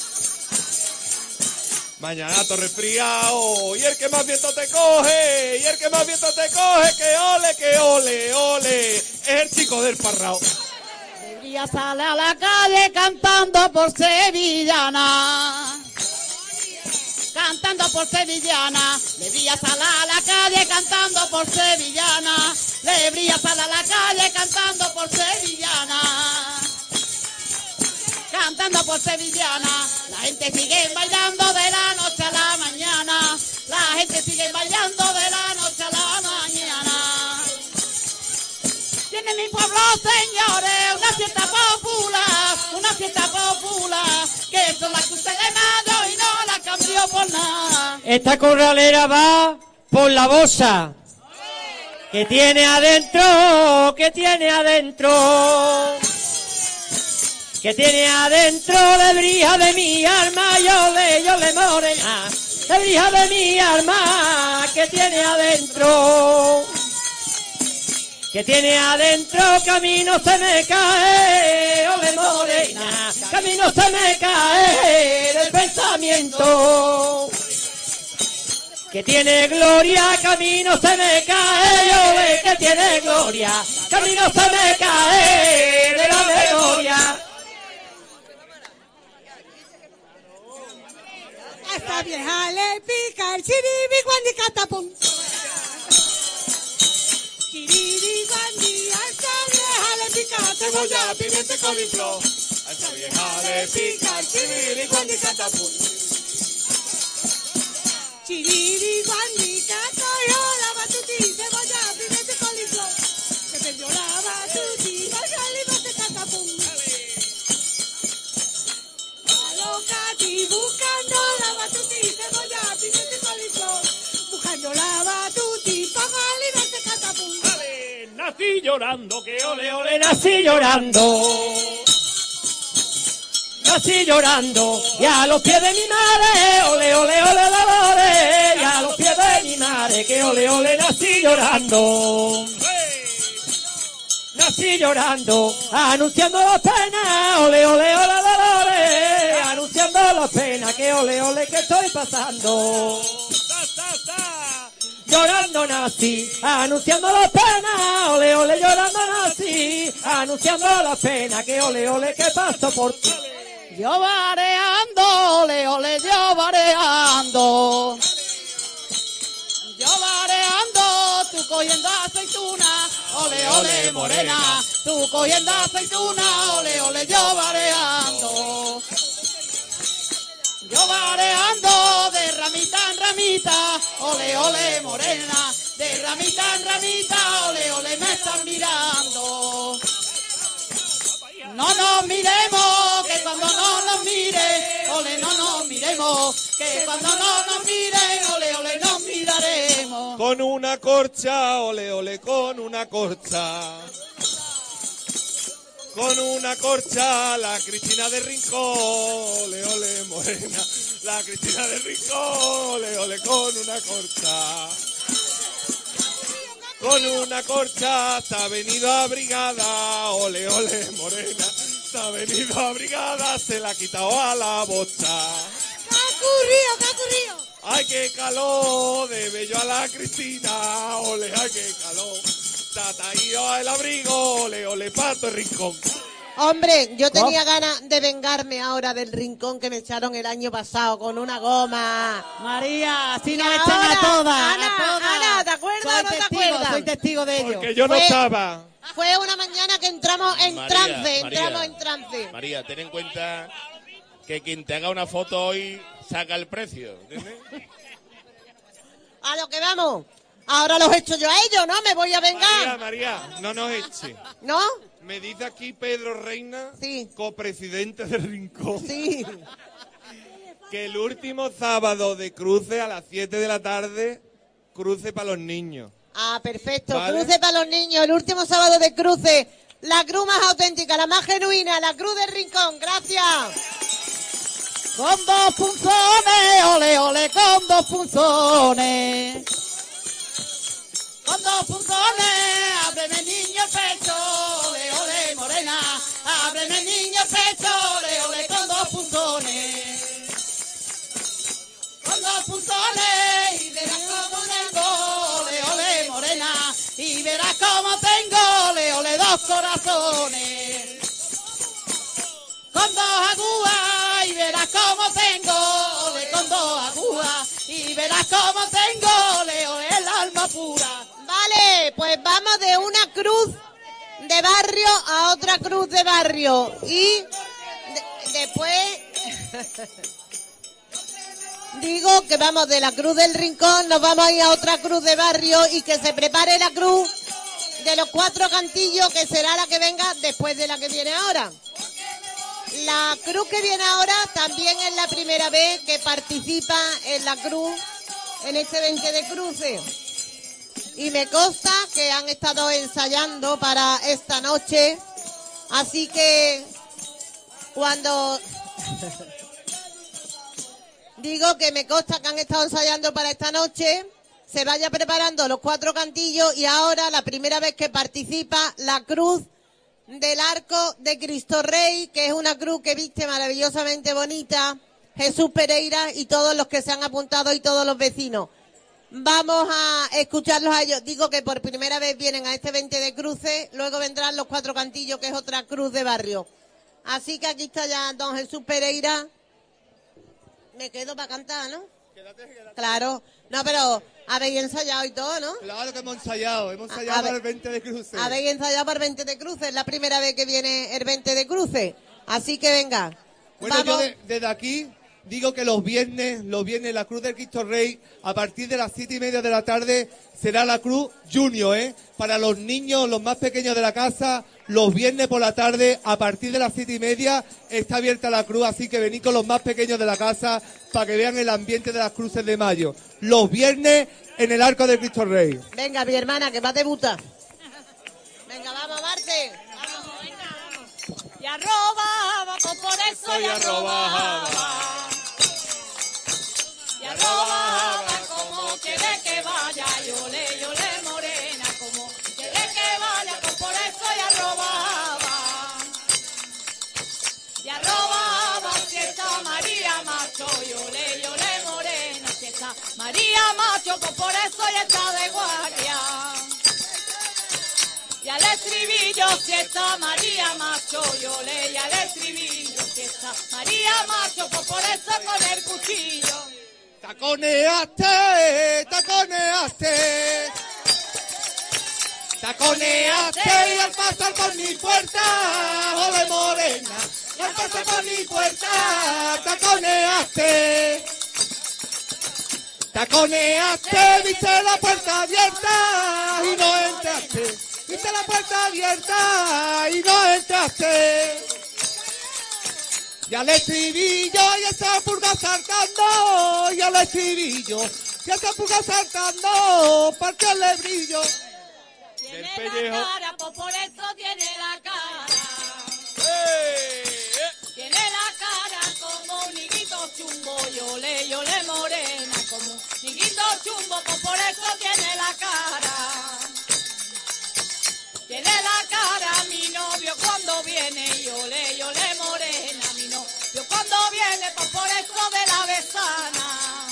Mañana todo resfriado, y el que más viento te coge, y el que más viento te coge, que ole, que ole, ole, es el chico del Parrao. Lebrija sale a la calle cantando por sevillana. Cantando por sevillana. Lebrija sale a la calle cantando por sevillana. Lebrija sale a la calle cantando por sevillana. Cantando por sevillana, la gente sigue bailando de la noche a la mañana, la gente sigue bailando de la noche a la mañana. Tiene mi pueblo, señores, una fiesta popular, una fiesta popular, que son las cruces de mayo y no la cambió. yo por nada. Esta corralera va por la bosa. Que tiene adentro, que tiene adentro. Que tiene adentro de brija de mi alma, yo le, yo le morena. De brija de mi alma, que tiene adentro. Que tiene adentro, que a mí no se me cae, ole morena, que a mí no se me cae del pensamiento. Que tiene gloria, que a mí no se me cae, ole, que tiene gloria, que a mí no se me cae de la memoria. A esta vieja le pica el chiribi cuando catapum. Chiribi cuando a esta vieja le pica Cebolla, pimienta y coliflor. A esa vieja le pica el chiriri cuando catapum. Chiriri guandica cogió la batuti, cebolla, pimienta y coliflor. Se perdió la batuti, cogió el libro de catapum. A los cati buscando la batuti, cebolla, pimienta y coliflor. Buscando la batuti, pongo el libro de catapum. Nací llorando, que ole, ole, Ole, nací llorando. Nací llorando, y a los pies de mi madre, ole, ole, ole, dolores, y a los pies de mi madre, que ole, ole, nací llorando. Nací llorando, anunciando las penas, ole, ole, ole, dolores, anunciando las penas, que ole, ole, que estoy pasando. Llorando nací, anunciando las penas, ole, ole, llorando nací, anunciando las penas, que ole, ole, que paso por ti. Yo vareando, ole, ole, yo vareando. Yo vareando, tú cogiendo aceituna, ole, ole, morena. Tú cogiendo aceituna, ole, ole, yo vareando. Yo vareando de ramita en ramita, ole, ole, morena. De ramita en ramita, ole, ole, me están mirando. No nos miremos, que cuando no nos miren, ole, no nos miremos, que cuando no nos miren, ole, ole, nos miraremos. Con una corcha, ole, ole, con una corcha. Con una corcha, la Cristina de Rincón, ole, ole, morena. La Cristina de Rincón, ole, ole, con una corcha. Con una corcha está venido a brigada, ole, ole, morena. Está venido a brigada, se la ha quitado a la bocha. ¿Qué ha ocurrido? ¿Qué ha ocurrido? Ay, qué calor, de bello a la Cristina, ole, ay, qué calor. Está traído el abrigo, ole, ole, pato el rincón. Hombre, yo tenía ganas de vengarme ahora del rincón que me echaron el año pasado con una goma. María, así Y nos echan a ahora, todas, Ana, a todas. Ana, ¿te acuerdas Soy o no te testigo, acuerdas? soy testigo de ello. Porque yo no Fue- estaba. Fue una mañana que entramos en María, trance, María. entramos en trance. María, ten en cuenta que quien te haga una foto hoy saca el precio, ¿entiendes? A lo que vamos. Ahora los echo yo a ellos, ¿no? Me voy a María, vengar. María, no nos eche. ¿No? Me dice aquí Pedro Reina, Sí. copresidente del Rincón, Sí. que el último sábado de cruce a las siete de la tarde, cruce para los niños. Ah, perfecto. Vale. Cruce para los niños. El último sábado de cruce. La cruz más auténtica, la más genuina, la cruz del Rincón. Gracias. Con dos punzones, ole, ole, con dos punzones. Con dos punzones, ábreme niño el pecho, ole, ole, morena. Ábreme niño el pecho, ole, ole, con dos punzones. Con dos punzones, y verás cómo tengo, ole, ole, morena. Y verás cómo tengo, ole, ole, dos corazones. Con dos agujas, y verás cómo tengo, ole, con dos agujas. Y verás cómo tengo, ole, ole, el alma pura. Vale, pues vamos de una cruz de barrio a otra cruz de barrio. Y de- después digo que vamos de la cruz del Rincón, nos vamos a ir a otra cruz de barrio y que se prepare la cruz de los cuatro cantillos, que será la que venga después de la que viene ahora. La cruz que viene ahora también es la primera vez que participa en la cruz, en este veinte de cruces. Y me consta que han estado ensayando para esta noche. Así que cuando... Digo que me consta que han estado ensayando para esta noche, se vaya preparando los cuatro cantillos y ahora la primera vez que participa la cruz del Arco de Cristo Rey, que es una cruz que viste maravillosamente bonita, Jesús Pereira y todos los que se han apuntado y todos los vecinos. Vamos a escucharlos a ellos. Digo que por primera vez vienen a este veinte de cruces, luego vendrán los cuatro cantillos, que es otra cruz de barrio. Así que aquí está ya don Jesús Pereira. Me quedo para cantar, ¿no? Quédate, quédate. Claro. No, pero habéis ensayado y todo, ¿no? Claro que hemos ensayado, hemos ensayado A- para a el veinte de cruces. Habéis ensayado para el veinte de cruces, es la primera vez que viene el veinte de cruces. Así que venga. Bueno, vamos. yo de- desde aquí digo que los viernes, los viernes la Cruz del Cristo Rey, a partir de las siete y media de la tarde, será la Cruz Junior, ¿eh? Para los niños, los más pequeños de la casa, los viernes por la tarde, a partir de las siete y media, está abierta la cruz, así que venid con los más pequeños de la casa para que vean el ambiente de las cruces de mayo. Los viernes en el Arco del Cristo Rey. Venga, mi hermana, que va a debutar. Venga, vamos, Marte. Y arrobaba, pues por eso y arrobaba. Y arrobaba como quiere que vaya, yo le, yo le morena, como quiere que vaya, pues por eso y arrobaba. Y arrobaba si está María Macho, yo le, yo le morena, si está María Macho, pues por eso ya está de guardia. Y al estribillo si está María Macho, yo le y al estribillo si está María Macho, pues por eso con el cuchillo. Taconeaste, taconeaste, taconeaste y al pasar por mi puerta, ole morena, y al pasar por mi puerta, taconeaste, taconeaste, viste la puerta abierta y no entraste, viste la puerta abierta y no entraste. Y al estribillo y esa purga saltando, y al estribillo y esa purga saltando, parte el brillo. Tiene la cara, pues por eso tiene la cara. Tiene la cara como un higuito chumbo, yo le, yo le morena, como un higuito chumbo, pues por eso tiene la cara. Tiene la cara mi novio cuando viene, yo le, yo le morena, mi novio cuando viene, pues por eso de la besana.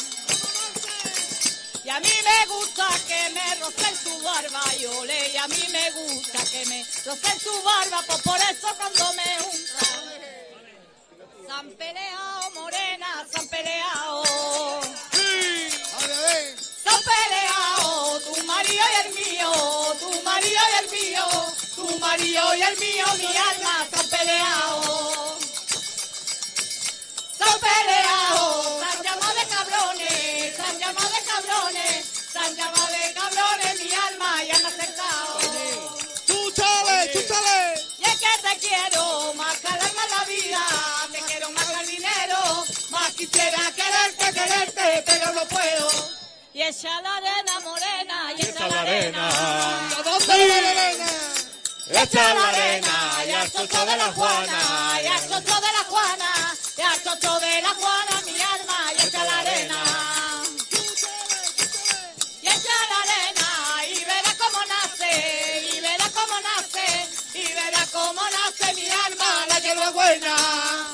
Y a mí me gusta que me rocen su barba, yo le, y a mí me gusta que me rocen su barba, pues por eso cuando me juntan. Se han peleado, morena, se han peleado. Se han peleado, tu marido y el mío, tu marido y el mío, tu marido y el mío, mi alma, se han peleado. Se han peleado, se han llamado de cabrones, se han llamado de cabrones, se han llamado de cabrones, mi alma, y han acertado. ¡Chúchale, chúchale! Y es que te quiero, más que el alma en la vida, te quiero más que el dinero, más quisiera quererte, quererte, pero no puedo. Y echa la arena morena, y echa la arena. ¿A dónde va la arena? Echa la arena, y al chocho de la Juana, y al chocho de la Juana, y al chocho de la Juana, mi alma, y echa la arena. Y echa la arena, y verás cómo nace, y verás cómo nace, y verás cómo nace mi alma, la hierba buena.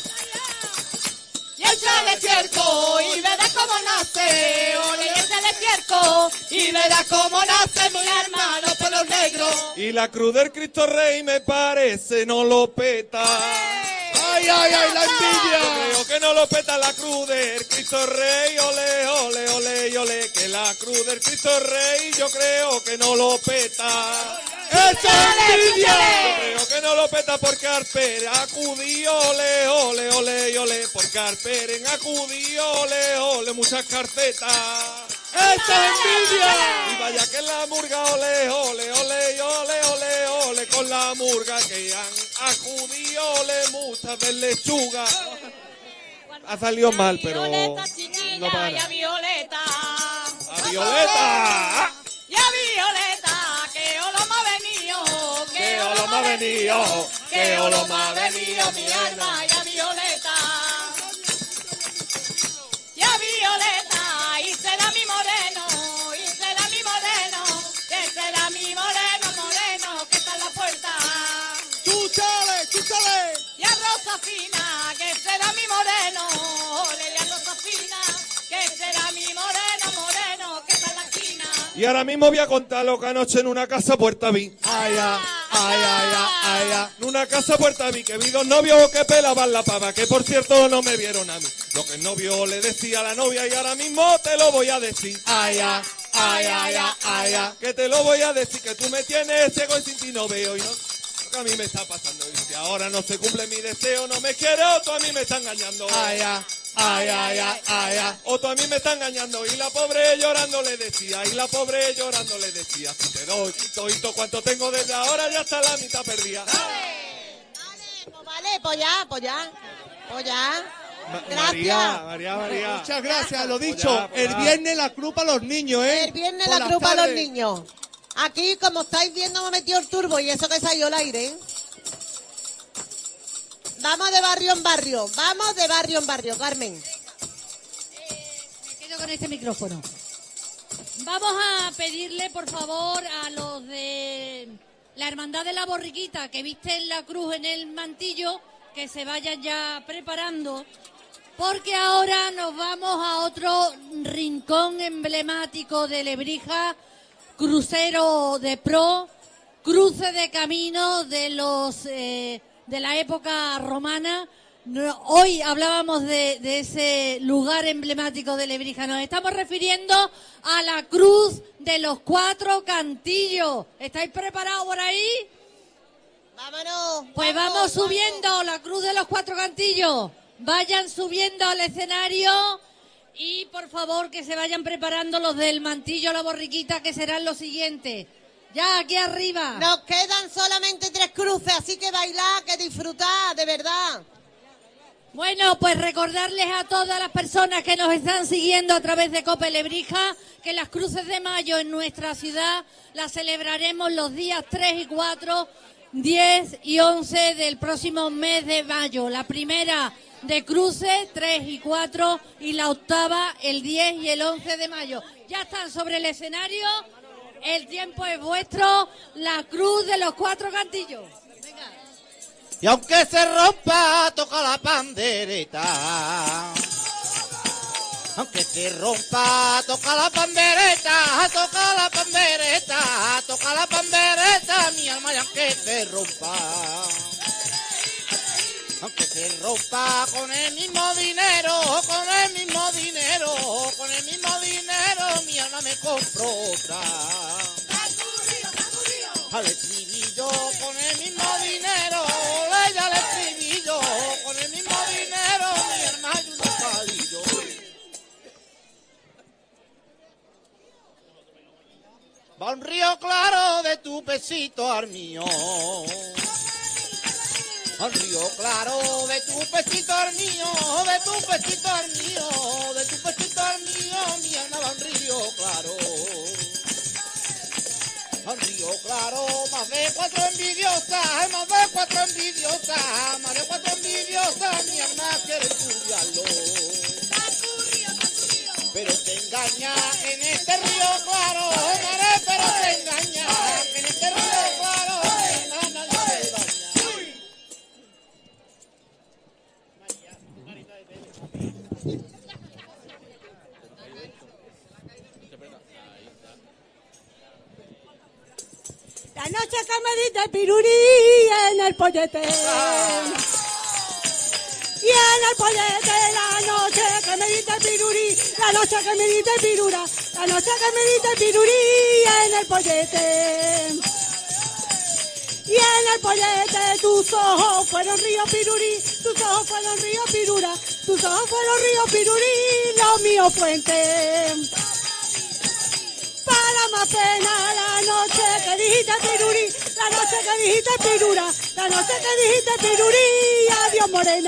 Y échale cierco, y verás cómo nace, ole, y échale cierco, y verás cómo nace mi hermano pelos negros. Y la cruz del Cristo Rey me parece no lo peta. ¡Ay, ay, ay, la envidia! Yo creo que no lo peta la cruz del Cristo Rey, ole, ole, ole, ole, que la cruz del Cristo Rey yo creo que no lo peta. ¡Esa envidia! Yo creo que no lo peta porque Arperen acudió, ole, ole, ole, ole, porque Arperen acudió, ole, ole, muchas carcetas. ¡Esa envidia! Y vaya que la murga, ole, ole, ole, ole, ole, ole, con la murga que han A judío le gusta ver lechuga. Ha salido mal, pero Violeta chiquilla no para y a nada. Violeta. ¡A Violeta! Y a Violeta, que olo me ha venido, ¡Que olo me ha venido! ¡Que olo me ha venido, mi mi alma! alma! Y a Violeta. Y a Violeta, y será mi moreno, y será mi moreno, que será mi moreno, moreno, que está en la puerta. ¡Chúchale, chúchale! Y a Rosa Fina, que será mi moreno, ole, y a Rosa Fina, que será mi moreno, moreno, que está en la esquina. Y ahora mismo voy a contar lo que anoche en una casa puerta vi. Ay, ay, ay, ay, ay, ay. En una casa puerta vi que vi dos novios que pelaban la pava, que por cierto no me vieron a mí. Lo que el novio le decía a la novia y ahora mismo te lo voy a decir. Ay, ay, ay, ay, ay, ay, ay. Que te lo voy a decir, que tú me tienes ciego y sin ti no veo y no. Lo que a mí me está pasando. Y si ahora no se cumple mi deseo, no me quiere, o tú a mí me está engañando. Ay, ay, ay, ay, ay, ay, ay. O tú a mí me está engañando. Y la pobre llorando le decía, y la pobre llorando le decía, si te doy todito cuanto tengo desde ahora ya está la mitad perdida. Pues vale, pues ya, pues ya, pues ya. Ma- Gracias. María, María, María. Muchas gracias, lo dicho. Pues ya, pues El ya. viernes la cruz para los niños, ¿eh? El viernes Por la las cruz para los tardes. niños. Aquí, como estáis viendo, me metió el turbo y eso que salió el aire. ¿eh? Vamos de barrio en barrio, vamos de barrio en barrio, Carmen. Me quedo con este micrófono. Vamos a pedirle, por favor, a los de la Hermandad de la Borriquita que visten la cruz en el mantillo, que se vayan ya preparando, porque ahora nos vamos a otro rincón emblemático de Lebrija, crucero de pro, cruce de camino de los eh, de la época romana. No, hoy hablábamos de, de ese lugar emblemático de Lebrija. Nos estamos refiriendo a la cruz de los cuatro cantillos. ¿Estáis preparados por ahí? Vámonos. Pues vamos subiendo la cruz de los cuatro cantillos. Vayan subiendo al escenario y por favor que se vayan preparando los del mantillo la borriquita, que serán los siguientes. Ya aquí arriba. Nos quedan solamente tres cruces, así que bailar, que disfrutar, de verdad. Bueno, pues recordarles a todas las personas que nos están siguiendo a través de Cope Lebrija que las cruces de mayo en nuestra ciudad las celebraremos los días tres y cuatro, diez y once del próximo mes de mayo. La primera de cruces, tres y cuatro, y la octava el diez y el once de mayo. Ya están sobre el escenario, el tiempo es vuestro, la cruz de los cuatro cantillos. Y aunque se rompa, toca la pandereta. Aunque se rompa, toca la pandereta, toca la pandereta, toca la pandereta, mi alma, y aunque se rompa. Aunque se rompa con el mismo dinero, con el mismo dinero, con el mismo dinero, mi alma me compro otra. Al estribillo con el mismo dinero, le al estribillo con el mismo dinero, mi hermano y unos palillos. Va un río claro de tu pesito al mío. Va un río claro de tu pesito al mío, de tu pesito al mío, de tu pesito al mío, mi alma va un río claro. Al río claro, más de cuatro envidiosas, más de cuatro envidiosas, más de cuatro envidiosas, mi alma quiere estudiarlo. Pero te engaña que en este río claro, madre, pero te engaña que en este río claro, nada, nadie te daña. La noche que me diste pirurí en el pollete. Y en el pollete, la noche que me diste pirurí, la noche que me diste pirura, la noche que me diste pirurí en el pollete. Y en el pollete tus ojos fueron río pirurí, tus ojos fueron río pirura, tus ojos fueron río pirurí, los míos fuentes. Para más pena la noche que dijiste pirurí, La noche que dijiste pirura, la noche que dijiste piruría, adiós morena.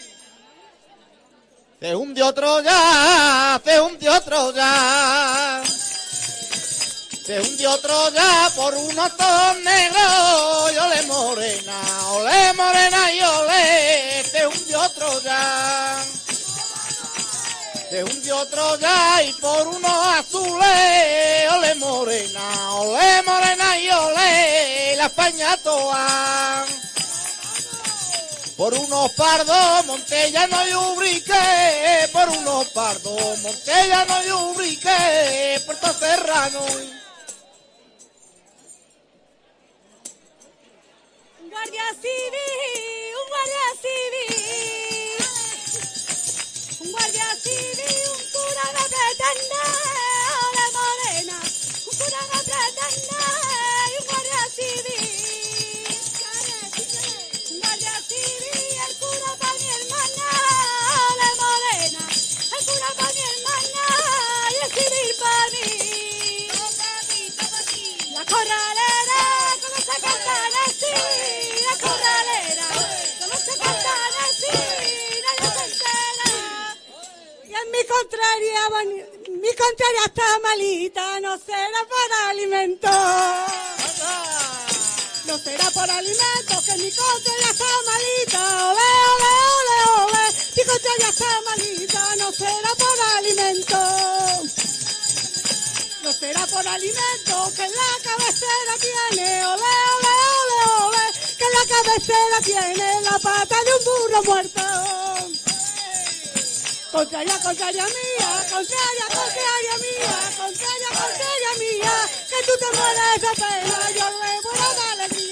Se hundió otro ya, se hundió otro ya. Se hundió otro ya por unos todos negros. Y ole morena, ole morena y ole. Se hundió otro ya. Se hundió otro ya y por unos azules. Ole morena, ole morena y ole. La España toa. Por unos pardos, Montellano y Ubrique. Por unos pardos, Montellano y Ubrique. Puerto Serrano. Un guardia civil, un guardia civil. Un guardia civil, un cura de pretende, ole morena. Un cura de pretende y un guardia civil. Un guardia civil, el cura pa' mi hermana, ole morena. El cura pa' mi hermana y el civil pa' mí. La corralera, como se cantan así. La corralera, como se cantan así. Nadie se entera. Y en mi contraria, van- mi contraria está malita, no será para alimento. No será por alimento, que mi contraria está malita. Ole, ole, ole, ole. Mi contraria está malita, no será por alimento. No será por alimento, que en la cabecera tiene. Ole, ole, ole, ole. Que en la cabecera tiene la pata de un burro muerto. Contraria, contraria mía, contraria, contraria mía, contraria, contraria mía, que tú te mueres de pena, yo me muero de alegría.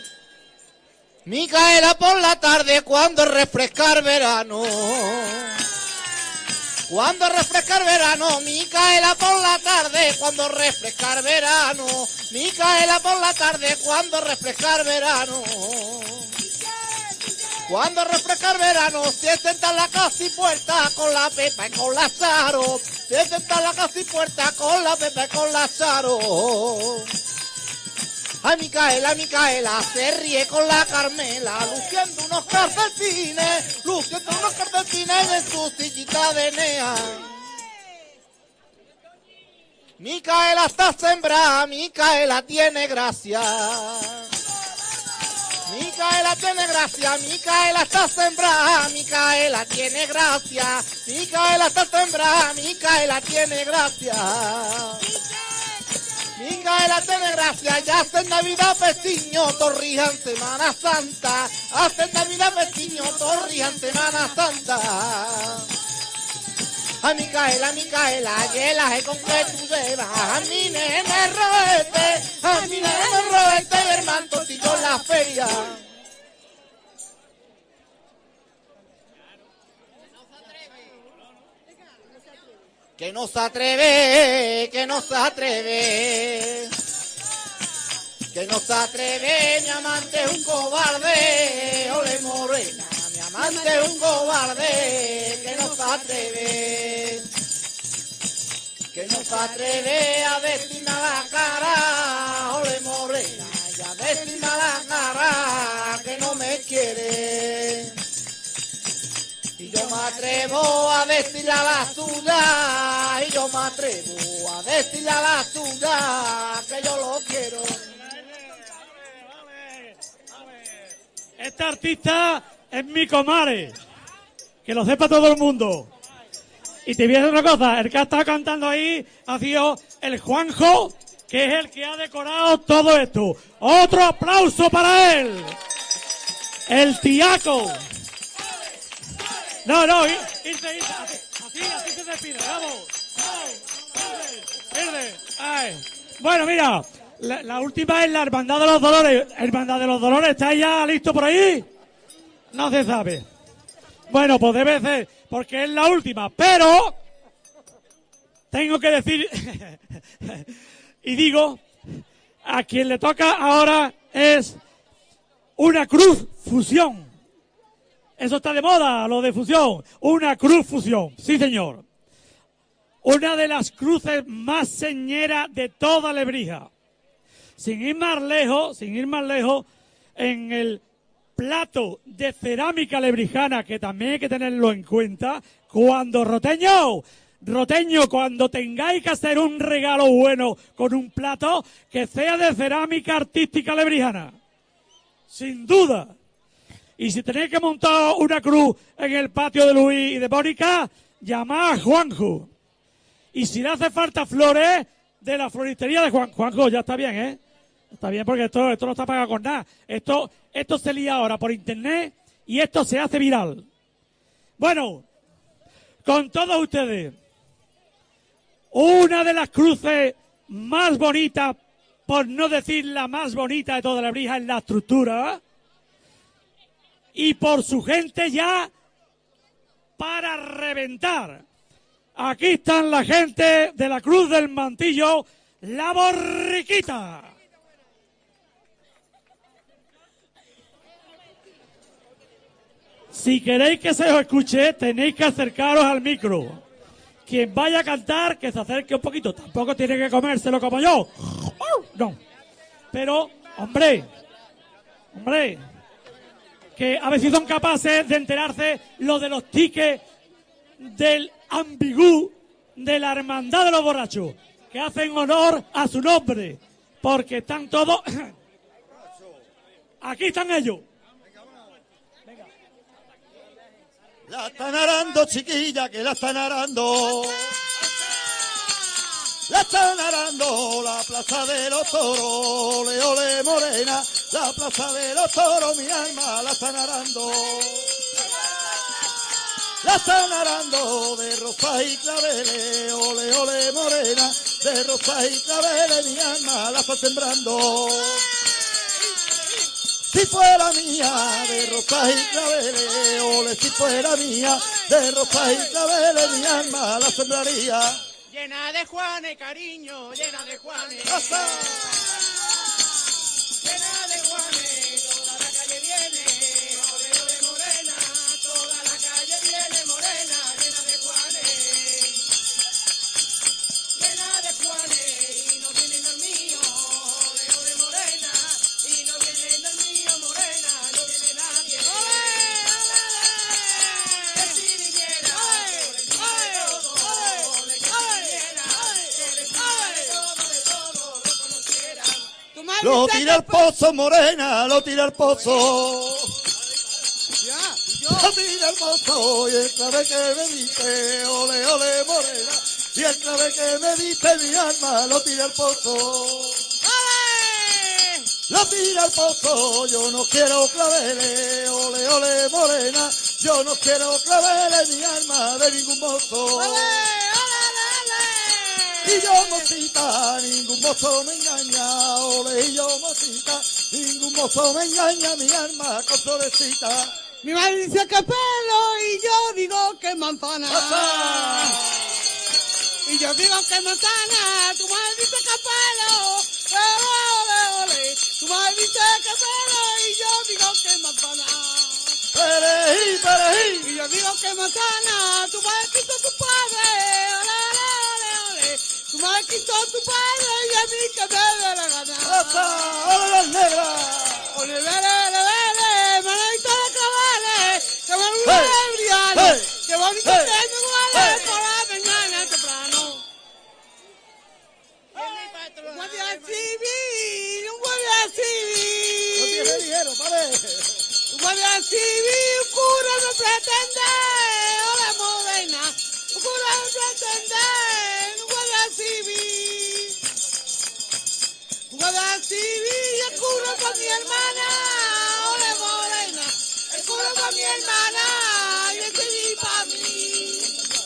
Micaela por la tarde cuando refresca el verano. Cuando refresca el verano, Micaela por la tarde cuando refresca el verano. Micaela por la tarde cuando refresca el verano. Cuando refresca el verano, se sienta en la casa y puerta con la Pepa y con la Charo. Se sienta en la casa y puerta con la Pepa y con la Charo. Ay, Micaela, Micaela, se ríe con la Carmela, luciendo unos calcetines, luciendo unos calcetines en su sillita de nea. Micaela está sembrada, Micaela tiene gracia. Micaela tiene gracia, Micaela está sembrada, Micaela tiene gracia. Micaela está sembrada, Micaela tiene gracia. Micaela tiene gracia, ya hace Navidad pestiño, torrija en Semana Santa. Hace Navidad pestiño, torrija en Semana Santa. A Micaela, Micaela, yelaje con que tú llevas. A mi nene robete, a mi nene robete y el mantotillo en la feria. Que no se atreve, que no se atreve. Que no se atreve, mi amante es un cobarde. Ole morena, mi amante es un cobarde. Que no se atreve. Que no se atreve a decirme a la cara. Ole morena, y a decirme a la cara que no me quiere. Y yo me atrevo a decirle a la suya, y yo me atrevo a decirle a la suya que yo lo quiero. Esta artista es mi comadre, que lo sepa todo el mundo. Y te voy a decir una cosa, el que ha estado cantando ahí ha sido el Juanjo, que es el que ha decorado todo esto. Otro aplauso para él. El Tiaco. No, no, irse, irse, así, así, así se despide, vamos, vamos, verde, ay. Bueno, mira, la, la última es la Hermandad de los Dolores. Hermandad de los Dolores, ¿está ya listo por ahí? No se sabe. Bueno, pues debe ser, porque es la última, pero tengo que decir, y digo, a quien le toca ahora es una cruz fusión. Eso está de moda, lo de fusión. Una cruz fusión, sí señor. Una de las cruces más señeras de toda Lebrija. sin ir más lejos, sin ir más lejos, en el plato de cerámica lebrijana, que también hay que tenerlo en cuenta, cuando Roteño, Roteño, cuando tengáis que hacer un regalo bueno con un plato, que sea de cerámica artística lebrijana. Sin duda. Y si tenéis que montar una cruz en el patio de Luis y de Mónica, llamad a Juanjo. Y si le hace falta flores, de la floristería de Juan, Juanjo, ya está bien, ¿eh? Está bien porque esto, esto no está pagado con nada. Esto, esto se lía ahora por internet y esto se hace viral. Bueno, con todos ustedes, una de las cruces más bonitas, por no decir la más bonita de toda Lebrija, en la estructura, y por su gente ya para reventar. Aquí están la gente de la Cruz del Mantillo, la Borriquita. Si queréis que se os escuche, tenéis que acercaros al micro. Quien vaya a cantar, que se acerque un poquito. Tampoco tiene que comérselo como yo. No. Pero, hombre, hombre, que a ver si son capaces de enterarse lo de los tickets del ambigú de la Hermandad de los Borrachos, que hacen honor a su nombre, porque están todos... Aquí están ellos. La están arando, chiquilla, que la están arando. La están arando, la plaza de los toros, ole, ole, morena. La plaza de los toros, mi alma, la están arando. La están arando de rosas y claveles, ole, ole, morena. De rosas y claveles, mi alma, la está sembrando. Si fuera mía, de rosas y claveles, ole, si fuera mía, de rosas y claveles, mi alma la sembraría. Llena de Juanes, cariño, llena de Juanes. ¡Hasta! Llena de Juanes, toda la calle viene, ole, ole, morena, toda la calle viene, morena, llena de Juanes. Llena de Juanes, y no vienen del mío, ole, ole, morena, y no vienen del mío, morena, no viene nadie. ¡Ole, ole, ole! Que si viniera, ole, que todo, ole, que si viniera, que si de todo, de todo, lo conocieran. Lo tira al pozo, morena, lo tira al pozo. Lo tira al pozo y el clave que me diste, ole, ole, morena. Y el clave que me diste, mi alma, lo tira al pozo. Lo tira al pozo, yo no quiero claveles, ole, ole, morena. Yo no quiero claveles, mi alma, de ningún mozo. Y yo, mocita, ningún mozo me engaña, ole, y yo, mocita, ningún mozo me engaña, mi alma con florecita. Mi madre dice que pelo y yo digo que manzana. Y yo digo que manzana, tu madre dice que pelo, ole, ole, ole. Tu madre dice que pelo y yo digo que manzana. Perejí, perejí. Y yo digo que manzana, tu madre quiso tu padre, ole, ole, ole, ole. Tu madre quiso tu padre y a mí que me dé la gana. ¡Hasta! ¡Ole las negras! ¡Ole, vele, vele, vele! ¡Manadito de cabales! ¡Qué bonito de briano! Hey. ¡Qué bonito Hey. que me huele Hey. por la mañana temprano! Un guardia civil, un guardia No tiene civil, dinero, vale. un guardia civil, un cura me pretende, hola morena, un cura me pretende, un guardia civil, un guardia civil, el cura para mi hermana, hola morena, el cura para mi hermana, y el civil para mí.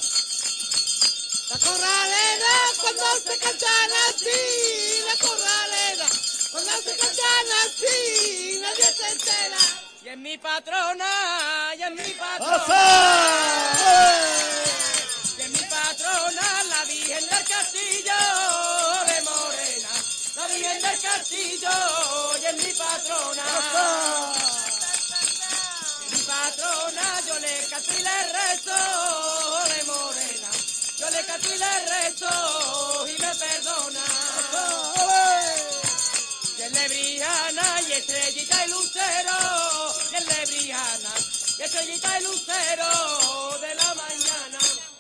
La corralera cuando se cantan así, la corralera cuando se cantan así, nadie se entera. Y es mi patrona, y es mi patrona. ¡Pasa! Y es mi patrona, la Virgen del Castillo de Morena. La Virgen del Castillo, y es mi patrona. Mi patrona, yo le canto y le rezo de Morena. Yo le canto y le rezo y me perdona. estrellita y lucero y el Lebriana, y estrellita y lucero de la mañana.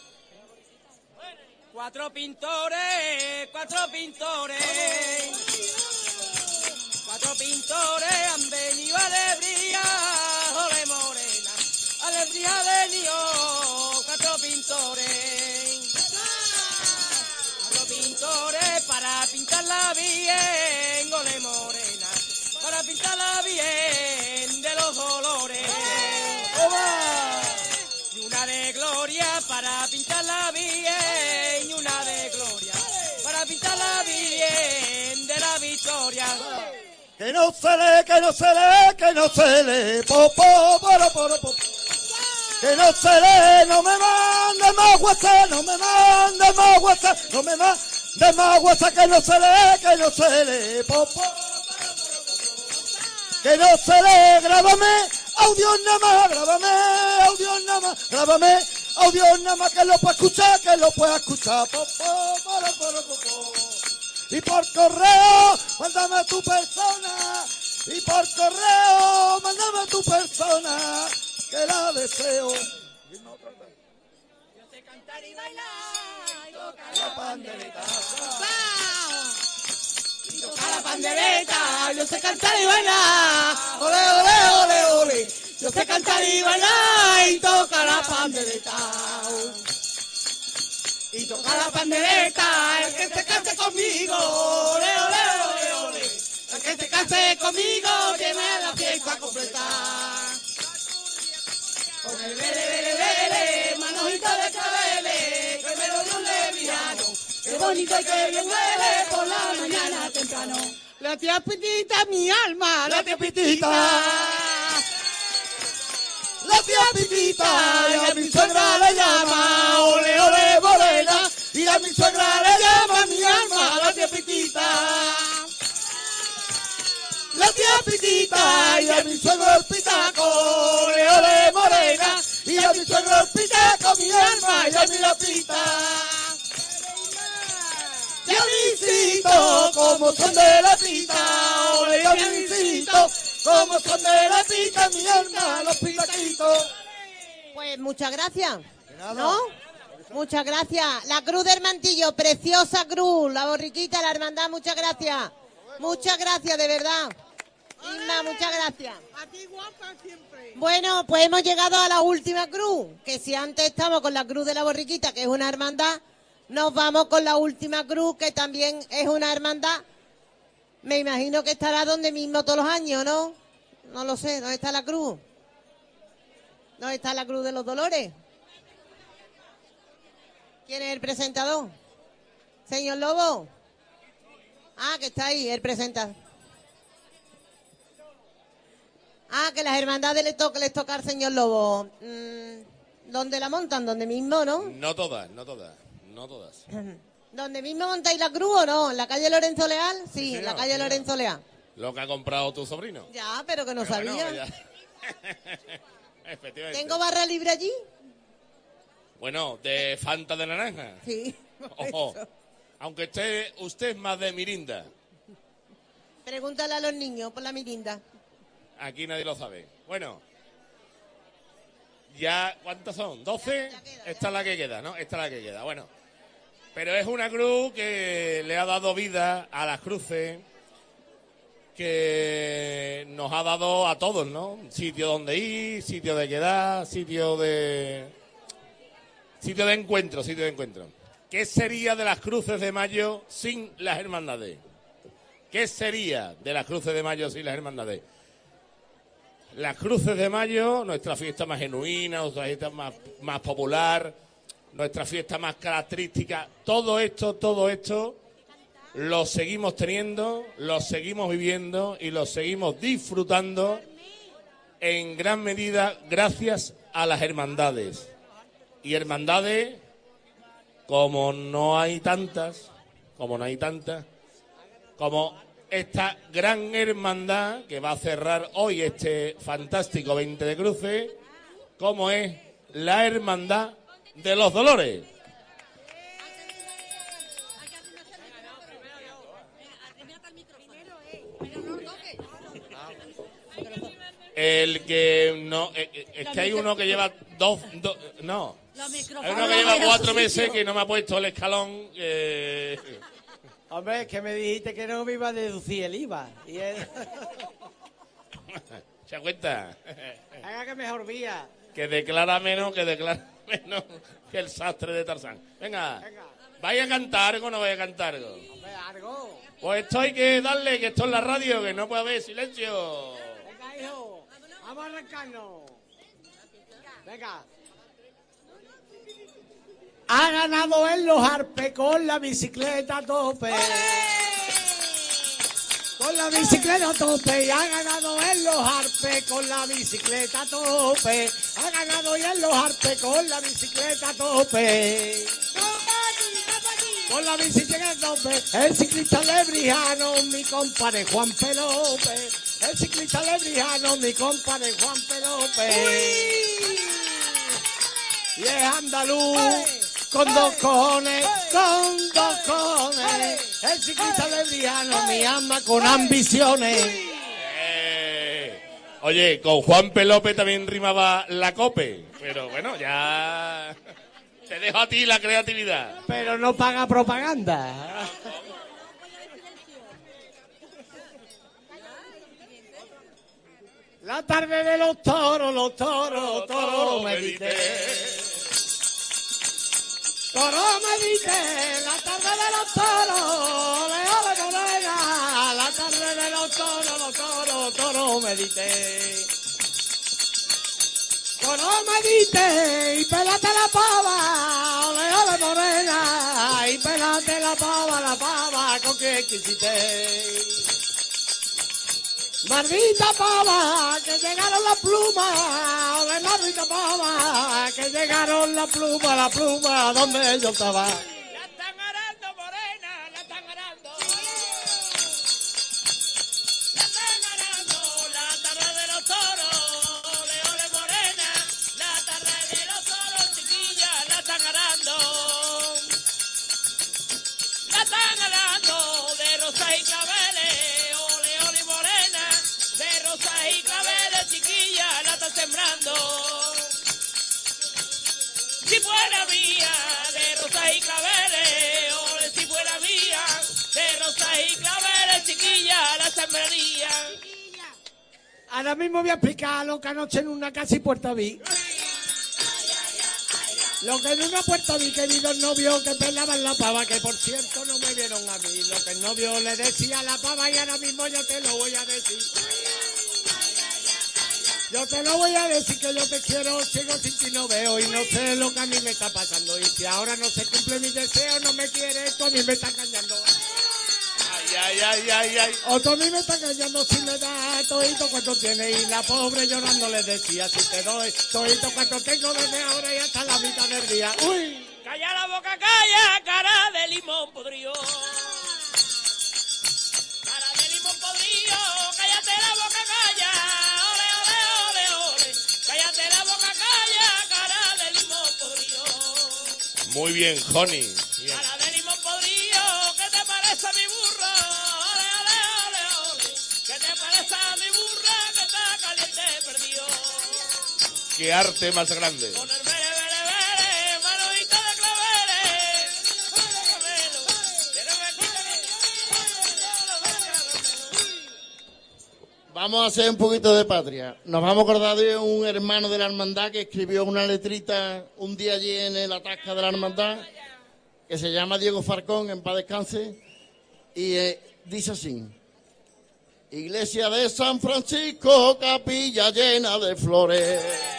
Cuatro pintores, cuatro pintores, cuatro pintores han venido a Lebría, ole morena, a Lebría ha venido cuatro pintores, cuatro pintores para pintarla bien, ole morena, para pintarla bien de los dolores. Y una de gloria para pintarla bien, y una de gloria para pintarla bien de la victoria. Que no se lee, que no se lee, que no se lee, po, po, poro, poro, po. Que no se lee, no me mande más WhatsApp, no me mande más WhatsApp, no me mande más WhatsApp, que no se lee, que no se lee, po, po. Que no se lee, grábame, audio nada más, grábame, audio nada más, grábame, audio nada más, que lo pueda escuchar, que lo pueda escuchar, po, po, poro, poro, po, po. Y por correo, mándame tu persona, y por correo, mándame tu persona, que la deseo. Yo sé cantar y bailar, y tocar la pandereta. Y tocar la pandereta, yo sé cantar y bailar, ole, ole, ole, ole. Yo sé cantar y bailar, y tocar la pandereta. Y tocar la pandereta, el que se case conmigo, ole, ole, ole, ole. El que se case conmigo, tiene la fiesta completa. Con el vele, vele, vele, manojita de cabele, que me lo dio un leviano. Qué bonito y qué bien huele por la mañana temprano. La tía Pitita, mi alma, la tía Pitita. La tía Pitita, y a mi suegra le llama, ole, ole, morena. Y a mi suegra le llama mi alma, la tía Pitita. La tía Pitita, y a mi suegro el pitaco, ole, ole, morena. Y a mi suegro el pitaco, mi alma, y a mi la pita. Ya visito como son de la pita, ole, ya visito como son de la pita, mi alma, los pitaquitos. Pues muchas gracias, ¿no? Muchas gracias. La cruz del mantillo, preciosa cruz, la borriquita, la hermandad, muchas gracias. Muchas gracias, de verdad. Inma, muchas gracias. A ti guapa siempre. Bueno, pues hemos llegado a la última cruz, que si antes estamos con la cruz de la borriquita, que es una hermandad, nos vamos con la última cruz, que también es una hermandad. Me imagino que estará donde mismo todos los años, ¿no? No lo sé, ¿dónde está la cruz? ¿Dónde está la cruz de los dolores? ¿Quién es el presentador? ¿Señor Lobo? Ah, que está ahí, el presentador. Ah, que las hermandades les toca, les toca al señor Lobo. Mm, ¿dónde la montan? ¿Dónde mismo, no? No todas, no todas, no todas. ¿Dónde mismo montáis la cruz o no? ¿En la calle Lorenzo Leal? Sí, Sí, en la señor, calle sí, Lorenzo Leal. Lo que ha comprado tu sobrino. Ya, pero que no Pero bueno, sabía. ya. Efectivamente. ¿Tengo barra libre allí? Bueno, de Fanta de naranja. Sí. Ojo. Aunque usted, usted es más de mirinda. Pregúntale a los niños por la mirinda. Aquí nadie lo sabe. Bueno. Ya, ¿cuántas son? ¿doce? Esta es la que queda, ¿no? Esta es la que queda. Bueno. Pero es una cruz que le ha dado vida a las cruces, que nos ha dado a todos, ¿no? Sitio donde ir, sitio de quedar, sitio de... Sitio de encuentro, sitio de encuentro. ¿Qué sería de las cruces de mayo sin las hermandades? ¿Qué sería de las cruces de mayo sin las hermandades? Las cruces de mayo, nuestra fiesta más genuina, nuestra fiesta más, más popular, nuestra fiesta más característica, todo esto, todo esto lo seguimos teniendo, lo seguimos viviendo y lo seguimos disfrutando en gran medida gracias a las hermandades. Y hermandades, como no hay tantas, como no hay tantas, como esta gran hermandad que va a cerrar hoy este fantástico veinte de cruces, como es la Hermandad de los Dolores. El que no... eh, eh, Es que hay uno que lleva dos... dos no. Hay uno que lleva cuatro meses que no me ha puesto el escalón. Eh... Hombre, es que me dijiste que no me iba a deducir el I V A. Y él... ¿Se da cuenta? Haga que mejor vía. Que declara menos, que declara menos que el sastre de Tarzán. Venga, ¿vaya a cantar algo o no vaya a cantar algo? Hombre, algo. Pues esto hay que darle, que esto es la radio, que no puede haber silencio. Venga, hijo. Vamos a arrancarnos. Venga. Ha ganado en los Arpes con la bicicleta a tope. Con la bicicleta a tope. Y ha ganado en los Arpes con la bicicleta a tope. Ha ganado ya en los Arpes con la bicicleta a tope. Con la bicicleta a tope. El ciclista lebrijano, mi compadre Juan Pelope. El ciclista lebrijano, mi compadre Juan Pelope. Y es andaluz. Con dos cojones, con dos cojones. El ciclista lebrijano me ama con ambiciones. Eh, oye, con Juan Pelope también rimaba la cope. Pero bueno, ya... Te dejo a ti la creatividad. Pero no paga propaganda. La tarde de los toros, los toros, toros, medité. Toro medité, la tarde de los toros, ole, ole, morena. La tarde de los toros, los toros, toro medité. Toro medité y pelate la pava, ole, ole, morena. Y pelate la pava, la pava, con que quisiste. Maldita pava, que llegaron las plumas, ole, maldita pava, que llegaron las plumas, la pluma donde yo estaba. La están arando, morena, la están arando. La están arando, la tarde de los toros, ole, ole, morena, la tarde de los toros, chiquilla, la están arando. La están arando de rosas y claveles, ole, ole, morena. De rosas y claveles, chiquilla, la está sembrando. Si fuera mía, de rosas y claveles, ole, si fuera mía, de rosas y claveles, chiquilla, la sembraría. Ahora mismo voy a explicar lo que anoche en una casa y Puerto vi. Lo que en una Puerto vi que vi dos novios que pelaban la pava, que por cierto no me vieron a mí. Lo que el novio le decía a la pava y ahora mismo yo te lo voy a decir. Yo te lo voy a decir que yo te quiero, sigo sin ti no veo y no sé lo que a mí me está pasando. Y si ahora no se cumple mi deseo, no me quieres, tú a mí me estás engañando. Ay, ay, ay, ay, ay. O tú a mí me estás engañando si me das todito cuanto tiene. Y la pobre llorando le decía, si te doy todito cuanto tengo desde ahora y hasta la mitad del día. Uy. Calla la boca, calla, cara de limón podrido. Cara de limón podrido, cállate la boca, calla. Ole, ole, ole, ole. Cállate la boca, calla, cara de limón podrido. Muy bien, Joni. Bien. Cara de limón podrido, ¿qué te parece a mi burro? Ole, ole, ole, ole. ¿Qué te parece a mi burra que está caliente perdido? Qué arte más grande. Con el vere, vere, vere, manojita de claveles. Caramelo, que no me Vamos a hacer un poquito de patria. Nos vamos a acordar de un hermano de la hermandad que escribió una letrita un día allí en la tasca de la hermandad, que se llama Diego Farcón, en paz descanse, y eh, dice así: Iglesia de San Francisco, capilla llena de flores.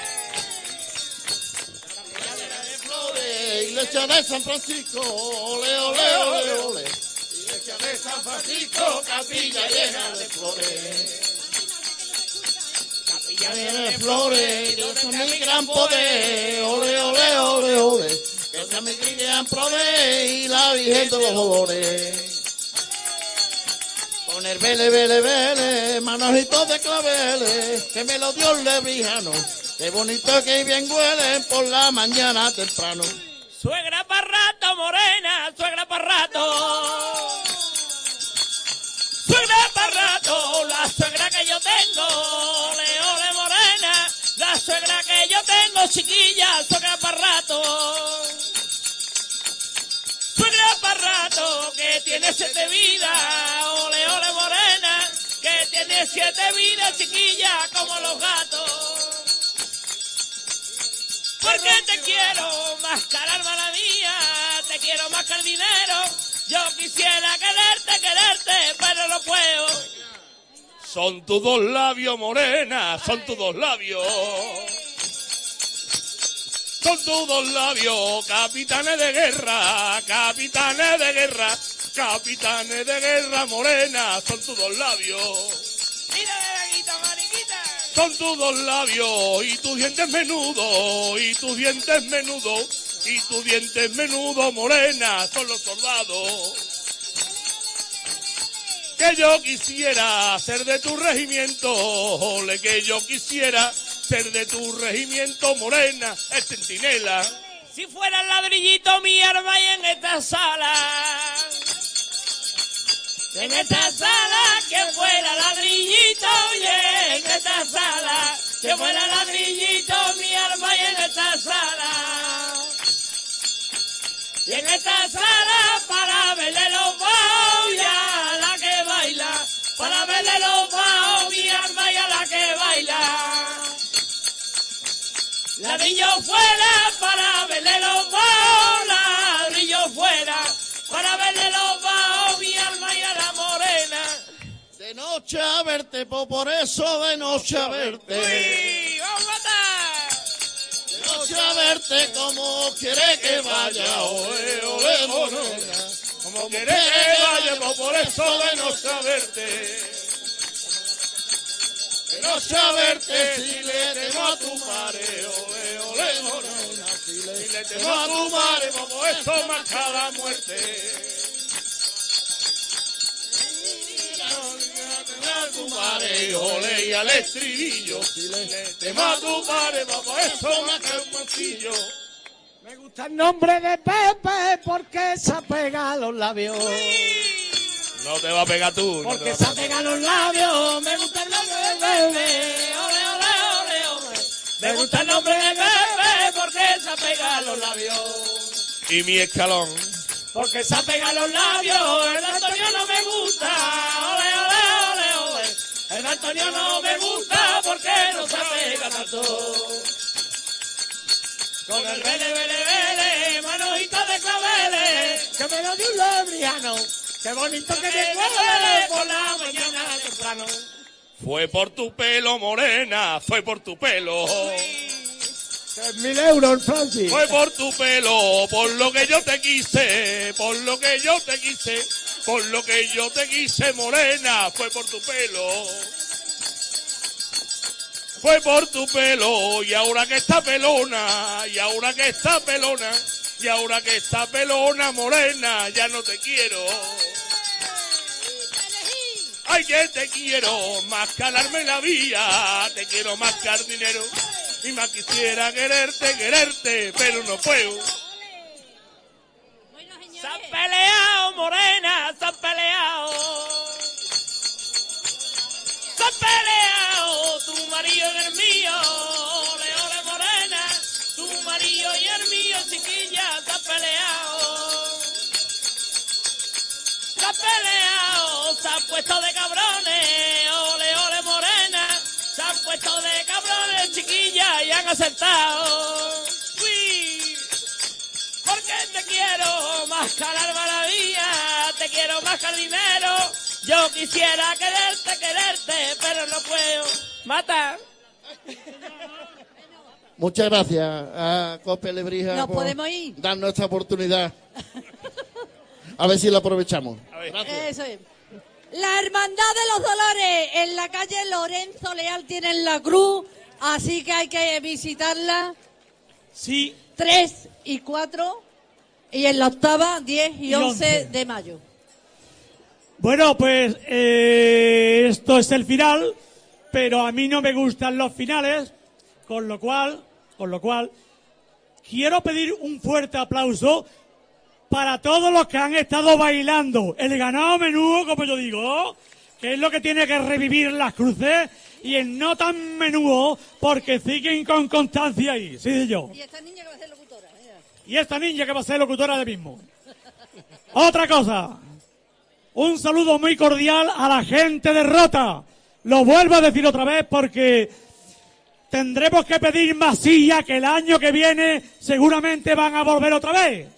Iglesia de San Francisco, ole, ole, ole, ole. Iglesia de San Francisco, capilla llena de flores. Capilla llena de flores, Dios es mi gran poder, ole, ole, ole, ole. Que sea mi gran poder y la Virgen de los Dolores. Con el vele, vele, vele, manojitos de claveles, que me lo dio el lebrijano. Qué bonito que bien huelen por la mañana temprano. Suegra para rato, morena, suegra para rato. Suegra para rato, la suegra que yo tengo. Ole, ole, suegra que yo tengo, chiquilla, suegra para rato. Suegra para rato, que tiene siete vidas, ole, ole, morena, que tiene siete vidas, chiquilla, como los gatos. Porque te quiero más que la hermana mía, te quiero más que el dinero. Yo quisiera quererte, quererte, pero no puedo. Son tus dos labios, morena, son tus dos labios. Son tus dos labios, capitanes de guerra, capitanes de guerra, capitanes de guerra, morena, son tus dos labios. Mira, Bebecita, mariquita. Son tus dos labios y tus dientes menudos, y tus dientes menudos, y tus dientes menudos, morena, son los soldados. Que yo quisiera ser de tu regimiento, ole, que yo quisiera ser de tu regimiento, morena, el centinela. Si fuera el ladrillito mi arma y en esta sala, en esta sala que fuera ladrillito y en esta sala que fuera ladrillito mi arma y en esta sala. Y en esta sala para verle los bajos y a la que baila, para verle los bajos mi arma y a la que baila. Ladrillo fuera para verle los bajos, ladrillo fuera para verle los bajos mi alma y a la morena. De noche a verte, po, por eso de noche a verte. ¡Uy! ¡Vamos a matar! De noche a verte como quiere que vaya, ole, ole, morena. Como quiere que vaya, po, por eso de noche a verte. De noche a verte si le temo a tu madre, ole, ole, morena. Si le, Si le temo a tu madre, como eso marca la muerte. A tu madre, ole, y al estribillo. Si le temo a tu madre, como eso marca un martillo. Me gusta el nombre de Pepe porque se apega a los labios. No te va a pegar tú. no te Porque va a se pegar. apega a los labios. Me gusta el nombre de Pepe. Ole, ole, ole, ole. Me gusta el nombre de Pepe porque se apega a los labios. Y mi escalón. Porque se apega a los labios. El Antonio no me gusta. Ole, ole, ole, ole. El Antonio no me gusta porque no se apega tanto. Con el vele, vele, vele, manojito de claveles, Que me lo dio un lebriano. Qué bonito que que me me huele por la mañana temprano. Fue por tu pelo, morena, fue por tu pelo. Tres mil euros, Francis. Fue por tu pelo, por lo que yo te quise, por lo que yo te quise, por lo que yo te quise, morena, fue por tu pelo. Fue por tu pelo, y ahora que está pelona, y ahora que está pelona, y ahora que está pelona, morena, ya no te quiero. Ay, que te quiero, más que alarme la vía, te quiero más que al dinero, y más quisiera quererte, quererte, pero no puedo. Se han peleado, morena, se han peleado. Se han peleado, tu marido y el mío, ole, ole, morena. Tu marido y el mío, chiquilla, se han peleado. Se han peleado, se han puesto de cabrones, ole, ole, morena. Se han puesto de cabrones, chiquilla, y han aceptado. Uy. Porque te quiero más que al alma la vida, te quiero más que el dinero. Yo quisiera quererte, quererte, pero no puedo. Mata. Muchas gracias a Cope Lebrija ¿Nos por podemos ir? darnos esta oportunidad. A ver si la aprovechamos. Gracias. Eso es. La Hermandad de los Dolores en la calle Lorenzo Leal tienen la cruz, así que hay que visitarla. Sí. tres y cuatro, y en la octava, diez y Y once once. de mayo. Bueno, pues eh, esto es el final, pero a mí no me gustan los finales, con lo cual, con lo cual, quiero pedir un fuerte aplauso para todos los que han estado bailando el ganado menudo, como yo digo, que es lo que tiene que revivir las cruces y en no tan menudo porque siguen con constancia ahí, sí yo. Y esta niña que va a ser locutora. Mira. Y esta niña que va a ser locutora de mismo. Otra cosa, un saludo muy cordial a la gente de Rota. Lo vuelvo a decir otra vez porque tendremos que pedir más sillas que el año que viene seguramente van a volver otra vez.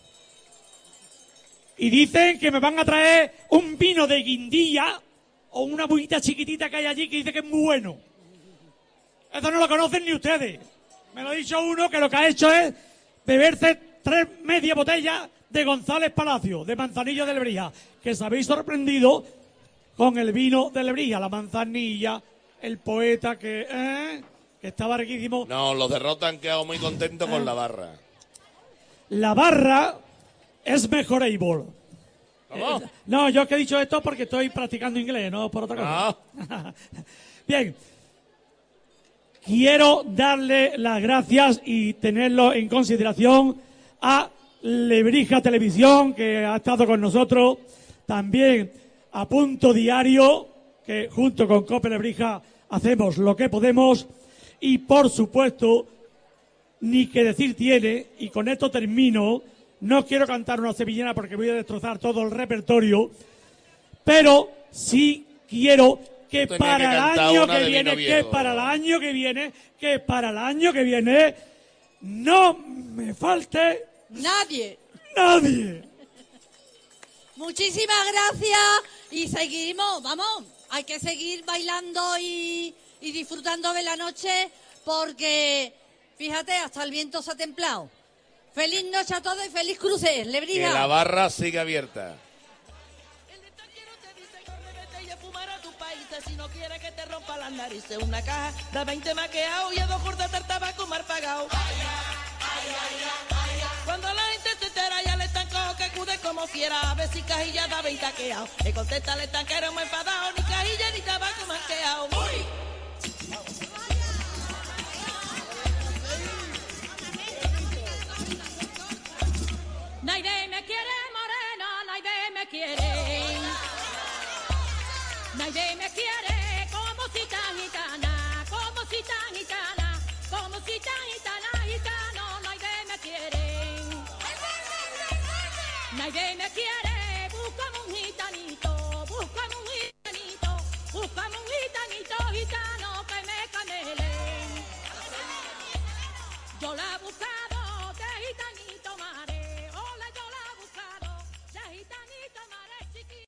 Y dicen que me van a traer un vino de guindilla o una buguita chiquitita que hay allí que dice que es muy bueno. Eso no lo conocen ni ustedes. Me lo ha dicho uno que lo que ha hecho es beberse tres media botellas de González Palacio, de Manzanillo de Lebrija, que se habéis sorprendido con el vino de Lebrija, la manzanilla, el poeta que, ¿eh? que estaba riquísimo. No, los de Rota han quedado muy contentos con la barra. La barra es mejorable. ¿Cómo? Eh, no, yo que he dicho esto porque estoy practicando inglés, no por otra cosa. Ah. Bien. Quiero darle las gracias y tenerlo en consideración a Lebrija Televisión, que ha estado con nosotros, también a Punto Diario, que junto con Cope Lebrija hacemos lo que podemos, y por supuesto, ni que decir tiene, y con esto termino, no quiero cantar una sevillana porque voy a destrozar todo el repertorio, pero sí quiero que Tenía para que el cantar año una que de viene, vino que viejo. para el año que viene, que para el año que viene, no me falte Nadie. nadie. Muchísimas gracias y seguimos, vamos, hay que seguir bailando y, y disfrutando de la noche porque, fíjate, hasta el viento se ha templado. Feliz noche a todos y feliz cruce, Que Lebrija. la barra sigue abierta. Si no quiere que te rompa las narices, una caja de veinte maqueados y a dos gordas de tabaco mal pagado. Cuando la gente se entera ya le están cojo que cude como fiera, a ver si cajilla da veinte taqueado. Le contesta el estanquero muy enfadado, ni cajilla ni tabaco manqueado. Naide me quiere morena, Naide me quiere. Naide me quiere como si tan gitana, como si tan gitana, como si tan gitana, gitano, Naide me quiere. Naide me quiere, búscame un gitanito, búscame un gitanito, búscame un gitanito.